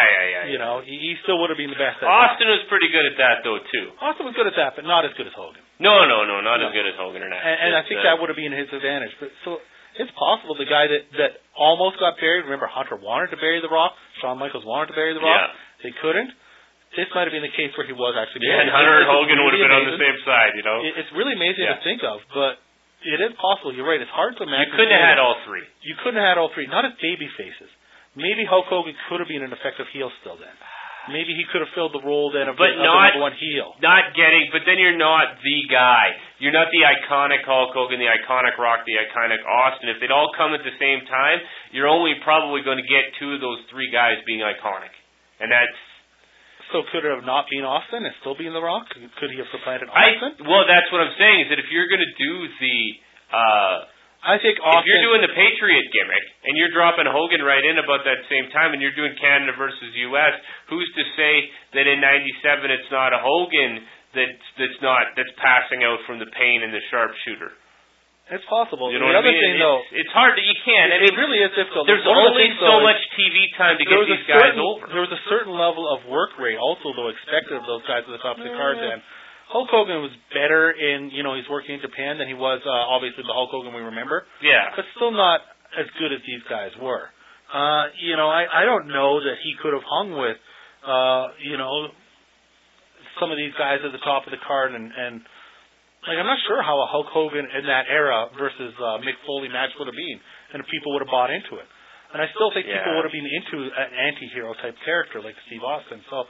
Speaker 2: He still would have been the best at
Speaker 1: Austin was pretty good at that, though, too.
Speaker 2: Austin was good at that, but not as good as Hogan.
Speaker 1: No, not as good as Hogan or not.
Speaker 2: And I think that would have been his advantage. But so it's possible the guy that almost got buried, remember Hunter wanted to bury The Rock, Shawn Michaels wanted to bury The Rock, they couldn't. This might have been the case where he was actually buried.
Speaker 1: And Hunter and Hogan would have been on the same side,
Speaker 2: It's really amazing to think of, but it is possible. You're right. It's hard to imagine.
Speaker 1: You couldn't have had all three.
Speaker 2: You couldn't have had all three. Not as baby faces. Maybe Hulk Hogan could have been an effective heel still then. Maybe he could have filled the role then of the number one heel. But
Speaker 1: then you're not the guy. You're not the iconic Hulk Hogan, the iconic Rock, the iconic Austin. If they'd all come at the same time, you're only probably going to get two of those three guys being iconic. And that's...
Speaker 2: So could it have not been Austin and still been The Rock? Could he have supplanted Austin?
Speaker 1: Well, that's what I'm saying, is that if you're going to do the
Speaker 2: I think
Speaker 1: if you're doing the Patriot gimmick and you're dropping Hogan right in about that same time, and you're doing Canada versus U.S., who's to say that in '97 it's not a Hogan that's passing out from the pain and the sharpshooter?
Speaker 2: It's possible.
Speaker 1: You know
Speaker 2: the
Speaker 1: what
Speaker 2: other
Speaker 1: I mean?
Speaker 2: thing, though,
Speaker 1: it's hard that you can't.
Speaker 2: It really is difficult.
Speaker 1: There's only so much TV time to get these guys over.
Speaker 2: There was a certain level of work rate also, though, expected of those guys at the top of the card then. Hulk Hogan was better in, he's working in Japan than he was, obviously, the Hulk Hogan we remember.
Speaker 1: Yeah.
Speaker 2: But still not as good as these guys were. I don't know that he could have hung with, some of these guys at the top of the card and I'm not sure how a Hulk Hogan in that era versus Mick Foley match would have been, and if people would have bought into it. And I still think people would have been into an anti-hero type character like Steve Austin. So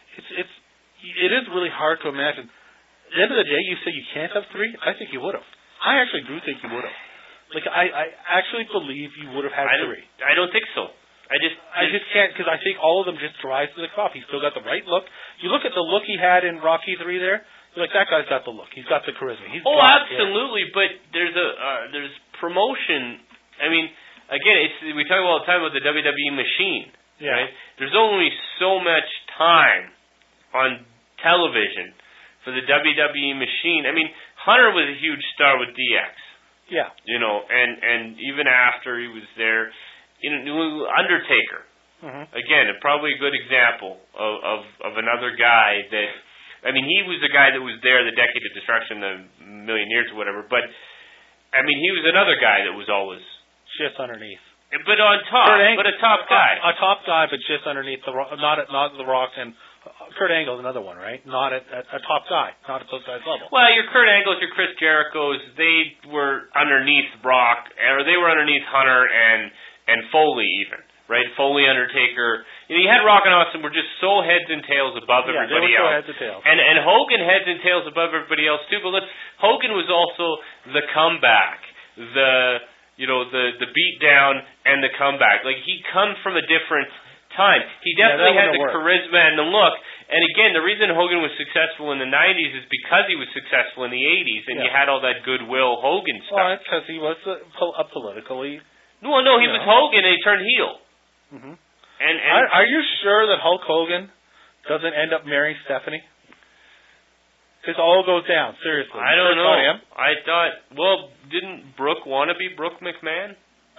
Speaker 2: it is really hard to imagine. At the end of the day, you say you can't have three. I think you would have. I actually do think you would have. I actually believe you would have had three.
Speaker 1: I don't think so. I
Speaker 2: just can't, because I think all of them just rise to the top. He's still got the right look. You look at the look he had in Rocky 3 there. Like, that guy's got the look. He's got the charisma.
Speaker 1: Absolutely. But there's promotion. I mean, again, we talk all the time about the WWE machine.
Speaker 2: Yeah.
Speaker 1: Right? There's only so much time on television for the WWE machine. I mean, Hunter was a huge star with DX.
Speaker 2: Yeah.
Speaker 1: And even after he was there, Undertaker.
Speaker 2: Mm-hmm.
Speaker 1: Again, probably a good example of another guy that. I mean, he was the guy that was there the Decade of Destruction, the million years or whatever. But I mean, he was another guy that was always
Speaker 2: just underneath.
Speaker 1: But on top, but a top guy.
Speaker 2: A top guy, but just underneath not the Rock and Kurt Angle's another one, right? Not a top guy, not at those guys' level.
Speaker 1: Well, your Kurt Angles, your Chris Jerichos, they were underneath Brock, or they were underneath Hunter and Foley even. Right, Foley, Undertaker. You had Rock and Austin were just so heads and tails above everybody
Speaker 2: they were
Speaker 1: else.
Speaker 2: So heads and tails.
Speaker 1: And Hogan heads and tails above everybody else too. But Hogan was also the comeback, the beat down and the comeback. Like, he comes from a different time. He definitely had the charisma and the look. And again, the reason Hogan was successful in the '90s is because he was successful in the '80s, and you had all that goodwill Hogan stuff.
Speaker 2: Well, it's because he was a politically.
Speaker 1: No, he was Hogan and he turned heel.
Speaker 2: Mm-hmm.
Speaker 1: And
Speaker 2: are you sure that Hulk Hogan doesn't end up marrying Stephanie? This all goes down, seriously.
Speaker 1: I don't know. I thought, didn't Brooke want to be Brooke McMahon?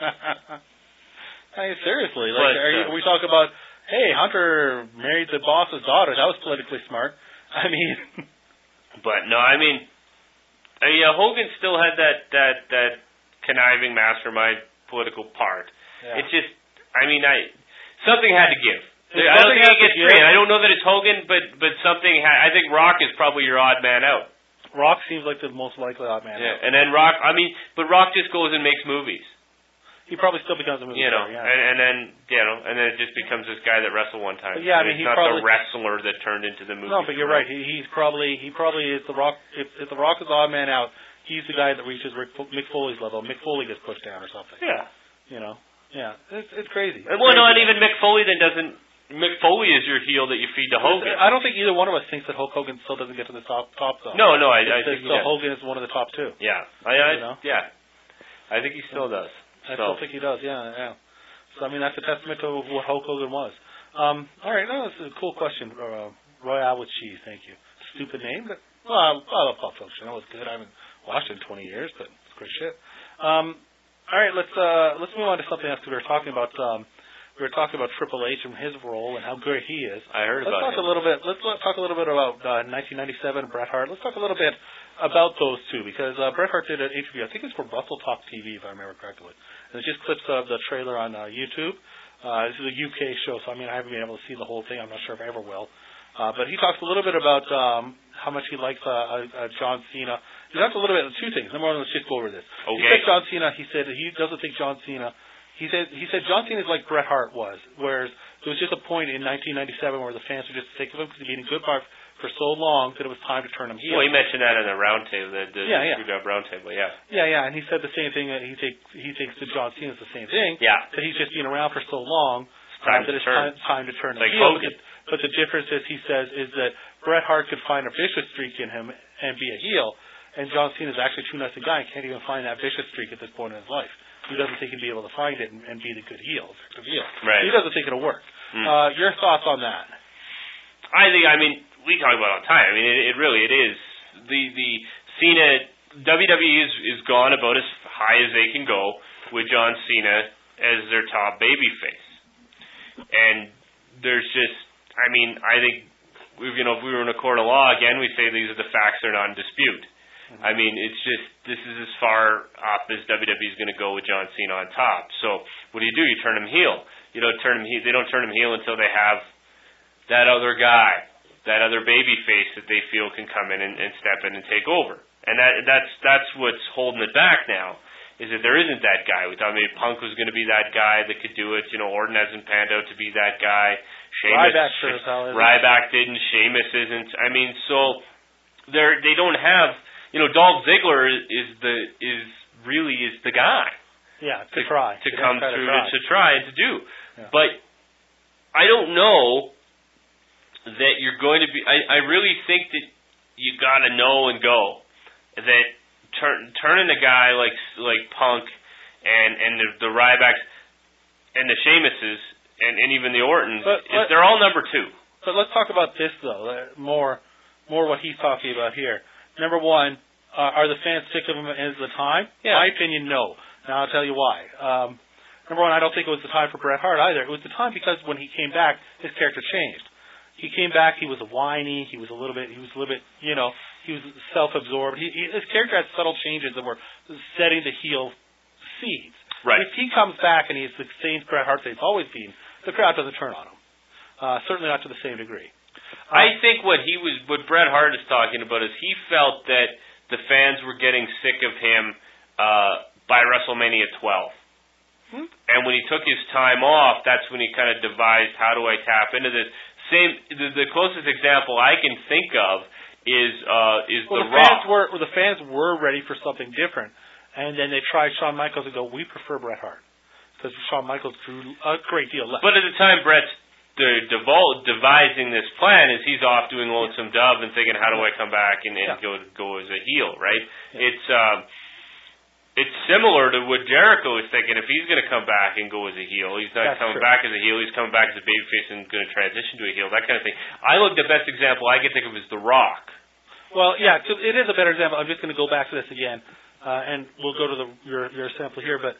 Speaker 2: I mean, seriously, we talk about, hey, Hunter married the boss's daughter. That was politically smart. I mean,
Speaker 1: but no, Hogan still had that conniving mastermind political part.
Speaker 2: Yeah.
Speaker 1: It's just. Something had to give. I don't think he gets three. I don't know that it's Hogan, but something. I think Rock is probably your odd man out.
Speaker 2: Rock seems like the most likely odd man out.
Speaker 1: And then Rock. But Rock just goes and makes movies.
Speaker 2: He probably still becomes a movie star.
Speaker 1: And then it just becomes this guy that wrestled one time.
Speaker 2: But yeah,
Speaker 1: he's not the wrestler that turned into the movie.
Speaker 2: No, but you're right. He probably is the Rock. If the Rock is odd man out, he's the guy that reaches Mick Foley's level. Mick Foley gets pushed down or something.
Speaker 1: Yeah.
Speaker 2: Yeah, it's crazy.
Speaker 1: Not even Mick Foley then doesn't. Mick Foley is your heel that you feed to Hogan.
Speaker 2: I don't think either one of us thinks that Hulk Hogan still doesn't get to the top zone.
Speaker 1: No, I think he does.
Speaker 2: Hogan is one of the top two.
Speaker 1: Yeah, I think he still does.
Speaker 2: I still think he does. Yeah. So that's a testament to what Hulk Hogan was. All right, that's a cool question. Royale with cheese, thank you. Stupid name, but I love Pulp Fiction. That was good. I haven't watched it in 20 years, but it's great shit. All right, let's move on to something else. We were talking about Triple H and his role and how great he is.
Speaker 1: I heard about it.
Speaker 2: Let's talk a little bit about 1997 Bret Hart. Let's talk a little bit about those two because Bret Hart did an interview. I think it's for Russell Talk TV, if I remember correctly. And it's just clips of the trailer on YouTube. This is a UK show, so I haven't been able to see the whole thing. I'm not sure if I ever will. But he talks a little bit about how much he likes John Cena. He talks a little bit of two things. Number one, let's just go over this.
Speaker 1: Okay.
Speaker 2: He said John Cena. He said he doesn't think John Cena. He said John Cena is like Bret Hart was, whereas there was just a point in 1997 where the fans were just sick of him because he'd been in good part for so long that it was time to turn him heel.
Speaker 1: Well, he mentioned that in the roundtable, the Screwjob roundtable,
Speaker 2: Yeah, and he said the same thing. He thinks that John Cena is the same thing.
Speaker 1: Yeah.
Speaker 2: That he's just been around for so long
Speaker 1: that
Speaker 2: it's time to turn him
Speaker 1: like
Speaker 2: heel.
Speaker 1: Hogan.
Speaker 2: But the difference is, he says, is that Bret Hart could find a vicious streak in him and be a heel, and John Cena is actually too nice a guy and can't even find that vicious streak at this point in his life. He doesn't think he'd be able to find it and be the good heel, effective heel.
Speaker 1: Right.
Speaker 2: He doesn't think it'll work. Your thoughts on that?
Speaker 1: I mean, we talk about it all the time. I mean, it really is. The Cena, WWE is gone about as high as they can go with John Cena as their top babyface. And there's just, I mean, I think, if we were in a court of law, again, we say these are the facts, they're not in dispute. I mean, it's just, this is as far up as WWE is going to go with John Cena on top. So what do? You turn him heel. They don't turn him heel until they have that other guy, that other baby face that they feel can come in and step in and take over. And that's what's holding it back now, is that there isn't that guy. We thought maybe Punk was going to be that guy that could do it. Orton hasn't panned out to be that guy. Ryback didn't. Sheamus isn't. I mean, so they don't have. Dolph Ziggler is really the guy.
Speaker 2: Yeah, to try
Speaker 1: to come through to try and to do.
Speaker 2: Yeah.
Speaker 1: But I don't know that you're going to be. I really think that you got to know and go that turning a guy like Punk and the Rybacks and the Sheamuses and even the Ortons, they're all number 2.
Speaker 2: But let's talk about this though. More what he's talking about here. Number one, are the fans sick of him as the time?
Speaker 1: Yeah.
Speaker 2: My opinion, no. Now I'll tell you why. Number one, I don't think it was the time for Bret Hart either. It was the time because when he came back, his character changed. He came back, he was whiny, he was a little bit, he was self-absorbed. His character had subtle changes that were setting the heel seeds.
Speaker 1: Right.
Speaker 2: If he comes back and he's the same Bret Hart that he's always been, the crowd doesn't turn on him. Certainly not to the same degree.
Speaker 1: I think what Bret Hart is talking about is he felt that the fans were getting sick of him by WrestleMania 12. And when he took his time off, that's when he kind of devised, how do I tap into this? The closest example I can think of is The Rock.
Speaker 2: The fans were ready for something different, and then they tried Shawn Michaels and go, we prefer Bret Hart, because Shawn Michaels drew a great deal less.
Speaker 1: But at the time, Bret's devising this plan is he's off doing Lonesome Dove and thinking, how do I come back and go as a heel, right? Yeah. It's similar to what Jericho is thinking. If he's going to come back and go as a heel, he's not coming back as a heel. He's coming back as a babyface and going to transition to a heel. That kind of thing. The best example I can think of is The Rock.
Speaker 2: Well, yeah, it is a better example. I'm just going to go back to this again, and we'll go to your sample here. But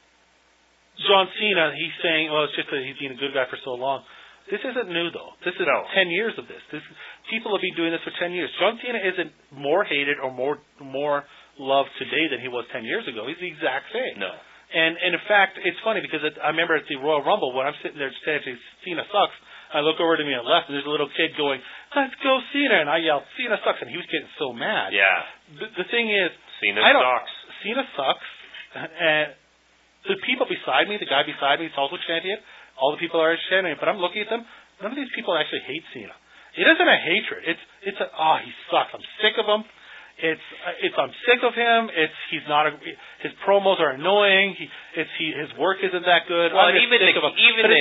Speaker 2: John Cena, he's saying, well, it's just that he's been a good guy for so long. This isn't new, though. This is 10 years of this. People have been doing this for 10 years. John Cena isn't more hated or more loved today than he was 10 years ago. He's the exact same.
Speaker 1: No.
Speaker 2: And in fact, it's funny because I remember at the Royal Rumble when I'm sitting there saying Cena sucks, I look over to me on the left and there's a little kid going, let's go Cena, and I yell, Cena sucks, and he was getting so mad.
Speaker 1: Yeah.
Speaker 2: The thing is,
Speaker 1: Cena sucks.
Speaker 2: Cena sucks, and the people beside me, the guy beside me is also chanting it, all the people are chanting it, but I'm looking at them, none of these people actually hate Cena. It isn't a hatred. It's he sucks. I'm sick of him. I'm sick of him. His promos are annoying. His work isn't that good.
Speaker 1: Well,
Speaker 2: I'm
Speaker 1: even
Speaker 2: sick of him.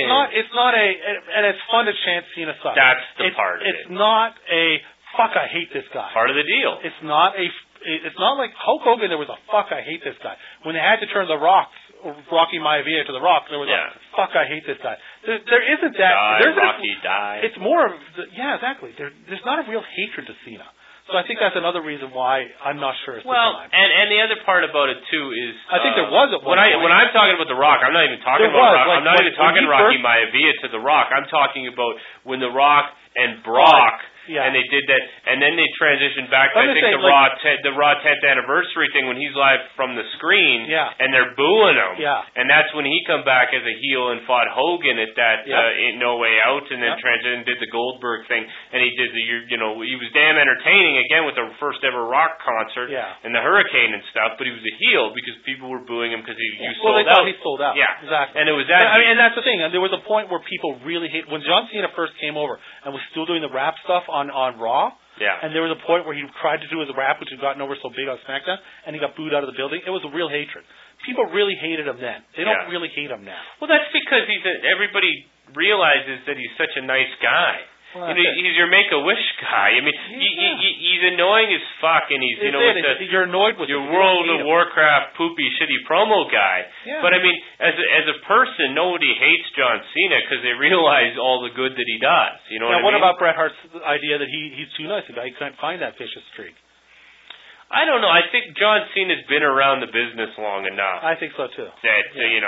Speaker 2: And it's fun to chant Cena sucks.
Speaker 1: That's the part of it.
Speaker 2: It's not a fuck. I hate this guy.
Speaker 1: Part of the deal.
Speaker 2: It's not like Hulk Hogan. There was a fuck. I hate this guy. When they had to turn the Rock, Rocky Maivia to the Rock, there was a fuck. I hate this guy. There isn't that.
Speaker 1: Die.
Speaker 2: It's more of exactly. There's not a real hatred to Cena. So I think that's another reason why I'm not sure it's the time.
Speaker 1: And the other part about it too is
Speaker 2: I think there was at one point.
Speaker 1: When I'm talking about The Rock, I'm not even talking about Rock. I'm not even talking Rocky Maivia to The Rock. I'm talking about when The Rock and Brock and they did that, and then they transitioned back to the Raw 10th anniversary thing when he's live from the screen, and they're booing him, and that's when he come back as a heel and fought Hogan at that in No Way Out, and then transitioned did the Goldberg thing, and he did he was damn entertaining again with the first ever Rock concert and the Hurricane and stuff, but he was a heel because people were booing him because he sold out.
Speaker 2: He sold out.
Speaker 1: Yeah,
Speaker 2: exactly.
Speaker 1: And it was that.
Speaker 2: And that's the thing. There was a point where people really hate when John Cena first came over and was still doing the rap stuff on Raw.
Speaker 1: Yeah.
Speaker 2: And there was a point where he tried to do his rap, which had gotten over so big on SmackDown, and he got booed out of the building. It was a real hatred. People really hated him then. They don't really hate him now.
Speaker 1: Well, that's because everybody realizes that he's such a nice guy.
Speaker 2: Well,
Speaker 1: he's your Make-A-Wish guy. I mean, he's annoying as fuck, and he's
Speaker 2: you're annoyed with
Speaker 1: your World of Warcraft poopy shitty promo guy.
Speaker 2: Yeah.
Speaker 1: But I mean, as a person, nobody hates John Cena because they realize all the good that he does. You know
Speaker 2: now,
Speaker 1: what I mean?
Speaker 2: What about Bret Hart's idea that he's too nice? The guy can't find that vicious streak.
Speaker 1: I don't know. I think John Cena's been around the business long enough.
Speaker 2: I think so too.
Speaker 1: That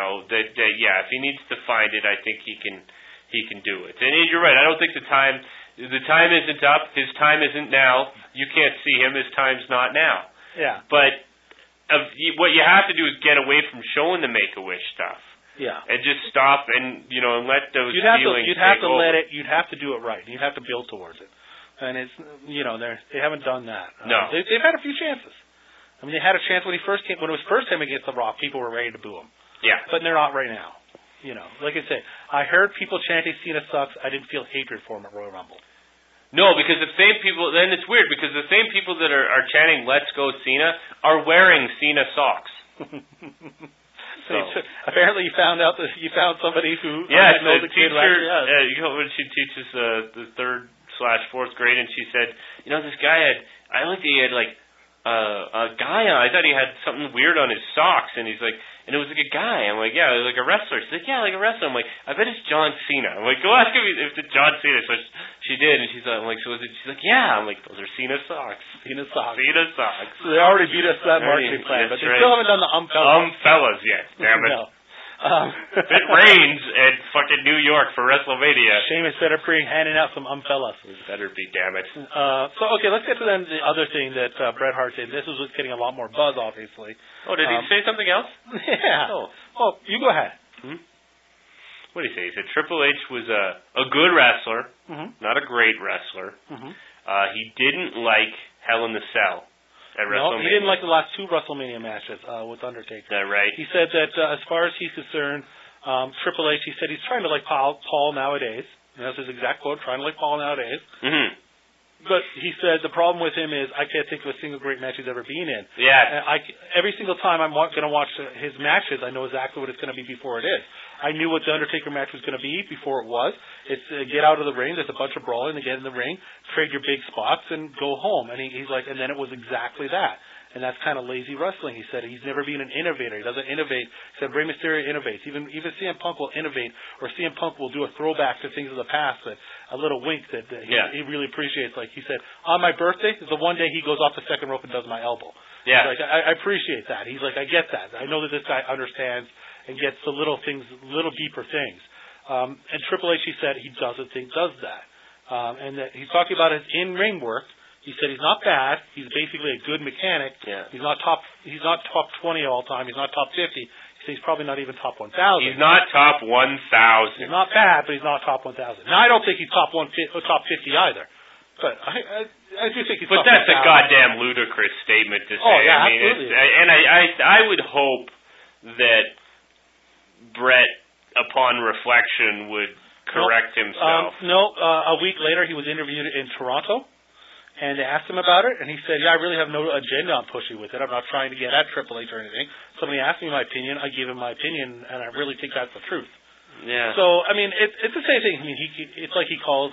Speaker 1: if he needs to find it, I think he can do it. And you're right. I don't think the time isn't up. His time isn't now. You can't see him. His time's not now.
Speaker 2: Yeah.
Speaker 1: But what you have to do is get away from showing the Make-A-Wish stuff.
Speaker 2: Yeah.
Speaker 1: And just stop and let those
Speaker 2: You'd
Speaker 1: feelings
Speaker 2: have to
Speaker 1: take over.
Speaker 2: let it. You'd have to do it right. You'd have to build towards it. And it's they haven't done that.
Speaker 1: No.
Speaker 2: They've had a few chances. I mean, they had a chance when he first came. When it was first time against The Rock, people were ready to boo him.
Speaker 1: Yeah.
Speaker 2: But they're not right now. Like I say, I heard people chanting Cena sucks. I didn't feel hatred for him at Royal Rumble.
Speaker 1: No, because the same people. Then it's weird because the same people that are chanting "Let's go Cena" are wearing Cena socks. So
Speaker 2: apparently, you found somebody who
Speaker 1: knows
Speaker 2: the kid.
Speaker 1: When she teaches the 3rd/4th grade, and she said, this guy I looked at he had like a guy on. I thought he had something weird on his socks, and he's like, and it was like a guy. I'm like, yeah, it was like a wrestler. She's like, yeah, like a wrestler. I'm like, I bet it's John Cena. I'm like, go ask him if it's John Cena. So she did, and I'm like, so is it? She's like, yeah. I'm like, those are Cena socks.
Speaker 2: Cena socks.
Speaker 1: Cena socks.
Speaker 2: So they already beat us to that marketing plan, but they still haven't done the
Speaker 1: fellas yet. Damn it.
Speaker 2: No.
Speaker 1: If it rains at fucking New York for WrestleMania,
Speaker 2: Sheamus better be handing out some fellas.
Speaker 1: Better be, damn it.
Speaker 2: Okay, let's get to then the other thing that Bret Hart did. This was getting a lot more buzz, obviously.
Speaker 1: Oh, did he say something else?
Speaker 2: Yeah.
Speaker 1: Oh.
Speaker 2: Well, you go ahead.
Speaker 1: What did he say? He said Triple H was a good wrestler, not a great wrestler. He didn't like Hell in the Cell.
Speaker 2: No, he didn't like the last 2 WrestleMania matches with Undertaker.
Speaker 1: Is that right?
Speaker 2: He said that as far as he's concerned, Triple H, he said he's trying to like Paul nowadays. That's his exact quote, trying to like Paul nowadays. But he said the problem with him is I can't think of a single great match he's ever been in.
Speaker 1: Yeah.
Speaker 2: Every single time I'm going to watch his matches, I know exactly what it's going to be before it is. I knew what the Undertaker match was going to be before it was. It's get out of the ring, there's a bunch of brawling, to get in the ring, trade your big spots, and go home. And he's like, and then it was exactly that. And that's kind of lazy wrestling. He said he's never been an innovator. He doesn't innovate. He said Rey Mysterio innovates. Even CM Punk will innovate, or CM Punk will do a throwback to things of the past, a little wink that he really appreciates. Like he said, on my birthday is the one day he goes off the second rope and does my elbow.
Speaker 1: Yeah.
Speaker 2: He's like, I appreciate that. He's like, I get that. I know that this guy understands and gets the little things, little deeper things. And Triple H, he said, he does that. And that he's talking about his in-ring work. He said he's not bad. He's basically a good mechanic.
Speaker 1: Yeah.
Speaker 2: He's not top 20 all time. He's not top 50. He said he's probably not even top 1,000.
Speaker 1: He's not top 1,000.
Speaker 2: He's not bad, but he's not top 1,000. Now I don't think he's top 50 either. But I do think he's top 1,000.
Speaker 1: But that's a goddamn ludicrous statement to say.
Speaker 2: Oh yeah,
Speaker 1: I mean,
Speaker 2: absolutely.
Speaker 1: And I would hope that Bret, upon reflection, would correct himself.
Speaker 2: A week later he was interviewed in Toronto. And they asked him about it, and he said, I really have no agenda on pushing with it. I'm not trying to get at Triple H or anything. Somebody asked me my opinion, I gave him my opinion, and I really think that's the truth.
Speaker 1: Yeah.
Speaker 2: So, I mean, it's the same thing. I mean, it's like he calls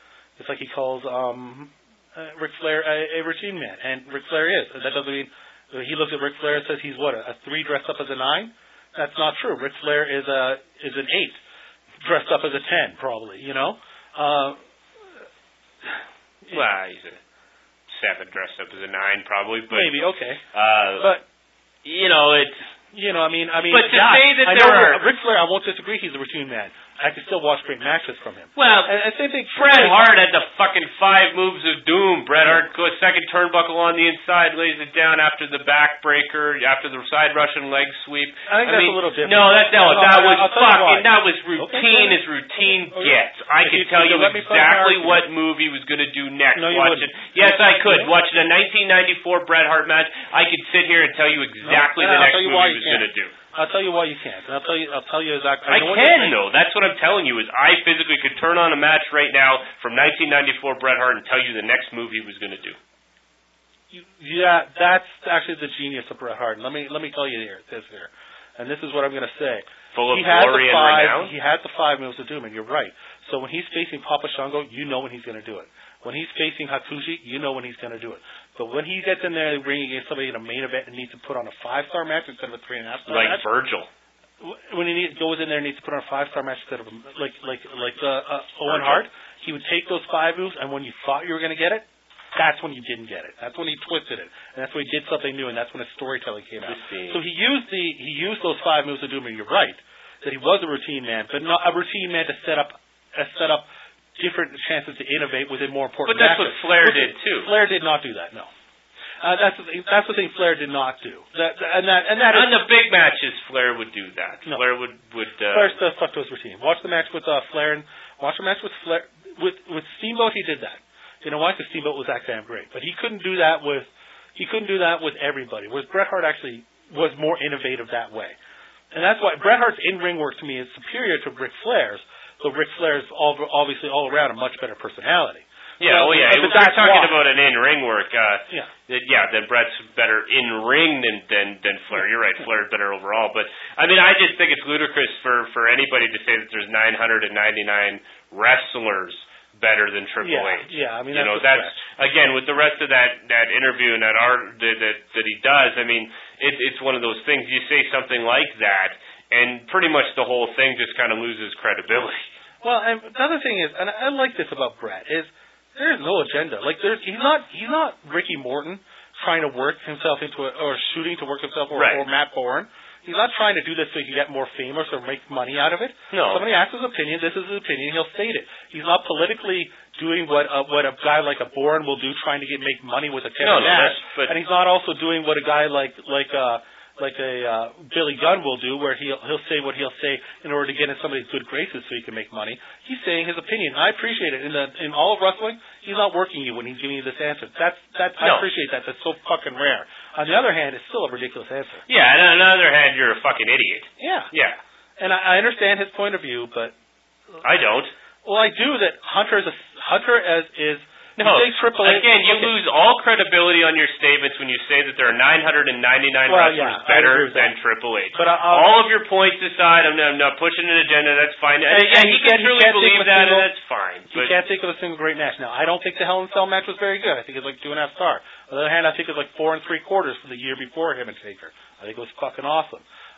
Speaker 2: Ric Flair a routine man, and Ric Flair is. That doesn't mean he looks at Ric Flair and says he's a 3 dressed up as a 9. That's not true. Ric Flair is an 8 dressed up as a 10, probably.
Speaker 1: Well, he's a 7 dressed up as a 9, probably. But,
Speaker 2: maybe, okay.
Speaker 1: But it's.
Speaker 2: I mean.
Speaker 1: But to say that
Speaker 2: Ric Flair, I won't disagree. He's a routine man. I can still watch great matches from him.
Speaker 1: Well,
Speaker 2: and same thing.
Speaker 1: Bret Hart had the fucking 5 moves of doom. Bret Hart goes second turnbuckle on the inside, lays it down after the backbreaker, after the side Russian leg sweep.
Speaker 2: I think that's a little different.
Speaker 1: No, that was fucking. That was routine
Speaker 2: Okay.
Speaker 1: as routine gets. I could tell you exactly what move he was going to do next.
Speaker 2: No, you
Speaker 1: watching.
Speaker 2: wouldn't.
Speaker 1: Yes, I could. Watching a 1994 Bret Hart match, I could sit here and tell you exactly the next move he was going to do.
Speaker 2: I'll tell you why you can't. And I'll tell you exactly.
Speaker 1: I can though. That's what I'm telling you. Is I physically could turn on a match right now from 1994 Bret Hart and tell you the next move he was going to do.
Speaker 2: Yeah, that's actually the genius of Bret Hart. Let me tell you this here, and this is what I'm going to say.
Speaker 1: Full of glory and renown.
Speaker 2: He had the 5 moves of doom, and you're right. So when he's facing Papa Shango, you know when he's going to do it. When he's facing Hakushi, you know when he's going to do it. But when he gets in there ringing against somebody in a main event and needs to put on a 5-star match instead of a 3.5-star
Speaker 1: like
Speaker 2: match,
Speaker 1: Virgil.
Speaker 2: when he goes in there and needs to put on a 5-star match instead of Owen Hart, he would take those 5 moves, and when you thought you were going to get it, that's when you didn't get it. That's when he twisted it, and that's when he did something new, and that's when his storytelling came out. So he used those 5 moves to do me. You're right that he was a routine man, but not a routine man to set up different chances to innovate within more important.
Speaker 1: But that's
Speaker 2: matches.
Speaker 1: what Flair did too.
Speaker 2: Flair did not do that. No. That's the thing Flair did not do. And that
Speaker 1: on the big matches, Flair would do that.
Speaker 2: No.
Speaker 1: Flair would.
Speaker 2: Flair stuck to his routine. Watch the match with Flair and watch the match with Flair with Steamboat. He did that. You know why? Because Steamboat was that damn great. But he couldn't do that with everybody. Whereas Bret Hart actually was more innovative that way. And that's why Bret Hart's in-ring work to me is superior to Ric Flair's. Though Ric Flair's obviously all around a much better personality.
Speaker 1: Yeah,
Speaker 2: well,
Speaker 1: yeah.
Speaker 2: But
Speaker 1: We're talking about an in-ring work.
Speaker 2: Then
Speaker 1: Bret's better in-ring than Flair. You're right, Flair's better overall. But I mean, I just think it's ludicrous for anybody to say that there's 999 wrestlers better than Triple H.
Speaker 2: Yeah, I mean,
Speaker 1: that's again with the rest of that interview and that art that he does. I mean, it's one of those things. You say something like that, and pretty much the whole thing just kind of loses credibility.
Speaker 2: Well, and the other thing is, and I like this about Bret, is there's no agenda. Like he's not Ricky Morton trying to work himself into or shooting to work himself or Matt Bourne. He's not trying to do this so he can get more famous or make money out of it.
Speaker 1: No.
Speaker 2: Somebody asks his opinion, this is his opinion, he'll state it. He's not politically doing what a guy like a Bourne will do, trying to make money with a Kevin Nash. And he's not also doing what a guy like a Billy Gunn will do, where he'll say what he'll say in order to get in somebody's good graces so he can make money. He's saying his opinion. I appreciate it. In all of wrestling, he's not working you when he's giving you this answer. I appreciate that. That's so fucking rare. On the other hand, it's still a ridiculous answer.
Speaker 1: Yeah, and on the other hand, you're a fucking idiot.
Speaker 2: Yeah.
Speaker 1: Yeah.
Speaker 2: And I understand his point of view, but
Speaker 1: I don't.
Speaker 2: Well, I do. That Hunter is.
Speaker 1: No, again, you lose all credibility on your statements when you say that there are 999 wrestlers better than Triple H.
Speaker 2: But
Speaker 1: all of your points aside, I'm not pushing an agenda, that's fine. And he can truly believe that, and that's fine.
Speaker 2: You can't think of a single great match. Now, I don't think the Hell in a Cell match was very good. I think it's like 2.5 stars. On the other hand, I think it's like 4 3/4 for the year before him and Taker. I think it was fucking awesome.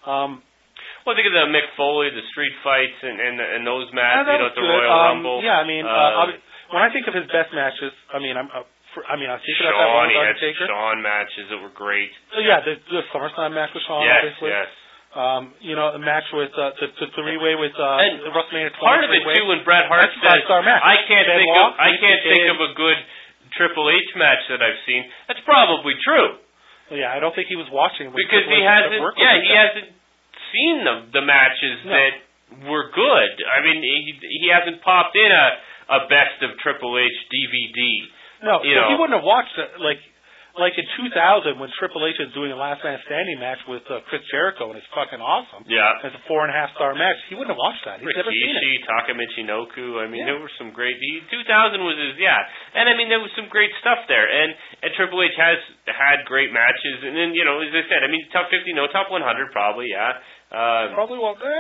Speaker 1: Well, think of the Mick Foley, the street fights, and those matches, at the Royal Rumble.
Speaker 2: Yeah, I mean, when I think of his best matches, I think of that one with Undertaker.
Speaker 1: Shawn matches that were great.
Speaker 2: Yeah, the SummerSlam match with Shawn, obviously.
Speaker 1: Yes.
Speaker 2: The match with the three-way with WrestleMania 20.
Speaker 1: Part of it too, when Bret Hart says, "I can't think of a good Triple H match that I've seen." That's probably true.
Speaker 2: Well, yeah, I don't think he was watching
Speaker 1: because he hasn't seen the matches that were good. I mean, he hasn't popped in a best of Triple H DVD.
Speaker 2: No, he wouldn't have watched it like in 2000 when Triple H is doing a Last Man Standing match with Chris Jericho, and it's fucking awesome.
Speaker 1: Yeah,
Speaker 2: it's a 4.5 star match. He wouldn't have watched that. He's never seen it.
Speaker 1: Taka Michinoku. I mean, there were some great. 2000 was and I mean there was some great stuff there. And Triple H has had great matches. And then as I said, I mean top 50, top 100 probably. Yeah.
Speaker 2: Probably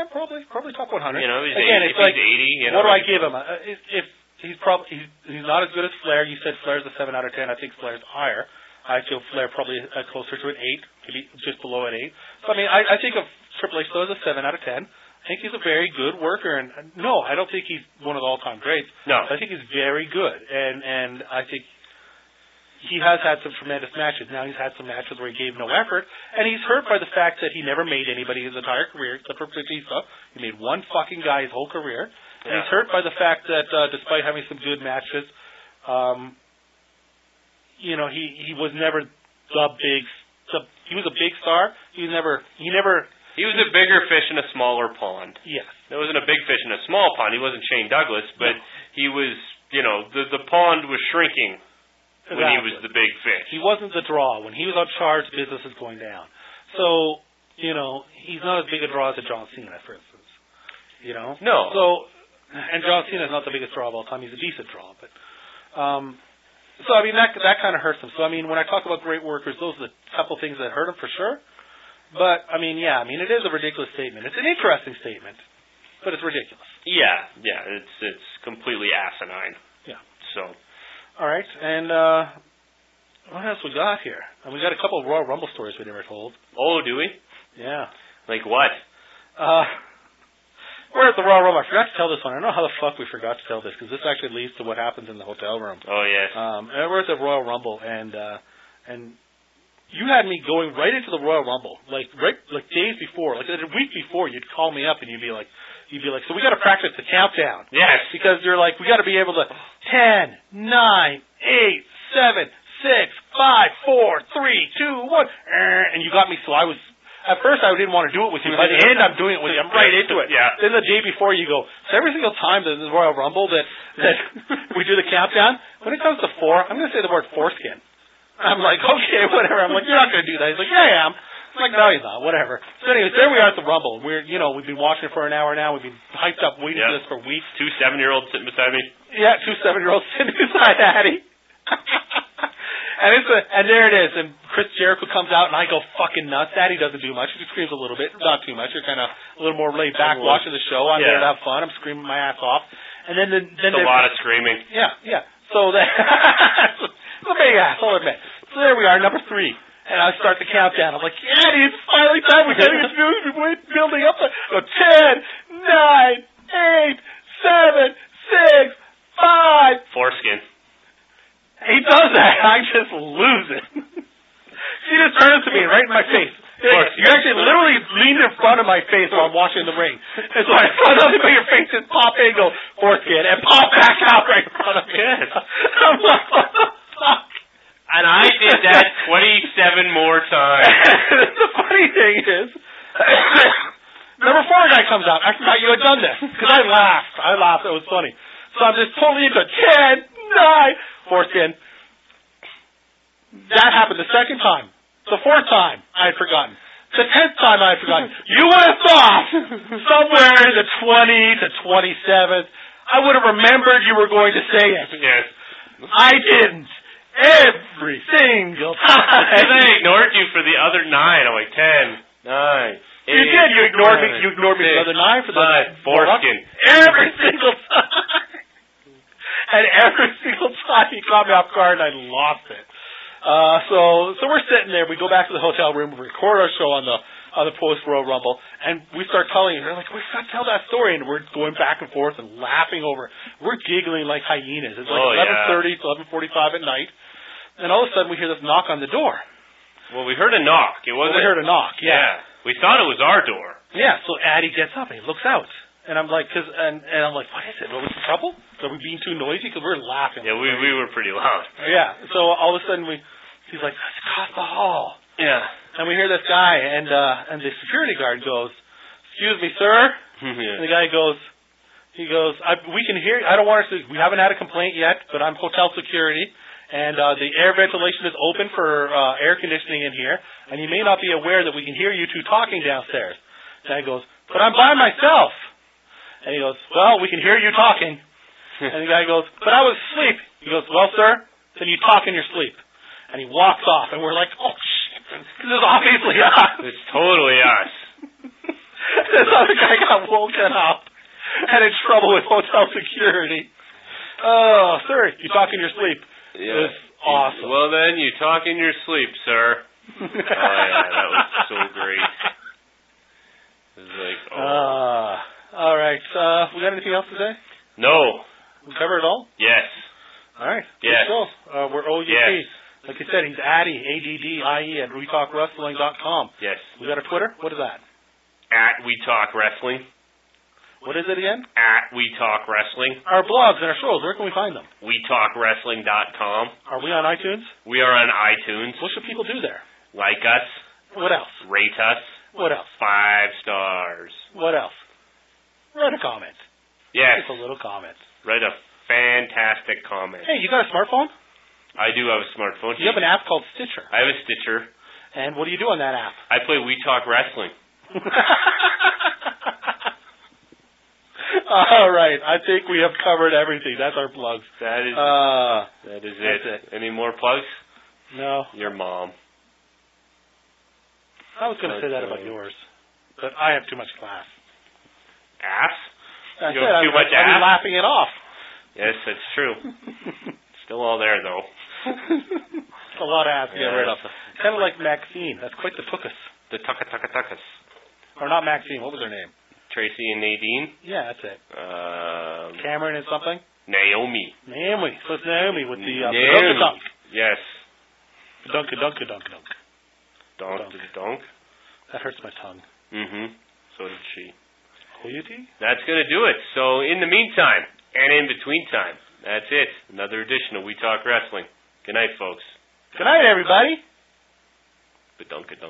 Speaker 2: top 100.
Speaker 1: Again,
Speaker 2: it's like
Speaker 1: 80.
Speaker 2: What do I give him? If he's not as good as Flair. You said Flair's a 7 out of 10. I think Flair's higher. I feel Flair probably closer to an 8, maybe just below an 8. So I mean, I think of Triple H still as a 7 out of 10. I think he's a very good worker, and no, I don't think he's one of the all-time greats.
Speaker 1: No,
Speaker 2: I think he's very good, and I think he has had some tremendous matches. Now he's had some matches where he gave no effort, and he's hurt by the fact that he never made anybody his entire career, except for Batista. He made one fucking guy his whole career. And he's hurt by the fact that despite having some good matches, he was never he was a big star. He was a bigger fish in a smaller pond.
Speaker 1: Yes. There wasn't a big fish in a small pond. He wasn't Shane Douglas, but he was, the pond was shrinking. When he was the big fish.
Speaker 2: He wasn't the draw. When he was on charge, business is going down. So, he's not as big a draw as a John Cena, for instance.
Speaker 1: No.
Speaker 2: So, and John Cena is not the biggest draw of all time. He's a decent draw. But, so, I mean, that kind of hurts him. So, I mean, when I talk about great workers, those are the couple things that hurt him for sure. But, I mean, it is a ridiculous statement. It's an interesting statement. but it's ridiculous.
Speaker 1: Yeah, it's completely asinine.
Speaker 2: Yeah.
Speaker 1: So.
Speaker 2: All right, and what else we got here? And we got a couple of Royal Rumble stories we never told.
Speaker 1: Oh, do we?
Speaker 2: Yeah.
Speaker 1: Like what?
Speaker 2: We're at the Royal Rumble. I forgot to tell this one. I don't know how the fuck we forgot to tell this, because this actually leads to what happens in the hotel room.
Speaker 1: Oh, yes.
Speaker 2: And we're at the Royal Rumble, and you had me going right into the Royal Rumble, like days before, like a week before. You'd call me up and you'd be like, so we got to practice the countdown.
Speaker 1: Yes,
Speaker 2: because you're like, we got to be able to 10, 9, 8, 7, 6, 5, 4, 3, 2, 1. And you got me. So I was. At first, I didn't want to do it with you. By the end, I'm doing it with you. I'm right into it.
Speaker 1: Yeah.
Speaker 2: Then the day before, you go, so every single time that the Royal Rumble that we do the countdown, when it comes to 4, I'm going to say the word foreskin. I'm like, okay, whatever. I'm like, you're not going to do that. He's like, yeah, I am. I'm like, no, he's not. Whatever. So anyways, there we are at the Rumble. We've been watching it for an hour now. We've been hyped up, waiting for this for weeks.
Speaker 1: 2 7-year-olds sitting beside me.
Speaker 2: Yeah, 2 7-year-olds sitting beside Daddy. And there it is. And Chris Jericho comes out, and I go fucking nuts. Daddy doesn't do much. He screams a little bit, not too much. You're kind of a little more laid back watching the show. I'm there to have fun. I'm screaming my ass off. And then
Speaker 1: a lot of screaming.
Speaker 2: Yeah. So that it's a big ass, I'll admit. So there we are, number 3. And I start the countdown. I'm like, Daddy, it's finally time. We're getting it. We've been building up. Go 10, 9, 8, 7, 6, 5.
Speaker 1: Foreskin.
Speaker 2: He does that. I just lose it. She just turns to me right in my face. You actually literally leaned in front of my face while I'm watching the ring. And so I saw nothing but your face just pop in, go, foreskin, and pop back out right in front of me. I'm like, what the fuck?
Speaker 1: And I did that 27 more times.
Speaker 2: The funny thing is, number 4 guy comes out. I forgot you had done this. Because I laughed. It was funny. So I'm just totally into 10, 9, foreskin. That happened the second time. The 4th time, I had forgotten. The 10th time, I had forgotten. You would have thought somewhere in the 20 to 27th, I would have remembered you were going to say it.
Speaker 1: Yes.
Speaker 2: I didn't. Every single time.
Speaker 1: And I ignored you for the other 9. I'm like, 10, 9.
Speaker 2: You did. You ignored me. You ignored me for the other 9 for the
Speaker 1: 5, foreskin.
Speaker 2: Every single time. And every single time he caught me off guard, and I lost it. So we're sitting there. We go back to the hotel room. We record our show on the post Royal Rumble, and we start telling. They're like, "We got to tell that story," and we're going back and forth and laughing over. We're giggling like hyenas. It's like 11:30 to 11:45 at night, and all of a sudden we hear this knock on the door.
Speaker 1: Well, we heard a knock. It wasn't.
Speaker 2: We heard a knock. Yeah.
Speaker 1: We thought it was our door.
Speaker 2: Yeah. So Addie gets up and he looks out. And I'm like, and I'm like, what is it? Are we in trouble? Are we being too noisy? Because we're laughing.
Speaker 1: Yeah, we were pretty loud.
Speaker 2: Yeah. So all of a sudden he's like, it's across the hall.
Speaker 1: Yeah.
Speaker 2: And we hear this guy, and the security guard goes, "Excuse me, sir."
Speaker 1: Yeah.
Speaker 2: And the guy goes, we can hear you. I don't want us to. We haven't had a complaint yet, but I'm hotel security, and the air ventilation is open for air conditioning in here, and you may not be aware that we can hear you two talking downstairs. And the guy goes, "But I'm by myself." And he goes, "Well, we can hear you talking." And the guy goes, "But I was asleep." He goes, "Well, sir, then you talk in your sleep." And he walks off, and we're like, "Oh, shit. This is obviously us."
Speaker 1: It's totally us.
Speaker 2: This other guy got woken up and in trouble with hotel security. "Oh, sir, you talk in your sleep."
Speaker 1: Yeah.
Speaker 2: It's awesome.
Speaker 1: Well, then, you talk in your sleep, sir. Oh, yeah, that was so great. It was like,
Speaker 2: all right. We got anything else to say?
Speaker 1: No.
Speaker 2: We covered it all?
Speaker 1: Yes.
Speaker 2: All right.
Speaker 1: Yes.
Speaker 2: Let's go. We're OUP.
Speaker 1: Yes.
Speaker 2: Like I said, he's Addie, ADDIE, at WeTalkWrestling.com.
Speaker 1: Yes.
Speaker 2: We got a Twitter? What is that?
Speaker 1: At We Talk Wrestling.
Speaker 2: What is it again?
Speaker 1: At We Talk Wrestling.
Speaker 2: Our blogs and our shows, where can we find them?
Speaker 1: WeTalkWrestling.com.
Speaker 2: Are we on iTunes?
Speaker 1: We are on iTunes.
Speaker 2: What should people do there?
Speaker 1: Like us.
Speaker 2: What else?
Speaker 1: Rate us.
Speaker 2: What else?
Speaker 1: 5 stars.
Speaker 2: What else? Write a comment.
Speaker 1: Yes.
Speaker 2: Just a little comment.
Speaker 1: Write a fantastic comment.
Speaker 2: Hey, you got a smartphone?
Speaker 1: I do have a smartphone.
Speaker 2: You have an app called Stitcher.
Speaker 1: I have a Stitcher.
Speaker 2: And what do you do on that app?
Speaker 1: I play We Talk Wrestling.
Speaker 2: All right. I think we have covered everything. That's our plugs.
Speaker 1: That is
Speaker 2: it.
Speaker 1: Any more plugs?
Speaker 2: No.
Speaker 1: Your mom.
Speaker 2: I was going to say that about yours, but I have too much class.
Speaker 1: Ass? You have too much
Speaker 2: I'll be
Speaker 1: ass?
Speaker 2: laughing it off.
Speaker 1: Yes, that's true. Still all there, though.
Speaker 2: It's a lot of ass to get rid of. Kind of like Maxine. That's quite the tuchus.
Speaker 1: The tucka-tucka-tuckas.
Speaker 2: Or not Maxine. What was her name?
Speaker 1: Tracy and Nadine.
Speaker 2: Yeah, that's it. Cameron and something?
Speaker 1: Naomi.
Speaker 2: So it's Naomi with the
Speaker 1: Naomi.
Speaker 2: dunk.
Speaker 1: Yes.
Speaker 2: Dunk.
Speaker 1: Donk.
Speaker 2: That hurts my tongue.
Speaker 1: Mm-hmm. So did she.
Speaker 2: Hoyuti?
Speaker 1: That's going to do it. So in the meantime, and in between time, that's it. Another edition of We Talk Wrestling. Good night, folks.
Speaker 2: Good night, everybody.
Speaker 1: Badunk-a-dunk.